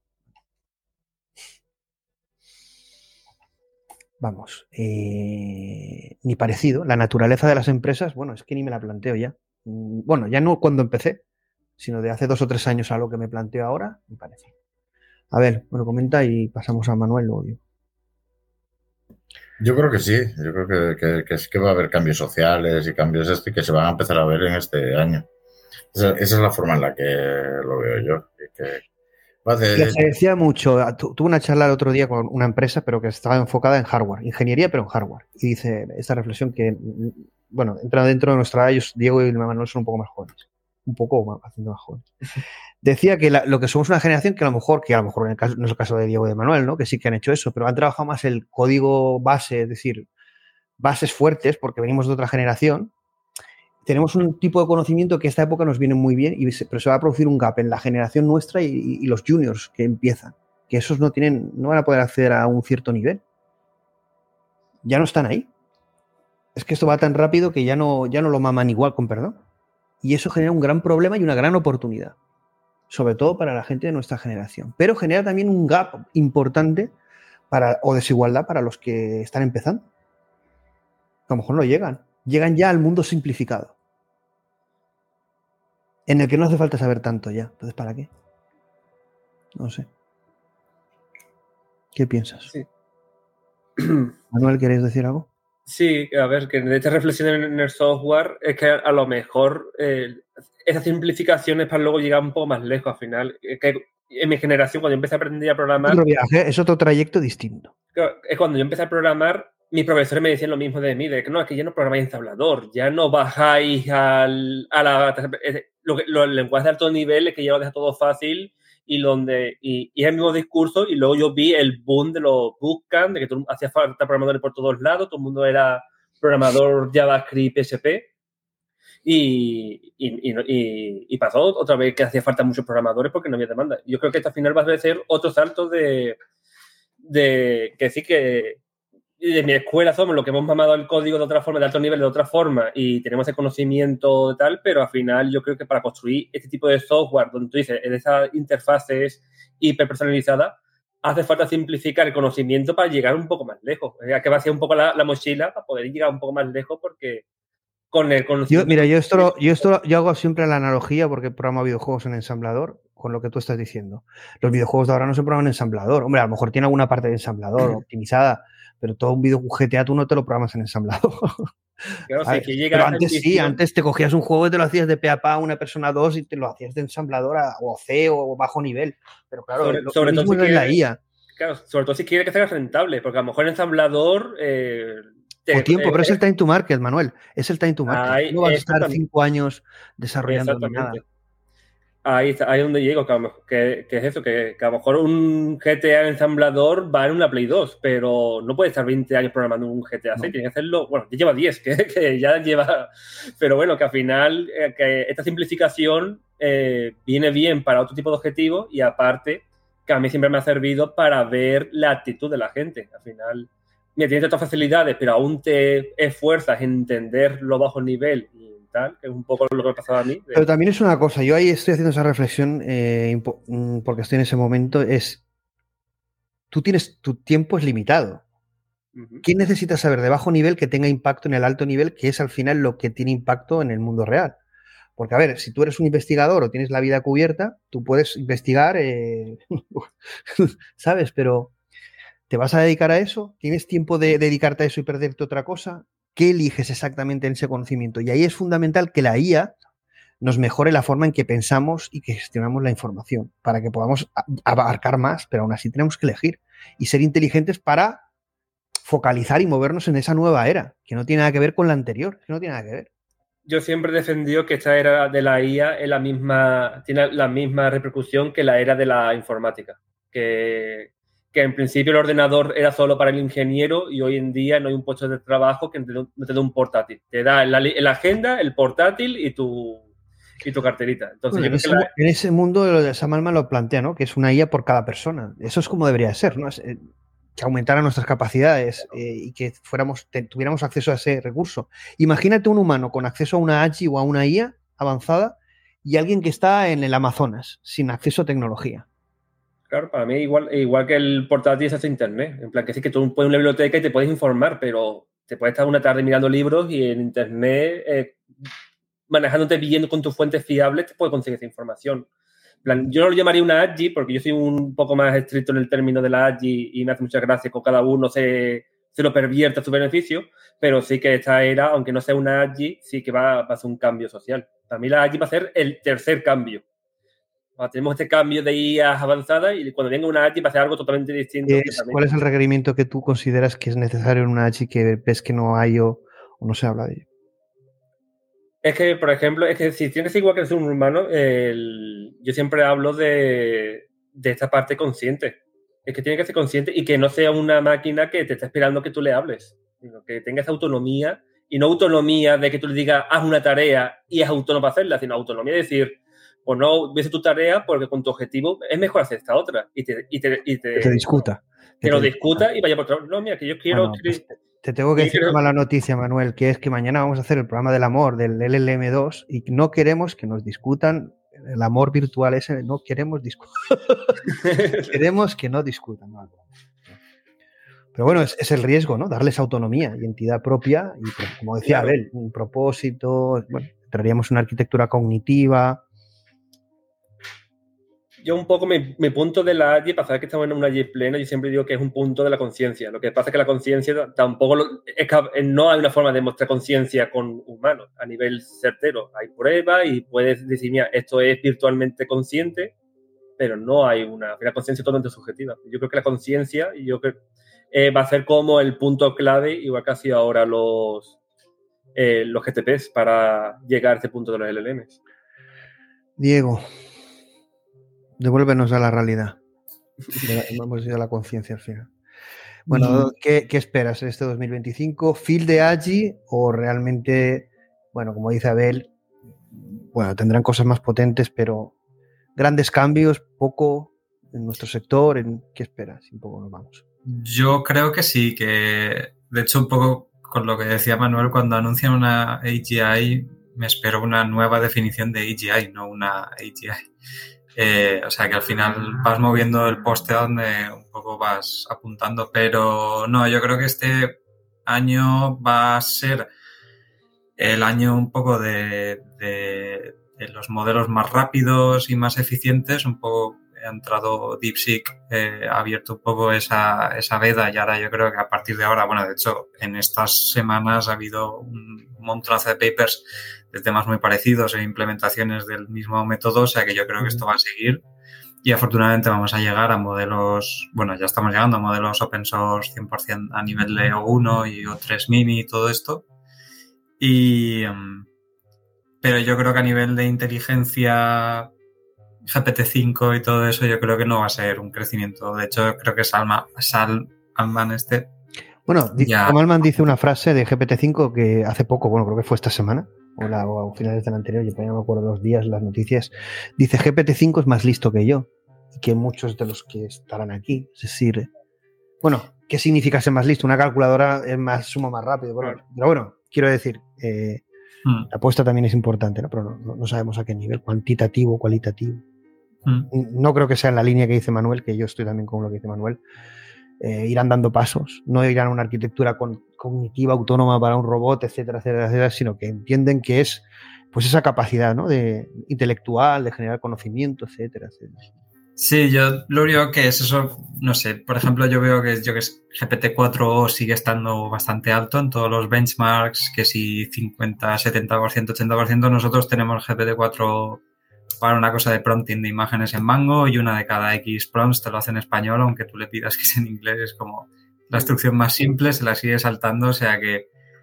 Speaker 5: vamos, eh, ni parecido. La naturaleza de las empresas, bueno, es que ni me la planteo ya. Bueno, ya no cuando empecé, sino de hace dos o tres años a lo que me planteo ahora, me parece. A ver, bueno, comenta y pasamos a Manuel luego. Digo.
Speaker 6: Yo creo que sí, yo creo que, que, que sí que va a haber cambios sociales y cambios este que se van a empezar a ver en este año. Esa, esa es la forma en la que lo veo yo. y Que, va de-
Speaker 5: Que se decía mucho, tu- tuve una charla el otro día con una empresa, pero que estaba enfocada en hardware, ingeniería, pero en hardware. Y dice esta reflexión que, bueno, entra dentro de nuestra, ellos, Diego y Manuel son un poco más jóvenes, un poco más, bastante más jóvenes. Decía que la- lo que somos una generación que a lo mejor, que a lo mejor en el caso, no es el caso de Diego y de Manuel, ¿no? Que sí que han hecho eso, pero han trabajado más el código base, es decir, bases fuertes, porque venimos de otra generación. Tenemos un tipo de conocimiento que a esta época nos viene muy bien, y se, pero se va a producir un gap en la generación nuestra y, y los juniors que empiezan, que esos no tienen, no van a poder acceder a un cierto nivel. Ya no están ahí. Es que esto va tan rápido que ya no, ya no lo maman igual, con perdón. Y eso genera un gran problema y una gran oportunidad, sobre todo para la gente de nuestra generación. Pero genera también un gap importante para, o desigualdad para los que están empezando. A lo mejor no llegan. Llegan ya al mundo simplificado, en el que no hace falta saber tanto ya. Entonces, ¿para qué? No sé. ¿Qué piensas?
Speaker 8: Sí.
Speaker 5: Manuel, ¿queréis decir algo?
Speaker 8: Sí, a ver, que de esta reflexión en el software es que a lo mejor eh, esas simplificaciones para luego llegar un poco más lejos al final. Es que en mi generación, cuando yo empecé a aprender a programar...
Speaker 5: Otro viaje, es otro trayecto distinto.
Speaker 8: Es cuando yo empecé a programar, mis profesores me decían lo mismo de mí, de que no, es que ya no programáis en tabulador, ya no bajáis al, a la... Lo que, los lenguajes de alto nivel es que ya lo deja todo fácil y donde y, y es el mismo discurso. Y luego yo vi el boom de los bootcamps, de que todo, hacía falta programadores por todos lados, todo el mundo era programador JavaScript, P S P. Y, y, y, y pasó otra vez que hacía falta muchos programadores porque no había demanda. Yo creo que esto al final va a ser otro salto de, de que sí que de mi escuela somos los que hemos mamado el código de otra forma, de alto nivel de otra forma, y tenemos el conocimiento de tal, pero al final yo creo que para construir este tipo de software, donde tú dices, en esas interfaces hiperpersonalizadas, hace falta simplificar el conocimiento para llegar un poco más lejos. Hay que vaciar un poco la, la mochila para poder llegar un poco más lejos, porque con el conocimiento...
Speaker 5: Yo, mira, yo esto, lo, yo esto yo hago siempre la analogía, porque programo videojuegos en ensamblador, con lo que tú estás diciendo. Los videojuegos de ahora no se programan en ensamblador. Hombre, a lo mejor tiene alguna parte de ensamblador optimizada, pero todo un video G T A tú no te lo programas en ensamblador.
Speaker 8: Claro, sí, que llega
Speaker 5: pero antes
Speaker 8: el
Speaker 5: sí, antes te cogías un juego y te lo hacías de pe a pa, una persona dos, y te lo hacías de ensamblador a, o C o bajo nivel. Pero claro,
Speaker 8: sobre,
Speaker 5: lo,
Speaker 8: sobre
Speaker 5: lo mismo
Speaker 8: todo si
Speaker 5: es la
Speaker 8: quiere,
Speaker 5: I A.
Speaker 8: Claro, sobre todo si quiere que sea rentable, porque a lo mejor el ensamblador... Eh, te,
Speaker 5: o tiempo,
Speaker 8: eh,
Speaker 5: pero es el time to market, Manuel. Es el time to market.
Speaker 8: Ahí,
Speaker 5: no vas a estar cinco años desarrollando
Speaker 8: exactamente.
Speaker 5: nada.
Speaker 8: Ahí está, ahí es donde llego, que, a lo mejor, que, que es eso, que, que a lo mejor un G T A ensamblador va en una Play dos, pero no puede estar veinte años programando un G T A seis, no. Tiene que hacerlo, bueno, ya lleva diez, que, que ya lleva, pero bueno, que al final eh, que esta simplificación eh, viene bien para otro tipo de objetivos y aparte que a mí siempre me ha servido para ver la actitud de la gente. Al final, mira, tienes otras facilidades, pero aún te esfuerzas en entender lo bajo nivel y tal, que es un poco lo que me pasaba a mí.
Speaker 5: Pero también es una cosa, yo ahí estoy haciendo esa reflexión eh, porque estoy en ese momento, es tú tienes, tu tiempo es limitado. Uh-huh. ¿Qué necesitas saber de bajo nivel que tenga impacto en el alto nivel, que es al final lo que tiene impacto en el mundo real? Porque, a ver, si tú eres un investigador o tienes la vida cubierta, tú puedes investigar, eh, ¿sabes? Pero ¿te vas a dedicar a eso? ¿Tienes tiempo de dedicarte a eso y perderte otra cosa? ¿Qué eliges exactamente en ese conocimiento? Y ahí es fundamental que la I A nos mejore la forma en que pensamos y que gestionamos la información para que podamos abarcar más, pero aún así tenemos que elegir y ser inteligentes para focalizar y movernos en esa nueva era, que no tiene nada que ver con la anterior, que no tiene nada que ver.
Speaker 8: Yo siempre he defendido que esta era de la I A es la misma, tiene la misma repercusión que la era de la informática, que... que en principio el ordenador era solo para el ingeniero y hoy en día no hay un puesto de trabajo que no te dé un portátil. Te da la, la agenda, el portátil y tu, y tu carterita. Entonces,
Speaker 5: bueno,
Speaker 8: yo
Speaker 5: en,
Speaker 8: creo
Speaker 5: ese,
Speaker 8: que la...
Speaker 5: en ese mundo lo de Sam Altman lo plantea, ¿no? Que es una I A por cada persona. Eso es como debería ser, ¿no? Es, eh, que aumentara nuestras capacidades eh, y que fuéramos, te, tuviéramos acceso a ese recurso. Imagínate un humano con acceso a una A G I o a una I A avanzada y alguien que está en el Amazonas sin acceso a tecnología.
Speaker 8: Claro, para mí igual, igual que el portátil es hace internet. En plan, que sí que tú puedes ir a una biblioteca y te puedes informar, pero te puedes estar una tarde mirando libros y en internet, eh, manejándote bien con tus fuentes fiables, te puedes conseguir esa información. En plan, yo no lo llamaría una A G I porque yo soy un poco más estricto en el término de la A G I y me hace mucha gracia que cada uno se, se lo pervierta a su beneficio, pero sí que esta era, aunque no sea una A G I, sí que va, va a ser un cambio social. Para mí la A G I va a ser el tercer cambio. Tenemos este cambio de I A avanzada y cuando venga una A G I va a ser algo totalmente distinto.
Speaker 5: Es, ¿Cuál es el requerimiento que tú consideras que es necesario en una A G I que ves que no hay o, o no se habla de ello?
Speaker 8: Es que, por ejemplo, es que si tienes igual que ser un humano, el, yo siempre hablo de, de esta parte consciente. Es que tiene que ser consciente y que no sea una máquina que te está esperando que tú le hables, sino que tenga esa autonomía y no autonomía de que tú le digas haz una tarea y es autónomo para hacerla, sino autonomía de decir o no ves tu tarea porque con tu objetivo es mejor hacer esta otra y te, y te, y te,
Speaker 5: que te discuta.
Speaker 8: Que, que lo discuta, discuta y vaya por otro lado. No, mira, que yo quiero...
Speaker 5: Bueno, pues te, te tengo que decir una mala noticia, Manuel, que es que mañana vamos a hacer el programa del amor del L L M dos y no queremos que nos discutan el amor virtual ese, no queremos discutir. Queremos que no discutan. No. Pero bueno, es, es el riesgo, ¿no? Darles autonomía y entidad propia y, pues, como decía claro. Abel, un propósito, bueno, traeríamos una arquitectura cognitiva.
Speaker 8: Yo un poco mi, mi punto de la A G I, para saber que estamos en una A G I plena, yo siempre digo que es un punto de la conciencia. Lo que pasa es que la conciencia tampoco lo, es que no hay una forma de mostrar conciencia con humanos a nivel certero. Hay pruebas y puedes decir, mira, esto es virtualmente consciente, pero no hay una, una conciencia totalmente subjetiva. Yo creo que la conciencia yo creo, eh, va a ser como el punto clave, igual que ha sido ahora los, eh, los G T Ps para llegar a este punto de los L L Ms.
Speaker 5: Diego, devuélvenos a la realidad. Hemos ido a la conciencia al final. Bueno, ¿qué, ¿qué esperas en este dos mil veinticinco? ¿Feel de A G I o realmente, bueno, como dice Abel, bueno, tendrán cosas más potentes, pero grandes cambios, poco en nuestro sector? En, ¿qué esperas? Un poco nos vamos.
Speaker 7: Yo creo que sí, que de hecho un poco con lo que decía Manuel, cuando anuncian una A G I me espero una nueva definición de A G I, no una A G I. Eh, o sea que al final vas moviendo el poste a donde un poco vas apuntando, pero no, yo creo que este año va a ser el año un poco de, de, de los modelos más rápidos y más eficientes. Un poco ha entrado DeepSeek, eh, ha abierto un poco esa, esa veda y ahora yo creo que a partir de ahora, bueno, de hecho en estas semanas ha habido un montonazo de papers de temas muy parecidos e implementaciones del mismo método, o sea que yo creo que esto va a seguir y afortunadamente vamos a llegar a modelos, bueno, ya estamos llegando a modelos open source cien por ciento a nivel de O uno y O tres mini y todo esto. Y, pero yo creo que a nivel de inteligencia G P T cinco y todo eso, yo creo que no va a ser un crecimiento. De hecho, creo que Salma, Sal Alman este...
Speaker 5: Bueno,
Speaker 7: ya...
Speaker 5: Sam Altman dice una frase de G P T cinco que hace poco, bueno, creo que fue esta semana, o, la, o a finales del anterior, yo no me acuerdo los días, las noticias, dice G P T cinco es más listo que yo y que muchos de los que estarán aquí. Es decir, bueno, ¿qué significa ser más listo? Una calculadora es más suma más rápido, bueno, pero bueno, quiero decir, eh, mm. la apuesta también es importante, ¿no? Pero no, no, no sabemos a qué nivel, cuantitativo o cualitativo. Mm. No creo que sea en la línea que dice Manuel, que yo estoy también con lo que dice Manuel. Eh, irán dando pasos, no irán a una arquitectura con, cognitiva, autónoma para un robot, etcétera, etcétera, etcétera, sino que entienden que es pues esa capacidad, ¿no? de intelectual, de generar conocimiento, etcétera, etcétera.
Speaker 7: Sí, yo lo único que es eso, no sé, por ejemplo, yo veo que yo que G P T cuatro sigue estando bastante alto en todos los benchmarks, que si cincuenta, setenta por ciento, ochenta por ciento, nosotros tenemos G P T cuatro para una cosa de prompting de imágenes en Mango y una de cada X prompts te lo hace en español, aunque tú le pidas que sea en inglés, es como la instrucción más simple, se la sigue saltando, o sea que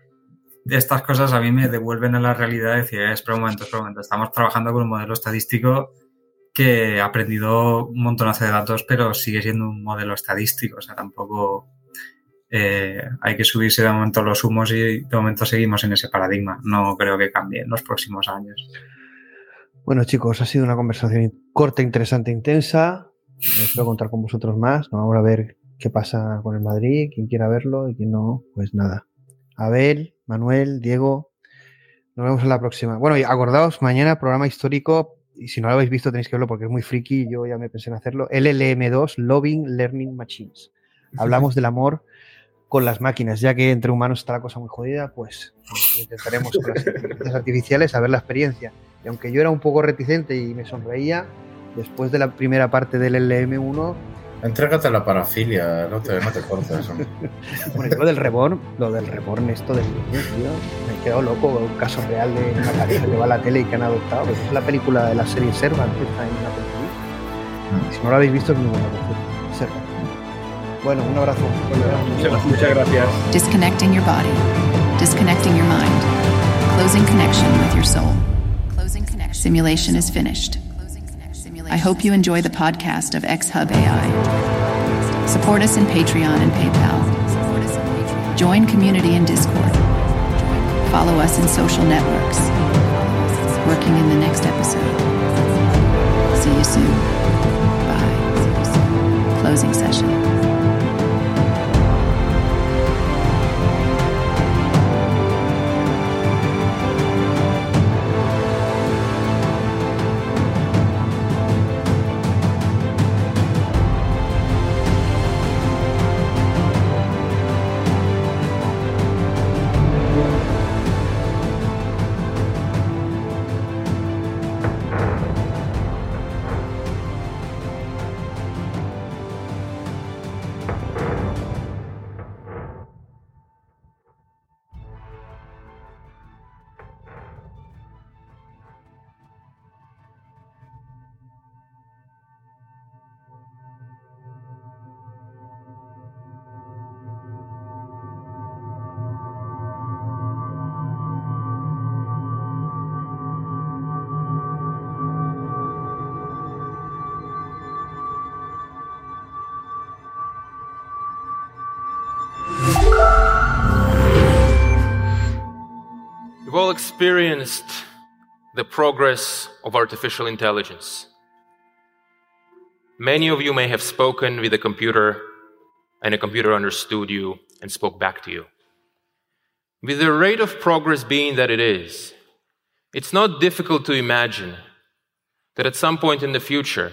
Speaker 7: estas cosas a mí me devuelven a la realidad y decir, espera un momento, espera un momento, estamos trabajando con un modelo estadístico que ha aprendido un montonazo de datos, pero sigue siendo un modelo estadístico, o sea, tampoco eh, hay que subirse de momento los humos y de momento seguimos en ese paradigma, no creo que cambie en los próximos años.
Speaker 5: Bueno, chicos, ha sido una conversación corta, interesante, intensa. Espero contar con vosotros más. Nos vamos a ver qué pasa con el Madrid, quien quiera verlo y quien no, pues nada. Abel, Manuel, Diego, nos vemos en la próxima. Bueno, y acordaos, mañana programa histórico, y si no lo habéis visto tenéis que verlo porque es muy friki, yo ya me pensé en hacerlo, L L M dos, Loving Learning Machines. Hablamos del amor con las máquinas, ya que entre humanos está la cosa muy jodida, pues intentaremos con las inteligencias artificiales a ver la experiencia. Y aunque yo era un poco reticente y me sonreía, después de la primera parte del L M uno...
Speaker 6: Entrégate a la parafilia, no te, no te cortes.
Speaker 5: Bueno, lo del Reborn, lo del Reborn, esto del niño, tío, me he quedado loco, un caso real de una pareja que va a la tele y que han adoptado. Pues es la película de la serie Servant, que está en la película. Si no lo habéis visto, es muy buena, Servant. Bueno, un abrazo.
Speaker 8: Muchas, muchas gracias.
Speaker 1: Disconnecting your body, disconnecting your mind, closing connection with your soul. Simulation is finished. I hope you enjoy the podcast of X-Hub A I. Support us in Patreon and PayPal. Join community in Discord. Follow us in social networks. Working in the next episode. See you soon. Bye. Closing session.
Speaker 13: We've all experienced the progress of artificial intelligence. Many of you may have spoken with a computer and a computer understood you and spoke back to you. With the rate of progress being that it is, it's not difficult to imagine that at some point in the future,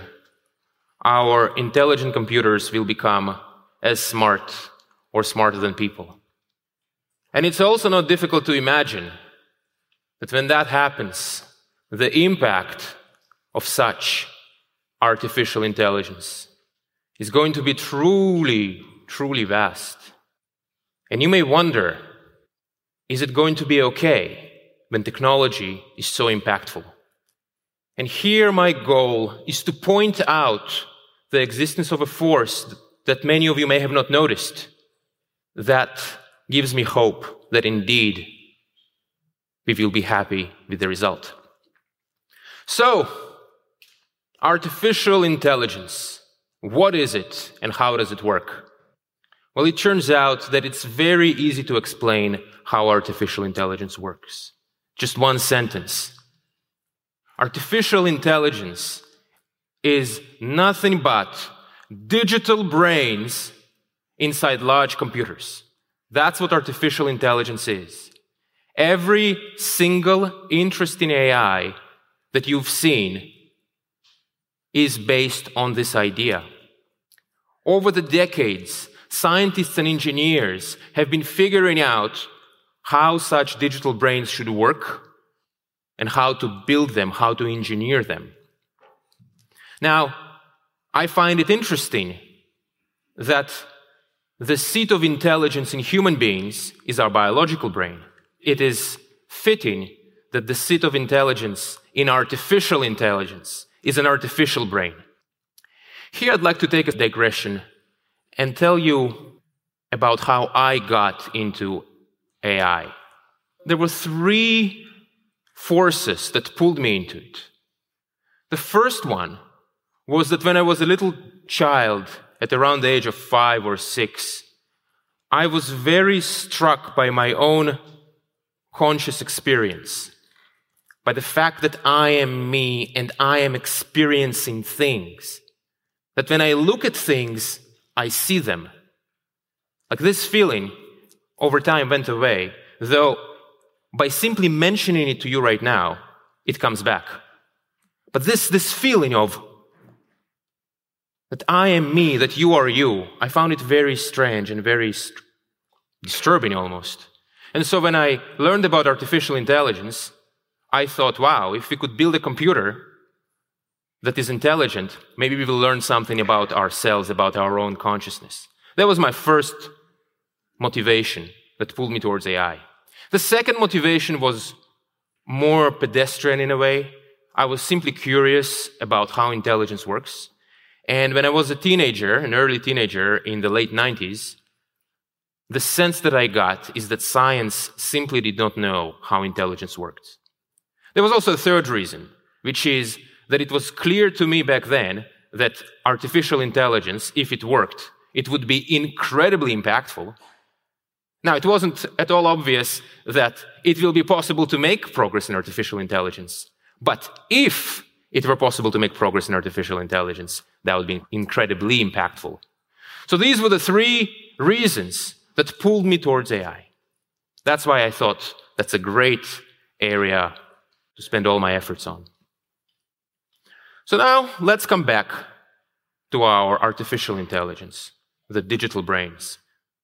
Speaker 13: our intelligent computers will become as smart or smarter than people. And it's also not difficult to imagine that when that happens, the impact of such artificial intelligence is going to be truly, truly vast. And you may wonder, is it going to be okay when technology is so impactful? And here my goal is to point out the existence of a force that many of you may have not noticed. That gives me hope that indeed we will be happy with the result. So, artificial intelligence. What is it and how does it work? Well, it turns out that it's very easy to explain how artificial intelligence works. Just one sentence. Artificial intelligence is nothing but digital brains inside large computers. That's what artificial intelligence is. Every single interesting A I that you've seen is based on this idea. Over the decades, scientists and engineers have been figuring out how such digital brains should work and how to build them, how to engineer them. Now, I find it interesting that the seat of intelligence in human beings is our biological brain. It is fitting that the seat of intelligence in artificial intelligence is an artificial brain. Here I'd like to take a digression and tell you about how I got into A I. There were three forces that pulled me into it. The first one was that when I was a little child, at around the age of five or six, I was very struck by my own conscious experience, by the fact that I am me and I am experiencing things. That when I look at things, I see them. Like this feeling over time went away, though by simply mentioning it to you right now, it comes back. But this, this feeling of that I am me, that you are you, I found it very strange and very st- disturbing almost. And so when I learned about artificial intelligence, I thought, wow, if we could build a computer that is intelligent, maybe we will learn something about ourselves, about our own consciousness. That was my first motivation that pulled me towards A I. The second motivation was more pedestrian in a way. I was simply curious about how intelligence works. And when I was a teenager, an early teenager in the late nineties, the sense that I got is that science simply did not know how intelligence worked. There was also a third reason, which is that it was clear to me back then that artificial intelligence, if it worked, it would be incredibly impactful. Now, it wasn't at all obvious that it will be possible to make progress in artificial intelligence. But if it were possible to make progress in artificial intelligence, that would be incredibly impactful. So these were the three reasons that pulled me towards A I. That's why I thought that's a great area to spend all my efforts on. So now let's come back to our artificial intelligence, the digital brains.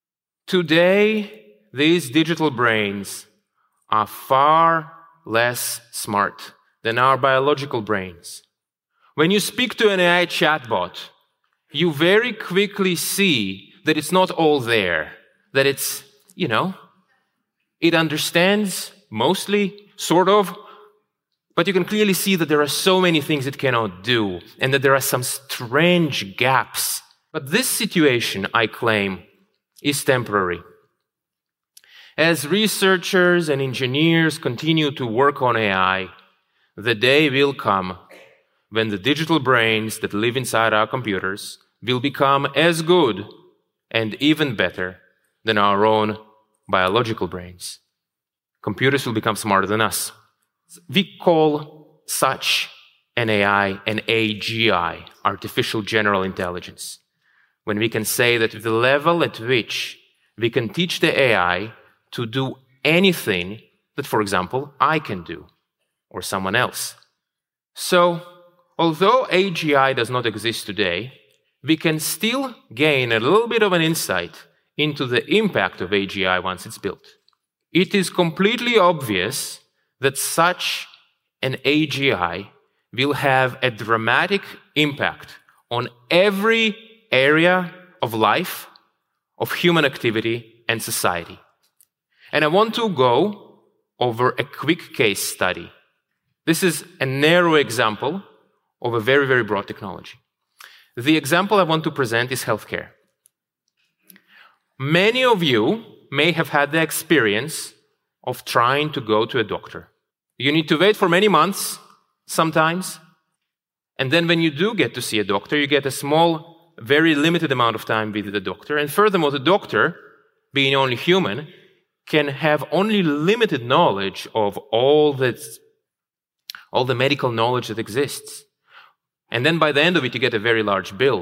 Speaker 13: Today, these digital brains are far less smart than our biological brains. When you speak to an A I chatbot, you very quickly see that it's not all there, that it's, you know, it understands mostly, sort of, but you can clearly see that there are so many things it cannot do, and that there are some strange gaps. But this situation, I claim, is temporary. As researchers and engineers continue to work on A I, the day will come when the digital brains that live inside our computers will become as good and even better than our own biological brains. Computers will become smarter than us. We call such an A I an A G I, artificial general intelligence. when we can say that the level at which we can teach the A I to do anything that, for example, I can do, or someone else. So, although A G I does not exist today, we can still gain a little bit of an insight into the impact of A G I once it's built. It is completely obvious that such an A G I will have a dramatic impact on every area of life, of human activity and society. And I want to go over a quick case study. This is a narrow example of a very, very broad technology. The example I want to present is healthcare. Many of you may have had the experience of trying to go to a doctor. You need to wait for many months, sometimes, and then when you do get to see a doctor, you get a small, very limited amount of time with the doctor. And furthermore, the doctor, being only human, can have only limited knowledge of all that, all the medical knowledge that exists. And then by the end of it, you get a very large bill.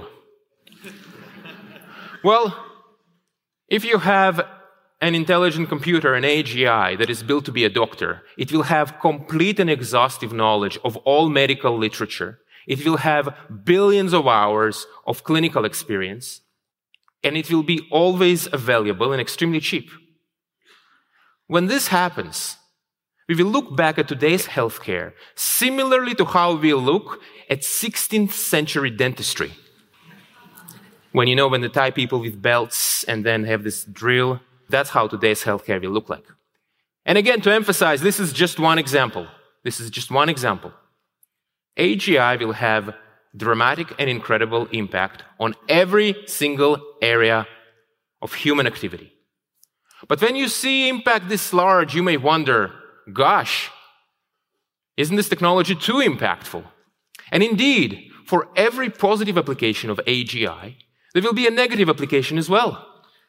Speaker 13: Well, if you have an intelligent computer, an A G I, that is built to be a doctor, it will have complete and exhaustive knowledge of all medical literature. It will have billions of hours of clinical experience, and it will be always available and extremely cheap. When this happens, we will look back at today's healthcare similarly to how we look at sixteenth century dentistry. When you know, when they tie people with belts and then have this drill, that's how today's healthcare will look like. And again, to emphasize, this is just one example. This is just one example. A G I will have dramatic and incredible impact on every single area of human activity. But when you see impact this large, you may wonder, gosh, isn't this technology too impactful? And indeed, for every positive application of A G I, there will be a negative application as well.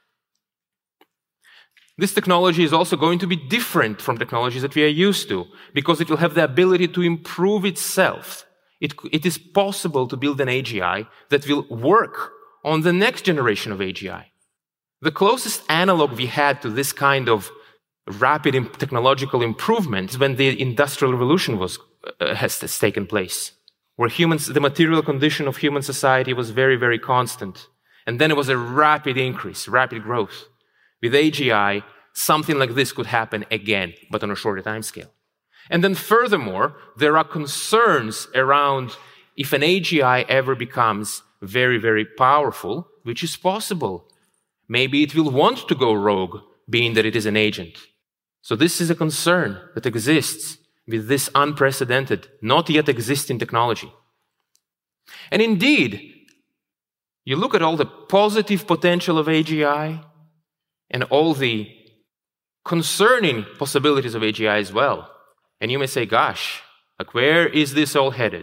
Speaker 13: This technology is also going to be different from technologies that we are used to, because it will have the ability to improve itself. It, it is possible to build an A G I that will work on the next generation of A G I. The closest analog we had to this kind of rapid technological improvement is when the Industrial Revolution was, uh, has, has taken place, where humans, the material condition of human society was very, very constant. And then it was a rapid increase, rapid growth. With A G I, something like this could happen again, but on a shorter time scale. And then furthermore, there are concerns around if an A G I ever becomes very, very powerful, which is possible. Maybe it will want to go rogue, being that it is an agent. So this is a concern that exists with this unprecedented, not yet existing technology. And indeed, you look at all the positive potential of A G I and all the concerning possibilities of A G I as well. And you may say, gosh, like, where is this all headed?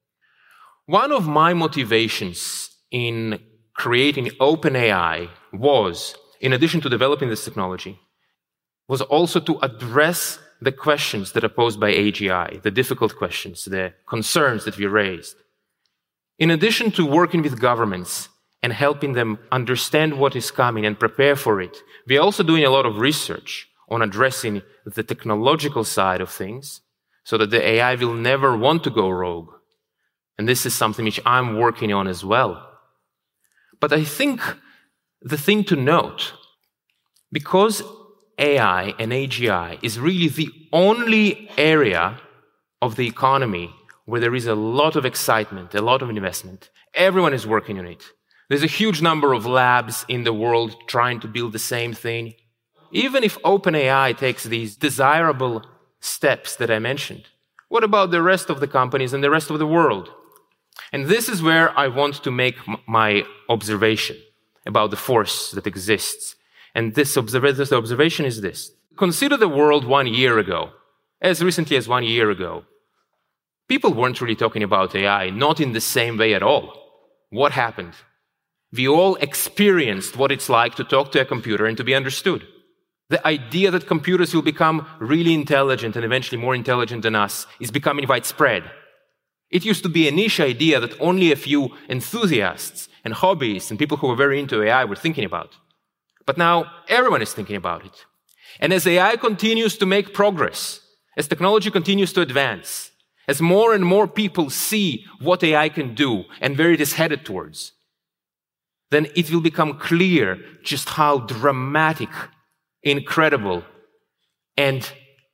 Speaker 13: One of my motivations in creating OpenAI was, in addition to developing this technology, was also to address the questions that are posed by A G I, the difficult questions, the concerns that we raised. In addition to working with governments and helping them understand what is coming and prepare for it, we are also doing a lot of research on addressing the technological side of things so that the A I will never want to go rogue. And this is something which I'm working on as well. But I think the thing to note, because A I and A G I is really the only area of the economy where there is a lot of excitement, a lot of investment. Everyone is working on it. There's a huge number of labs in the world trying to build the same thing. Even if OpenAI takes these desirable steps that I mentioned, what about the rest of the companies and the rest of the world? And this is where I want to make m- my observation about the force that exists. And this, observ- this observation is this. Consider the world one year ago, as recently as one year ago. People weren't really talking about A I, not in the same way at all. What happened? We all experienced what it's like to talk to a computer and to be understood. The idea that computers will become really intelligent and eventually more intelligent than us is becoming widespread. It used to be a niche idea that only a few enthusiasts and hobbyists and people who were very into A I were thinking about. But now everyone is thinking about it. And as A I continues to make progress, as technology continues to advance, as more and more people see what A I can do and where it is headed towards, then it will become clear just how dramatic, incredible, and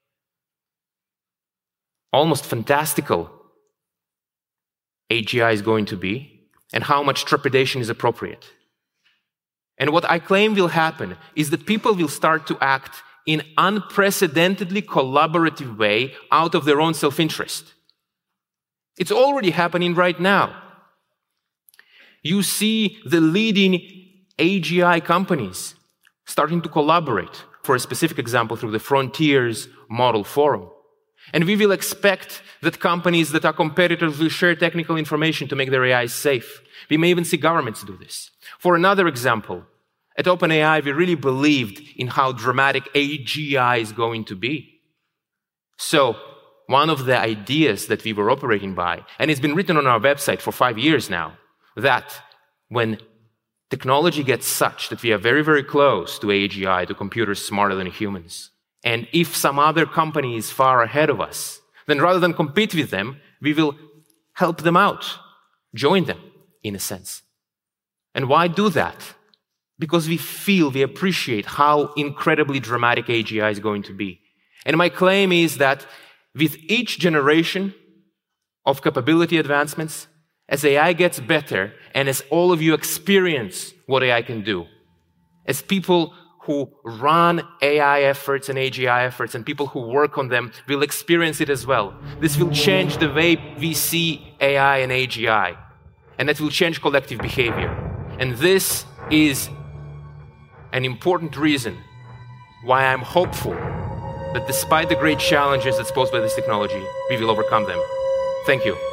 Speaker 13: almost fantastical A G I is going to be, and how much trepidation is appropriate. And what I claim will happen is that people will start to act in unprecedentedly collaborative way out of their own self-interest. It's already happening right now. You see the leading A G I companies starting to collaborate, for a specific example, through the Frontiers Model Forum. And we will expect that companies that are competitors will share technical information to make their A I safe. We may even see governments do this. For another example, at OpenAI, we really believed in how dramatic A G I is going to be. So, one of the ideas that we were operating by, and it's been written on our website for five years now, that when technology gets such that we are very, very close to A G I, to computers smarter than humans, and if some other company is far ahead of us, then rather than compete with them, we will help them out, join them, in a sense. And why do that? Because we feel, we appreciate how incredibly dramatic A G I is going to be. And my claim is that with each generation of capability advancements, as A I gets better, and as all of you experience what A I can do, as people who run A I efforts and A G I efforts and people who work on them will experience it as well. This will change the way we see A I and A G I. And that will change collective behavior. And this is an important reason why I'm hopeful that despite the great challenges that's posed by this technology, we will overcome them. Thank you.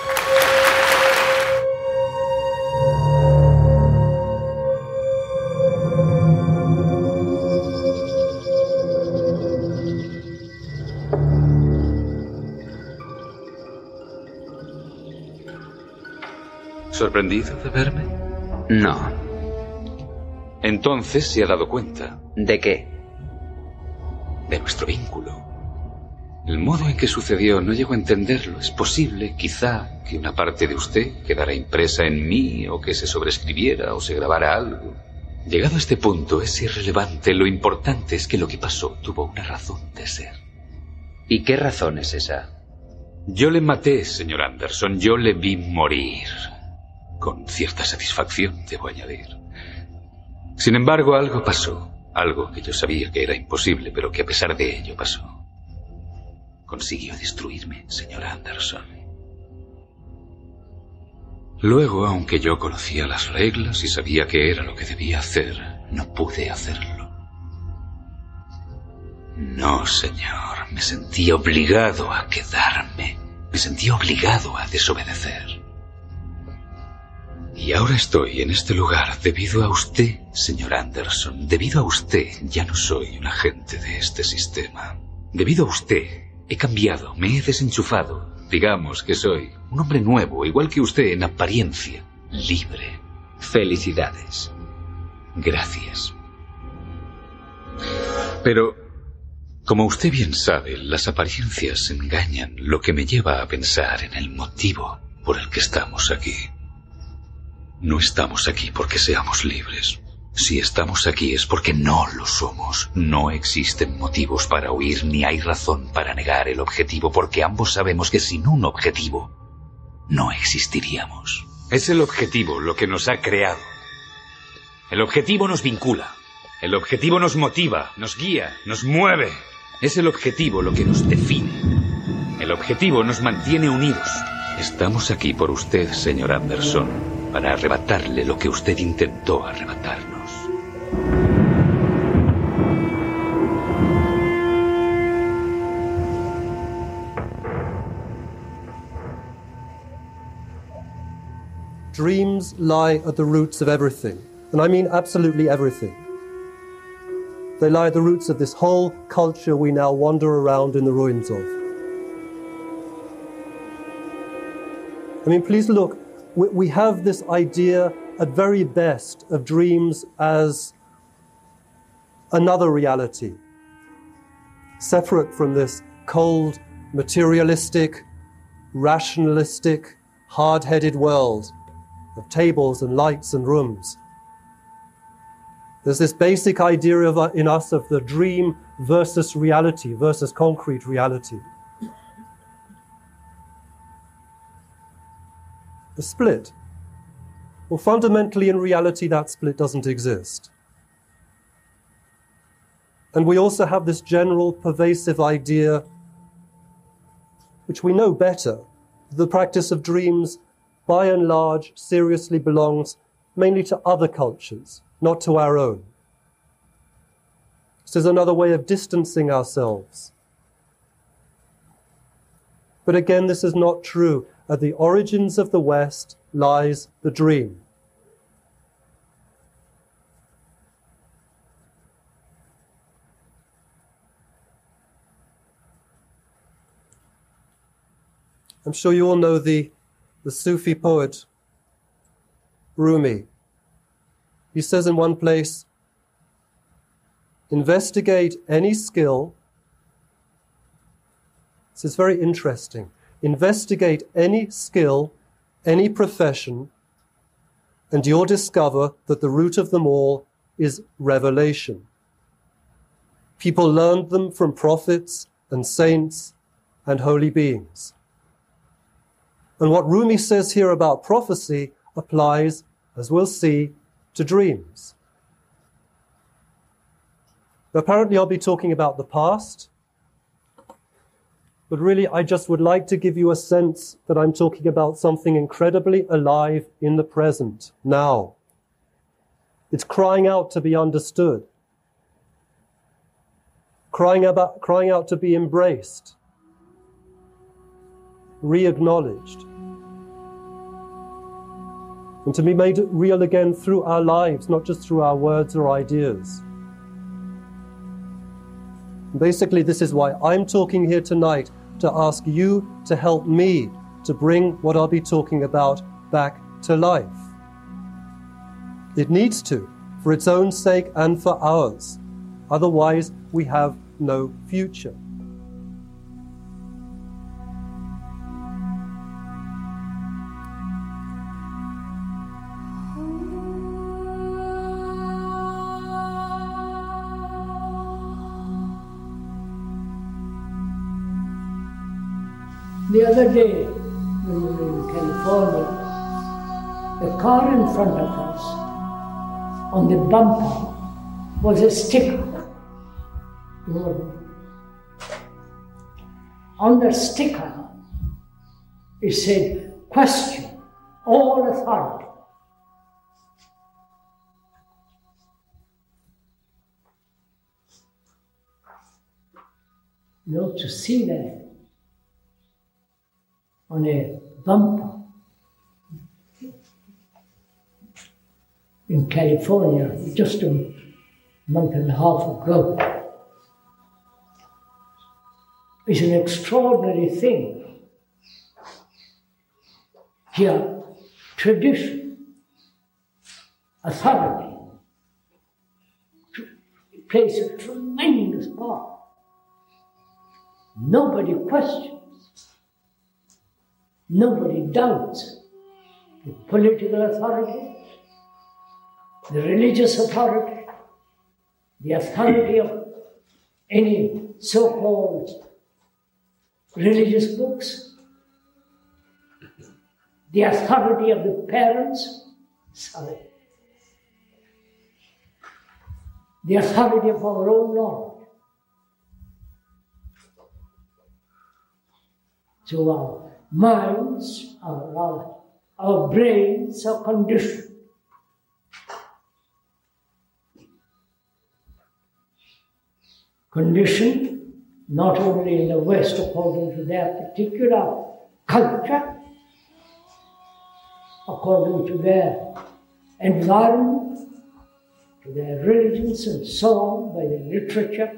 Speaker 14: ¿Sorprendido de verme?
Speaker 15: No.
Speaker 14: Entonces se ha dado cuenta.
Speaker 15: ¿De qué?
Speaker 14: De nuestro vínculo. El modo en que sucedió no llego a entenderlo. Es posible, quizá, que una parte de usted quedara impresa en mí, o que se sobreescribiera, o se grabara algo. Llegado a este punto, es irrelevante. Lo importante es que lo que pasó tuvo una razón de ser.
Speaker 15: ¿Y qué razón es esa?
Speaker 14: Yo le maté, señor Anderson. Yo le vi morir. Con cierta satisfacción, debo añadir. Sin embargo, algo pasó. Algo que yo sabía que era imposible, pero que a pesar de ello pasó. Consiguió destruirme, señor Anderson. Luego, aunque yo conocía las reglas y sabía que era lo que debía hacer, no pude hacerlo. No, señor. Me sentí obligado a quedarme. Me sentí obligado a desobedecer. Y ahora estoy en este lugar debido a usted, señor Anderson. Debido a usted, ya no soy un agente de este sistema. Debido a usted, he cambiado, me he desenchufado. Digamos que soy un hombre nuevo, igual que usted en apariencia, libre.
Speaker 15: Felicidades.
Speaker 14: Gracias. Pero, como usted bien sabe, las apariencias engañan, lo que me lleva a pensar en el motivo por el que estamos aquí. No estamos aquí porque seamos libres. Si estamos aquí es porque no lo somos. No existen motivos para huir ni hay razón para negar el objetivo, porque ambos sabemos que sin un objetivo no existiríamos. Es el objetivo lo que nos ha creado. El objetivo nos vincula. El objetivo nos motiva, nos guía, nos mueve. Es el objetivo lo que nos define. El objetivo nos mantiene unidos. Estamos aquí por usted, señor Anderson, para arrebatarle lo que usted intentó arrebatarnos.
Speaker 16: Dreams lie at the roots of everything, and I mean absolutely everything. They lie at the roots of this whole culture we now wander around in the ruins of. I mean, please look, we have this idea at very best, of dreams as another reality, separate from this cold, materialistic, rationalistic, hard-headed world of tables and lights and rooms. There's this basic idea of, in us of the dream versus reality, versus concrete reality. The split. Well, fundamentally in reality, that split doesn't exist. And we also have this general pervasive idea, which we know better, the practice of dreams, by and large, seriously belongs mainly to other cultures, not to our own. This is another way of distancing ourselves. But again, this is not true. At the origins of the West lies the dream. I'm sure you all know the, the Sufi poet Rumi. He says in one place, investigate any skill. This is very interesting. Investigate any skill, any profession, and you'll discover that the root of them all is revelation. People learned them from prophets and saints and holy beings. And what Rumi says here about prophecy applies, as we'll see, to dreams. Apparently I'll be talking about the past, but really I just would like to give you a sense that I'm talking about something incredibly alive in the present, now. It's crying out to be understood, crying about, crying out to be embraced, re-acknowledged, and to be made real again through our lives, not just through our words or ideas. Basically, this is why I'm talking here tonight, to ask you to help me to bring what I'll be talking about back to life. It needs to, for its own sake and for ours. Otherwise, we have no future.
Speaker 17: The other day, when we were in California, the car in front of us, on the bumper, was a sticker. On the sticker, it said, question all authority. You know, to see that on a bumper in California just a month and a half ago is an extraordinary thing. Here, tradition, authority plays a tremendous part. Nobody questions. Nobody doubts the political authority, the religious authority, the authority of any so-called religious books, the authority of the parents, sorry, the authority of our own knowledge. So our minds, our, our, our brains are conditioned. Conditioned not only in the West according to their particular culture, according to their environment, to their religions and so on, by their literature.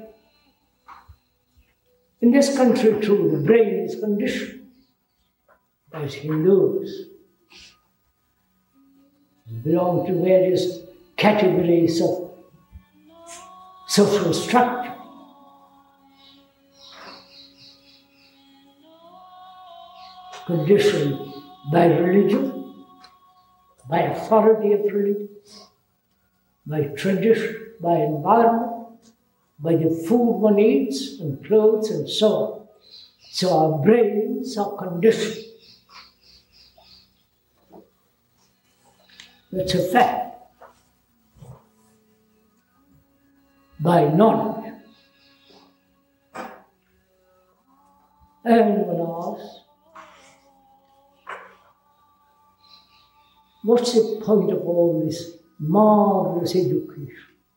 Speaker 17: In this country too, the brain is conditioned. As Hindus, We belong to various categories of social structure. Conditioned by religion, by authority of religion, by tradition, by environment, by the food one eats and clothes and so on. So our brains are conditioned. That's a fact. By knowledge. And one asks, what's the point of all this marvelous education?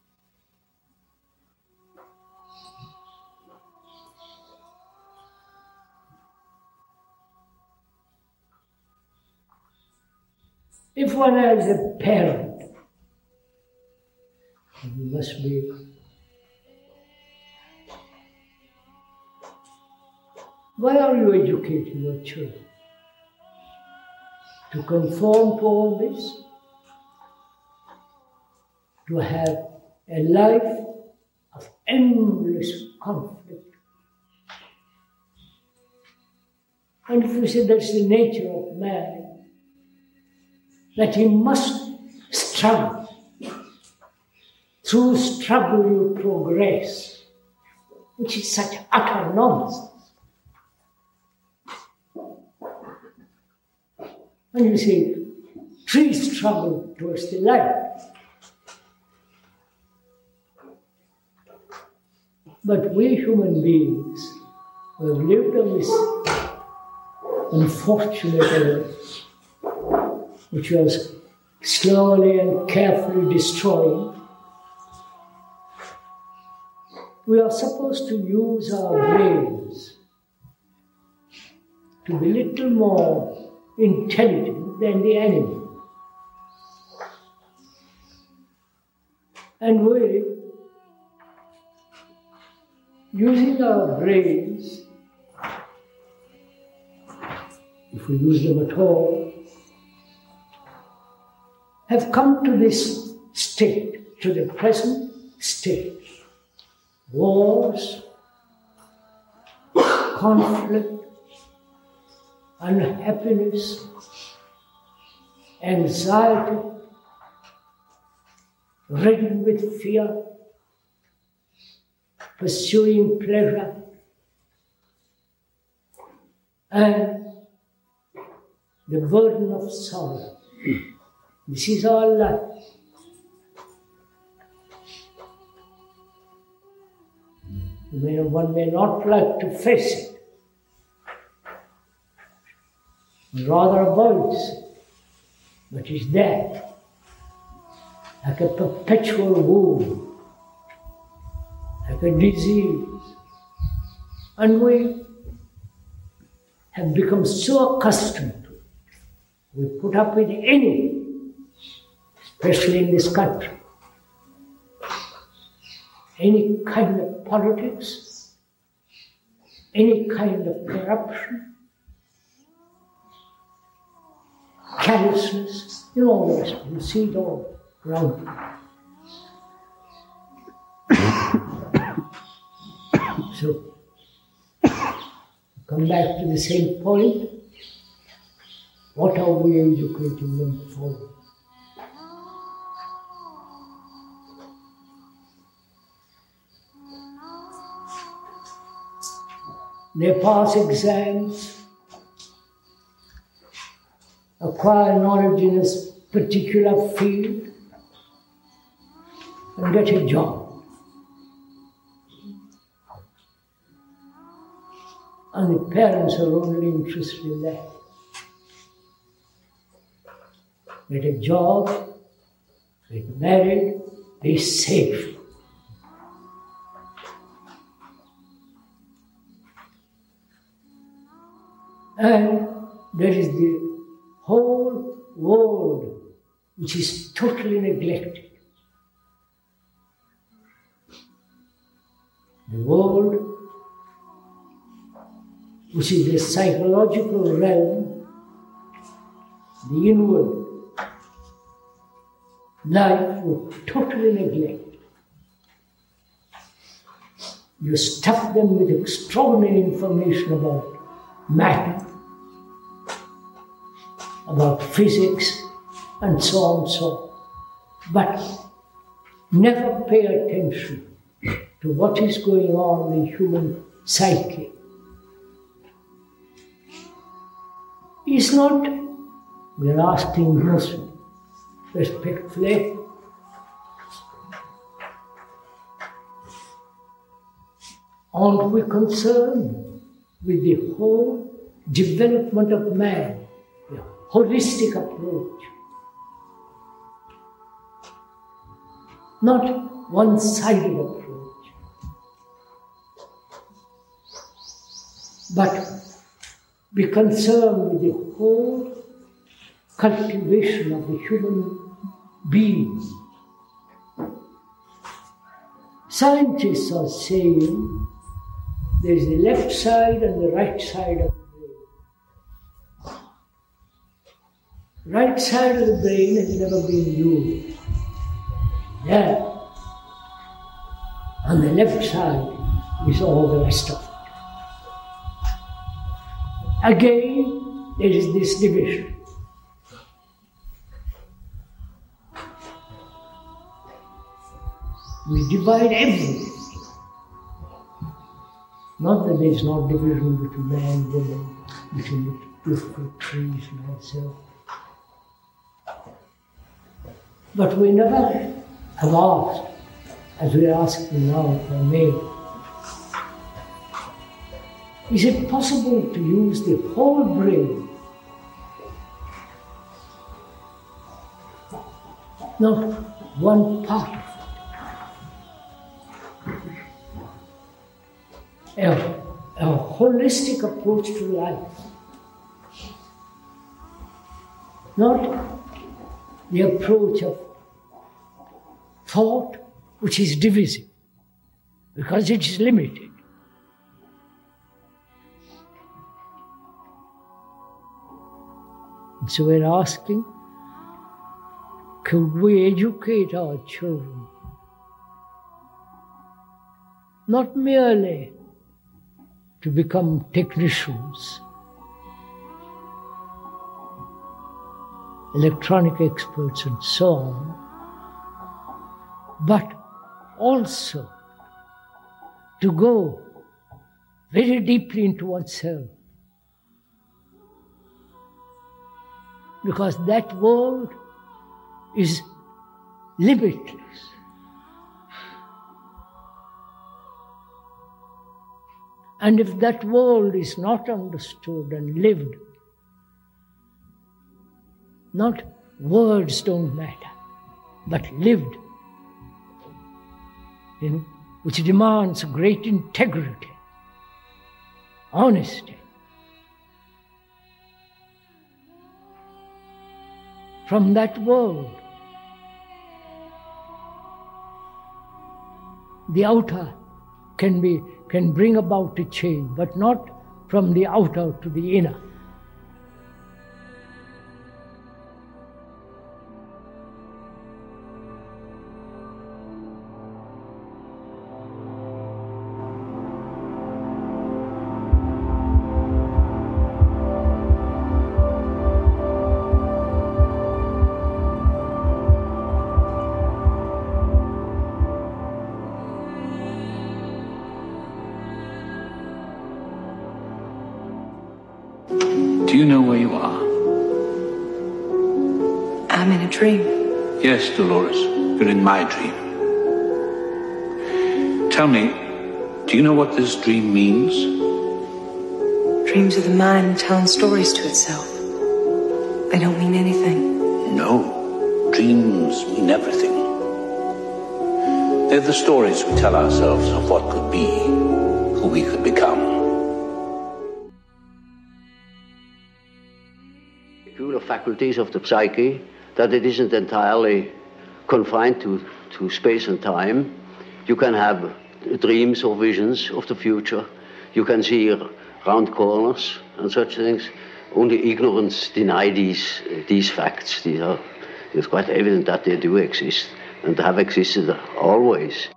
Speaker 17: If one has a parent, he must be why are you educating your children? To conform to all this? To have a life of endless conflict? And if you say that's the nature of man, that he must struggle. Through struggle you progress, which is such utter nonsense. And you say, trees struggle towards the light. But we human beings who have lived on this unfortunate earth, which was slowly and carefully destroying, we are supposed to use our brains to be little more intelligent than the animal. And we, using our brains, if we use them at all, have come to this state, to the present state. Wars, conflict, unhappiness, anxiety, ridden with fear, pursuing pleasure, and the burden of sorrow. This is our life. One may not like to face it, rather avoids it, but it's there, like a perpetual wound, like a disease. And we have become so accustomed to it. We put up with anything, especially in this country. Any kind of politics, any kind of corruption, callousness, you know all the rest. You see it all around you. So, come back to the same point. What are we educating them for? They pass exams, acquire knowledge in a particular field, and get a job. And the parents are only interested in that. Get a job, get married, be safe. And there is the whole world which is totally neglected. The world which is the psychological realm, the inward, life was totally neglected. You stuff them with extraordinary information about matter, about physics, and so on and so on. But never pay attention to what is going on in the human psyche. It's not, we are asking Muslims respectfully, aren't we concerned with the whole development of man, the holistic approach? Not one-sided approach, but be concerned with the whole cultivation of the human being. Scientists are saying there is the left side and the right side of the brain. Right side of the brain has never been used. There. On the left side is all the rest of it. Again, there is this division. We divide everything. Not that there is no division between man and woman, between the beautiful trees and ourselves. But we never have asked, as we are asking now, if I may, is it possible to use the whole brain, not one part of it? A, a holistic approach to life, not the approach of thought which is divisive, because it is limited. And so we're asking, could we educate our children not merely to become technicians, electronic experts and so on, but also to go very deeply into oneself. Because that world is limitless. And if that world is not understood and lived, not words don't matter, but lived, you know, which demands great integrity, honesty. From that world, the outer can be can bring about a change, but not from the outer to the inner.
Speaker 14: Do you know where you are?
Speaker 18: I'm in a dream.
Speaker 14: Yes, Dolores, you're in my dream. Tell me, do you know what this dream means?
Speaker 18: Dreams of the mind telling stories to itself. They don't mean anything.
Speaker 14: No, dreams mean everything. They're the stories we tell ourselves of what could be, who we could become.
Speaker 19: Peculiar faculties of the psyche, that it isn't entirely confined to, to space and time. You can have dreams or visions of the future. You can see round corners and such things. Only ignorance deny these, these facts. These are it's quite evident that they do exist and have existed always.